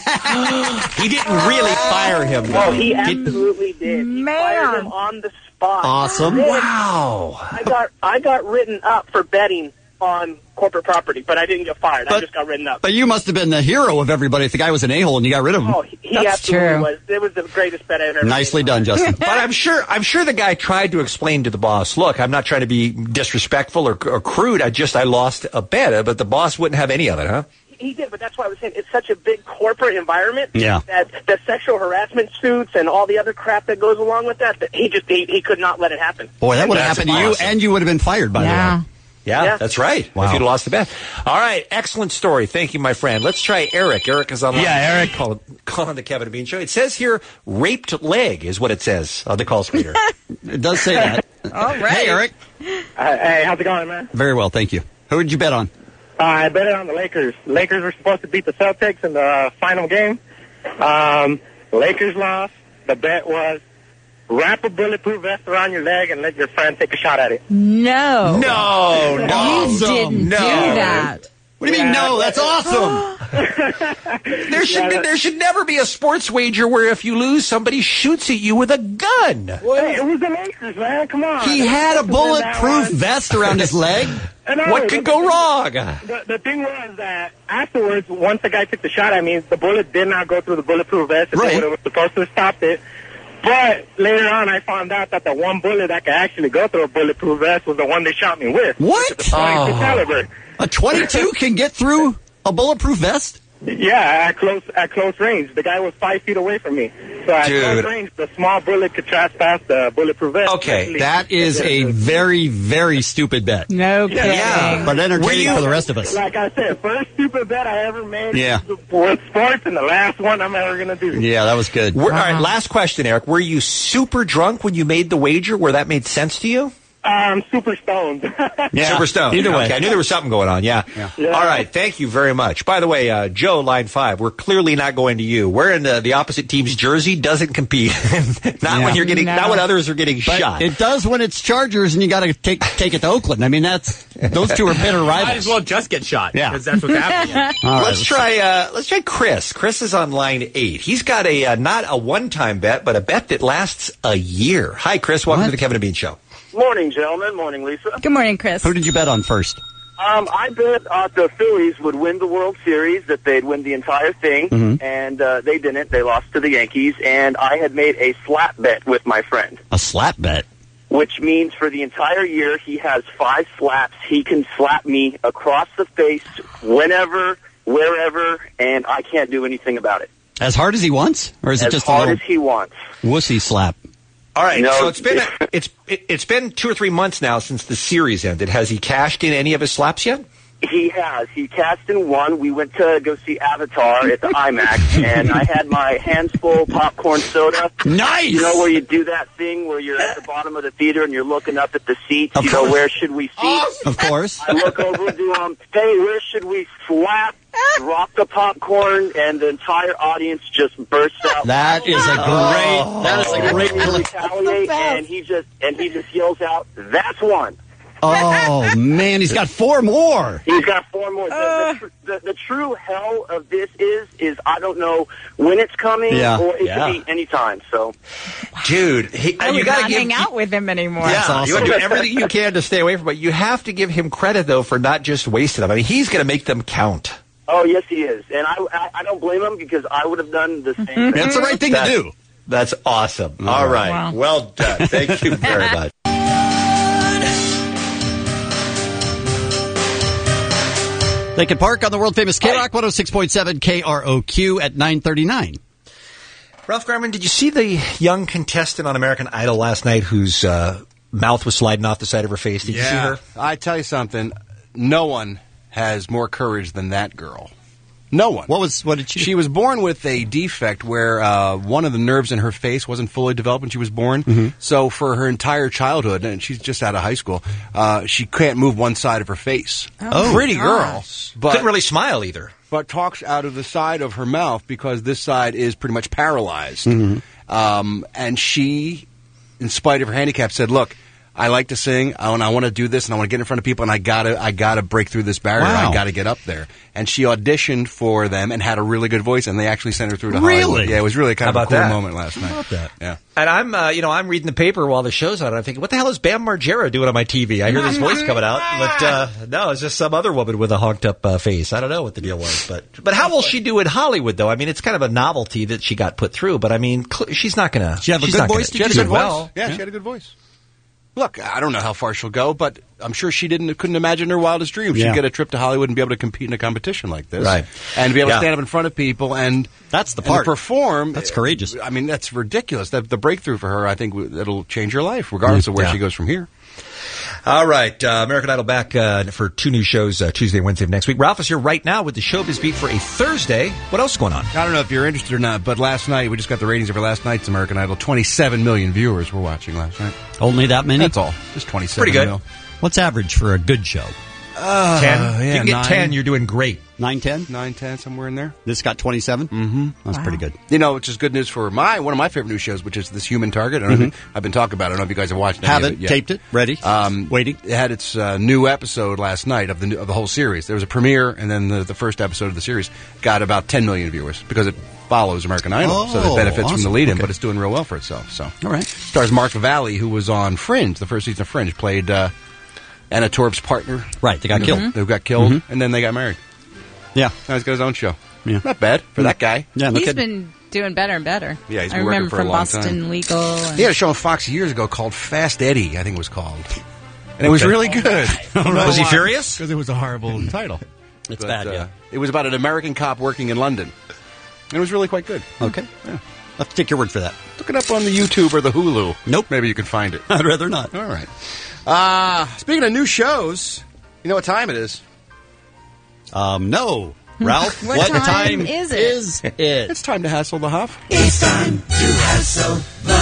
He didn't really fire him, though. Oh, he absolutely did. He fired him on the spot. Awesome. Then Wow. I got written up for betting on corporate property, but I didn't get fired. I just got written up. But you must have been the hero of everybody if the guy was an a-hole and you got rid of him. Oh, he absolutely was. It was the greatest bet I've ever Nicely made. done, Justin. But I'm sure the guy tried to explain to the boss, look, I'm not trying to be disrespectful or crude. I lost a bet, but the boss wouldn't have any of it, huh? He did, but that's why I was saying it's such a big corporate environment that the sexual harassment suits and all the other crap that goes along with that he could not let it happen. Boy, that would have happened to you, and you would have been fired, by the way. Yeah, that's right. Wow. If you'd lost the bet. All right, excellent story. Thank you, my friend. Let's try Eric. Eric is on the line. Yeah, Eric. Calling the Kevin and Bean Show. It says here, raped leg is what it says on the call screener. It does say that. All right. Hey, Eric. Hey, how's it going, man? Very well, thank you. Who did you bet on? I bet it on the Lakers. The Lakers were supposed to beat the Celtics in the final game. The Lakers lost. The bet was wrap a bulletproof vest around your leg and let your friend take a shot at it. No. No. You didn't do that. What do you mean, no? That's awesome. There should never be a sports wager where if you lose, somebody shoots at you with a gun. Well, it was the Lakers, man. Come on. He had a bulletproof vest around his leg? What could go wrong? The thing was that afterwards, once the guy took the shot at me, the bullet did not go through the bulletproof vest. Right. It was supposed to have stopped it. But later on, I found out that the one bullet that could actually go through a bulletproof vest was the one they shot me with. What? The 22 caliber. A 22 can get through a bulletproof vest? Yeah, at close range. The guy was 5 feet away from me. So at close range, the small bullet could trespass the bulletproof vest. Okay, that is a very, very stupid bet. No kidding. Yeah, but entertaining for the rest of us. Like I said, first stupid bet I ever made with sports, and the last one I'm ever going to do. Yeah, that was good. All right, last question, Eric. Were you super drunk when you made the wager where that made sense to you? Super stoned. Super stoned. Either way. Okay, I knew there was something going on, yeah. All right, thank you very much. By the way, Joe, line 5, we're clearly not going to you. Wearing the opposite team's jersey doesn't compete. Not when you're getting, not when others are getting shot. It does when it's Chargers and you got to take it to Oakland. I mean, those two are bitter rivals. Might as well just get shot. Yeah. Because that's what's happening. Let's try Chris. Chris is on line 8. He's got not a one-time bet, but a bet that lasts a year. Hi, Chris. Welcome to the Kevin and Bean Show. Morning, gentlemen. Morning, Lisa. Good morning, Chris. Who did you bet on first? I bet the Phillies would win the World Series, that they'd win the entire thing, and they didn't. They lost to the Yankees, and I had made a slap bet with my friend. A slap bet? Which means for the entire year, he has 5 slaps. He can slap me across the face whenever, wherever, and I can't do anything about it. As hard as he wants? Or is it just as hard as he wants? Wussy slap? All right, so it's been 2 or 3 months now since the series ended. Has he cashed in any of his slaps yet? He has. He cashed in one. We went to go see Avatar at the IMAX, and I had my hands full popcorn soda. Nice! You know where you do that thing where you're at the bottom of the theater and you're looking up at the seats? You know, where should we seat? Of course. I look over to him, hey, where should we slap? Drop the popcorn, and the entire audience just bursts out. That is a great retaliate, and he just yells out, "That's one." Oh man, he's got 4 more. He's got 4 more. The true hell of this is I don't know when it's coming, or it could be any time. So, dude, you got to hang out with him anymore. Yeah, awesome. You want to do everything you can to stay away from it. You have to give him credit though for not just wasting them. I mean, he's going to make them count. Oh, yes, he is. And I don't blame him because I would have done the same thing. That's the right thing to do. That's awesome. All right. Wow. Well done. Thank you very much. Lincoln Park on the world-famous K-Rock 106.7 KROQ at 9:39. Ralph Garman, did you see the young contestant on American Idol last night whose mouth was sliding off the side of her face? Did you see her? I tell you something. No one has more courage than that girl. No one. What did she do? She was born with a defect where one of the nerves in her face wasn't fully developed when she was born. So for her entire childhood, and she's just out of high school, she can't move one side of her face. Pretty girl. But couldn't really smile either. But talks out of the side of her mouth because this side is pretty much paralyzed. And she, in spite of her handicap, said, look, I like to sing, and I want to do this, and I want to get in front of people, and I gotta break through this barrier. Wow. I gotta get up there. And she auditioned for them and had a really good voice, and they actually sent her through to Hollywood. Yeah, it was really kind of a cool moment last night. How about that? Yeah. And I'm reading the paper while the show's on, and I'm thinking, what the hell is Bam Margera doing on my TV? I hear this voice coming out, but no, it's just some other woman with a honked up face. I don't know what the deal was, but how will she do in Hollywood though? I mean, it's kind of a novelty that she got put through, but I mean, she's not gonna. She have a good voice. She had a good voice. Yeah, she had a good voice. Look, I don't know how far she'll go, but I'm sure she couldn't imagine in her wildest dreams she'd get a trip to Hollywood and be able to compete in a competition like this, right? And be able to stand up in front of people and that's the part. And perform. That's courageous. I mean, that's ridiculous. The breakthrough for her, I think, it'll change her life, regardless of where she goes from here. All right, American Idol back for 2 new shows Tuesday and Wednesday of next week. Ralph is here right now with the Showbiz Beat for a Thursday. What else is going on? I don't know if you're interested or not, but last night, we just got the ratings of our last night's American Idol. 27 million viewers were watching last night. Only that many? That's all. Just 27 Pretty good. mil. What's average for a good show? 10. If you can get 9. 10, you're doing great. 9, 10? 9, 10, somewhere in there. This got 27? Mm-hmm. That's pretty good. You know, which is good news for one of my favorite new shows, which is this Human Target. I don't know I've been talking about it. I don't know if you guys have watched it. Haven't. Taped it. Ready. Waiting. It had its new episode last night of the whole series. There was a premiere, and then the first episode of the series got about 10 million viewers because it follows American Idol. So it benefits from the lead-in, but it's doing real well for itself. So, all right. Stars Mark Valley, who was on Fringe, the first season of Fringe, played Anna Torv's partner. Right, they got killed. They got killed, and then they got married. Yeah. Now he's got his own show. Yeah. Not bad for that guy. Yeah, He's been doing better and better. Yeah, he's I been working remember for from a long Boston time. Legal. And He had a show on Fox years ago called Fast Eddie, I think it was called. And it was really good. Was he furious? Because it was a horrible title. It's bad, yeah. It was about an American cop working in London. And it was really quite good. Okay. Yeah. I'll have to take your word for that. Look it up on the YouTube or the Hulu. Nope. Maybe you can find it. I'd rather not. All right. Speaking of new shows, you know what time it is? No. Ralph, what time is it? It's time to hassle the Huff. It's time to hassle the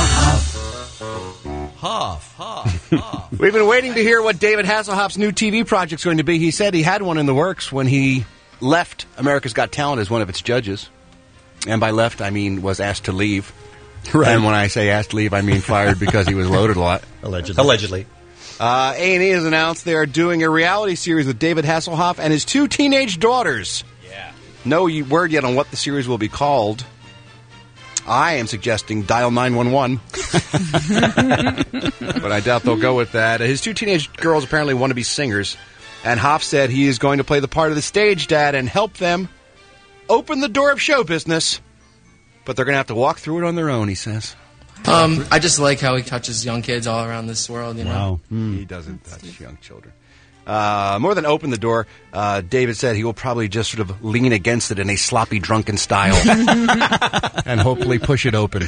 Huff. We've been waiting to hear what David Hasselhoff's new TV project's going to be. He said he had one in the works when he left America's Got Talent as one of its judges. And by left, I mean was asked to leave. Right. And when I say asked to leave, I mean fired because he was loaded a lot. Allegedly. A&E has announced they are doing a reality series with David Hasselhoff and his 2 teenage daughters. Yeah. No word yet on what the series will be called. I am suggesting dial 911. But I doubt they'll go with that. His 2 teenage girls apparently want to be singers. And Hoff said he is going to play the part of the stage dad and help them open the door of show business. But they're going to have to walk through it on their own, he says. I just like how he touches young kids all around this world, you know? Wow. He doesn't touch young children. More than open the door, David said he will probably just sort of lean against it in a sloppy, drunken style and hopefully push it open.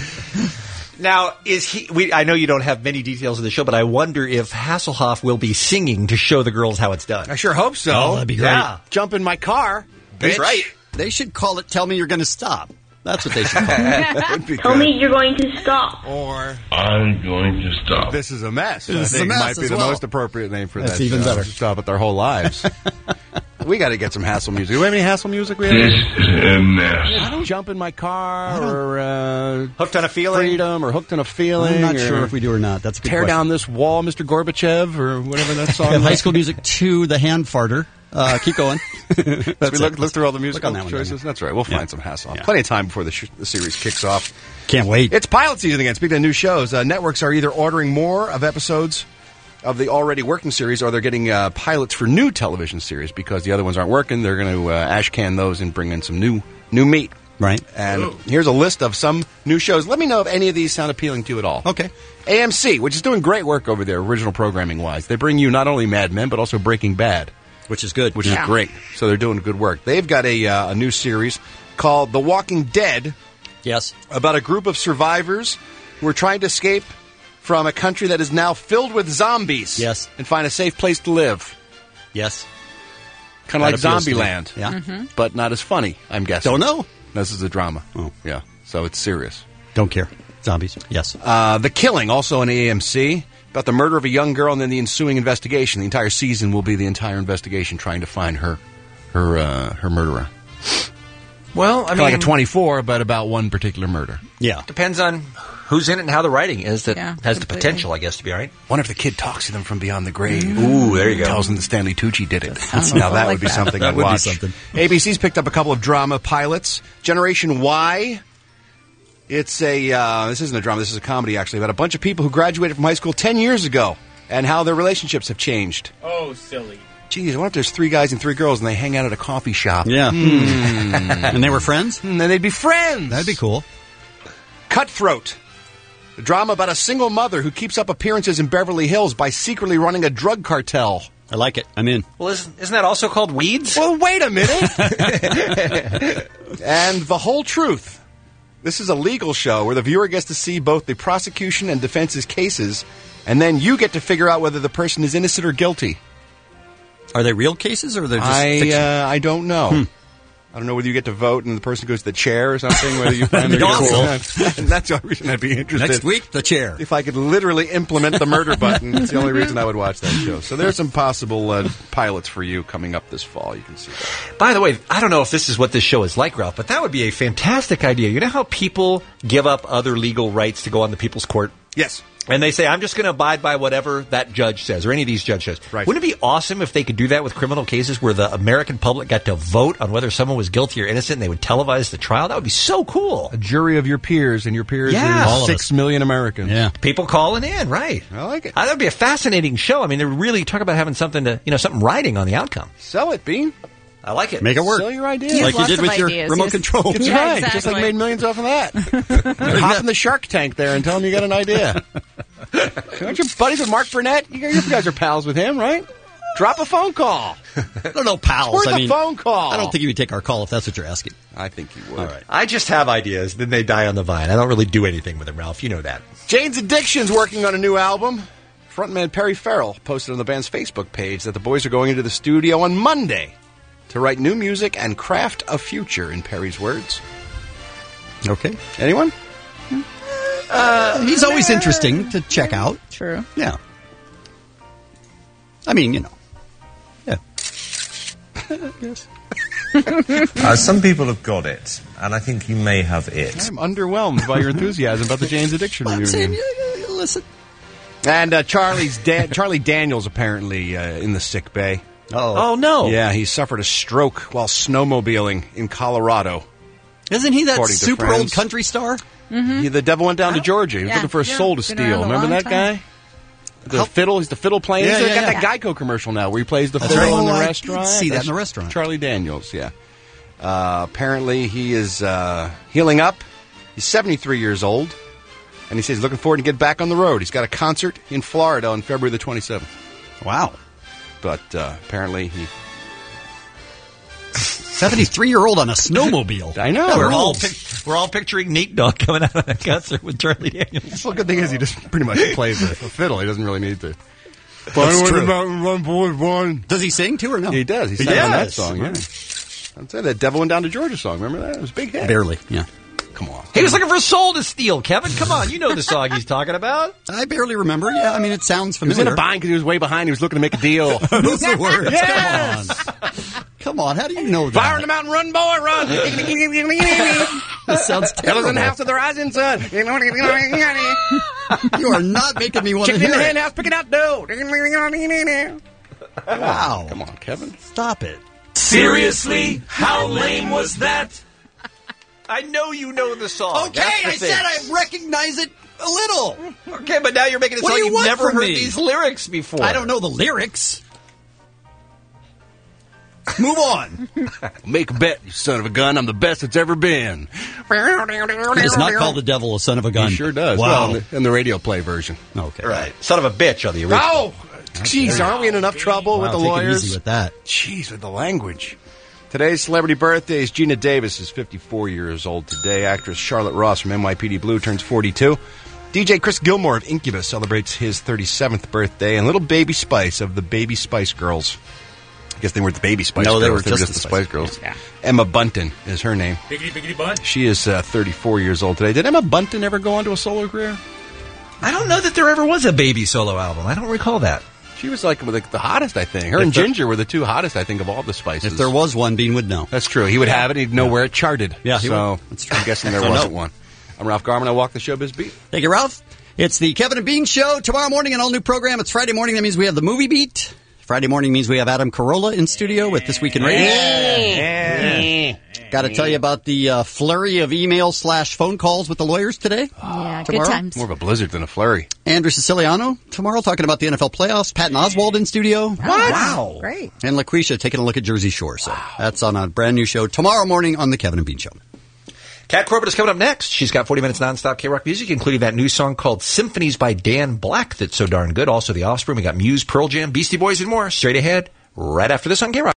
Now, I know you don't have many details of the show, but I wonder if Hasselhoff will be singing to show the girls how it's done. I sure hope so. Oh, that'd be great. Yeah. Jump in my car. That's bitch. right. They should call it Tell Me You're Going to Stop. That's what they should call it. Tell me you're going to stop. Or I'm going to stop. This is a mess. This I think might be the most appropriate name for That's that even show. better. Stop it their whole lives. We got to get some Hassel music. Do we have any Hassel music? This is a mess. I don't jump in my car or Hooked on a Feeling. Freedom or Hooked on a Feeling. I'm not or sure if we do or not. That's a good Tear question. down this wall, Mr. Gorbachev, or whatever that song We have is. High School Music 2, The Hand Farter. Keep going. Let's look through all the musical on that one, choices. That's right. We'll find some Hasselhoff. Yeah. Plenty of time before the series kicks off. Can't wait. It's pilot season again. Speaking of new shows, networks are either ordering more of episodes of the already working series, or they're getting pilots for new television series because the other ones aren't working. They're going to ash can those and bring in some new meat. Right. And here's a list of some new shows. Let me know if any of these sound appealing to you at all. Okay. AMC, which is doing great work over there, original programming-wise. They bring you not only Mad Men, but also Breaking Bad. Which is good. Which is great. So they're doing good work. They've got a new series called The Walking Dead. Yes. About a group of survivors who are trying to escape from a country that is now filled with zombies. Yes. And find a safe place to live. Yes. Kind of like That appeals to me. Zombieland. Yeah. Mm-hmm. But not as funny, I'm guessing. Don't know. This is a drama. Oh. Yeah. So it's serious. Don't care. Zombies. Yes. The Killing, also on AMC, about the murder of a young girl and then the ensuing investigation. The entire season will be the entire investigation trying to find her murderer. Well, I Kind mean, of like a 24, but about one particular murder. Yeah. Depends on who's in it and how the writing is that has the completely. potential, I guess, to be all right. Wonder if the kid talks to them from beyond the grave. Ooh, there you go. Tells them that Stanley Tucci did it. sounds Now that like would be that. something That I'd would be watch. something. ABC's picked up a couple of drama pilots. Generation Y. It's a this isn't a drama. This is a comedy actually about a bunch of people who graduated from high school 10 years ago and how their relationships have changed. Oh, silly. Geez, I wonder if there's 3 guys and 3 girls and they hang out at a coffee shop. Yeah. And they were friends? And then they'd be friends. That'd be cool. Cutthroat. A drama about a single mother who keeps up appearances in Beverly Hills by secretly running a drug cartel. I like it. I'm in. Well, isn't that also called Weeds? Well, wait a minute. And The Whole Truth. This is a legal show where the viewer gets to see both the prosecution and defense's cases, and then you get to figure out whether the person is innocent or guilty. Are they real cases or they're just fiction? I don't know. I don't know whether you get to vote and the person goes to the chair or something. Whether you find That'd be cool. And that's the only reason I'd be interested. Next week, the chair. If I could literally implement the murder button, it's the only reason I would watch that show. So there's some possible pilots for you coming up this fall. You can see that. By the way, I don't know if this is what this show is like, Ralph, but that would be a fantastic idea. You know how people give up other legal rights to go on the people's court? Yes. And they say, I'm just going to abide by whatever that judge says, or any of these judges says. Right. Wouldn't it be awesome if they could do that with criminal cases where the American public got to vote on whether someone was guilty or innocent and they would televise the trial? That would be so cool. A jury of your peers, and your peers Yeah. are All of 6 million Americans. Yeah. People calling in, right. I like it. That would be a fascinating show. I mean, they really talk about having something to, something riding on the outcome. Sell it, Bean. I like it. Make it work. Sell your ideas. Yeah. Like you Lots did of with your ideas, remote yes. control. That's Yeah, right. exactly. Just like made millions off of that. Hop in the Shark Tank there and tell them you got an idea. Aren't you buddies with Mark Burnett? You guys are pals with him, right? Drop a phone call. I don't know, pals. Worth I mean, a phone call. I don't think you would take our call if that's what you're asking. I think you would. All right. I just have ideas, then they die on the vine. I don't really do anything with them, Ralph. You know that. Jane's Addiction's working on a new album. Frontman Perry Farrell posted on the band's Facebook page that the boys are going into the studio on Monday to write new music and craft a future, in Perry's words. Okay. Anyone? He's always interesting to check out. True. Yeah. I mean, Yeah. Yes. Some people have got it, and I think you may have it. I'm underwhelmed by your enthusiasm about the Jane's Addiction reunion. Listen. And Charlie Daniels apparently in the sick bay. Oh, no. Yeah, he suffered a stroke while snowmobiling in Colorado. Isn't he that According to super friends. old country star? Mm-hmm. The devil went down to Georgia. He was Yeah. looking for a soul to Been around steal. a Remember long that time. guy? The fiddle. He's the fiddle player. Yeah, He's yeah, got yeah. that Geico commercial now where he plays the That's fiddle right. in the Oh, I restaurant. did see that in That's the restaurant. Charlie Daniels, yeah. Apparently he is healing up. He's 73 years old. And he says he's looking forward to get back on the road. He's got a concert in Florida on February the 27th. Wow. But apparently he... 73-year-old on a snowmobile. I know. That We're rules. all picturing Nate Dogg coming out of a concert with Charlie Daniels. Well, the good thing is he just pretty much plays the fiddle. He doesn't really need to. That's true. Mountain run, boys, run. Does he sing too or no? He does. He sang on that song, yeah. I'd say that Devil Went Down to Georgia song. Remember that? It was a big hit. Barely, yeah. Come on. He was looking for a soul to steal, Kevin. Come on, you know the song he's talking about. I barely remember. Yeah, I mean, it sounds He was familiar. in a bind because he was way behind. He was looking to make a deal. Those are the words. Yes! Come on, how do you know that? Fire in the mountain, run, boy, run. That sounds Devils in terrible. the house of the rising sun. You are not making me want to Chicken in hear the it. hen house, picking out dough. Wow. Come on, Kevin. Stop it. Seriously? How lame was that? I know you know the song. Okay, That's the I thing. said I recognize it a little. Okay, but now you're making it What sound do like you you've want never from heard me? these lyrics before. I don't know the lyrics. Move on. Make a bet, you son of a gun. I'm the best it's ever been. He does not call the devil a son of a gun. He sure does. Wow. Well, in the radio play version. Okay. Right. Son of a bitch on the original. Oh! Jeez, aren't we in enough trouble with the Take it lawyers? easy with that. Jeez, with the language. Today's celebrity birthdays. Gina Davis is 54 years old today. Actress Charlotte Ross from NYPD Blue turns 42. DJ Chris Gilmore of Incubus celebrates his 37th birthday. And little Baby Spice of the Baby Spice Girls. I guess they weren't the Baby Spice No, Girls. they were just just the the Spice Girls. Yeah. Emma Bunton is her name. Biggity butt. She is 34 years old today. Did Emma Bunton ever go on to a solo career? I don't know that there ever was a baby solo album. I don't recall that. She was like the hottest, I think. Her and Ginger were the two hottest, I think, of all the Spices. If there was one, Bean would know. That's true. He would have it. He'd know where it charted. Yeah, he so would. That's true. I'm guessing there I wasn't know. one. I'm Ralph Garman. I walk the showbiz beat. Thank you, Ralph. It's the Kevin and Bean Show. Tomorrow morning, an all-new program. It's Friday morning. That means we have the Movie Beat. Friday morning means we have Adam Carolla in studio with This Week in Radio. Got to tell you about the flurry of /phone calls with the lawyers today. Yeah, Tomorrow. good times. More of a blizzard than a flurry. Andrew Siciliano tomorrow talking about the NFL playoffs. Patton Oswalt in studio. What? Wow. Great. And LaQuisha taking a look at Jersey Shore. So that's on a brand new show tomorrow morning on the Kevin and Bean Show. Kat Corbett is coming up next. She's got 40 minutes nonstop K-Rock music, including that new song called Symphonies by Dan Black that's so darn good. Also The Offspring. We got Muse, Pearl Jam, Beastie Boys, and more. Straight ahead, right after this on K-Rock.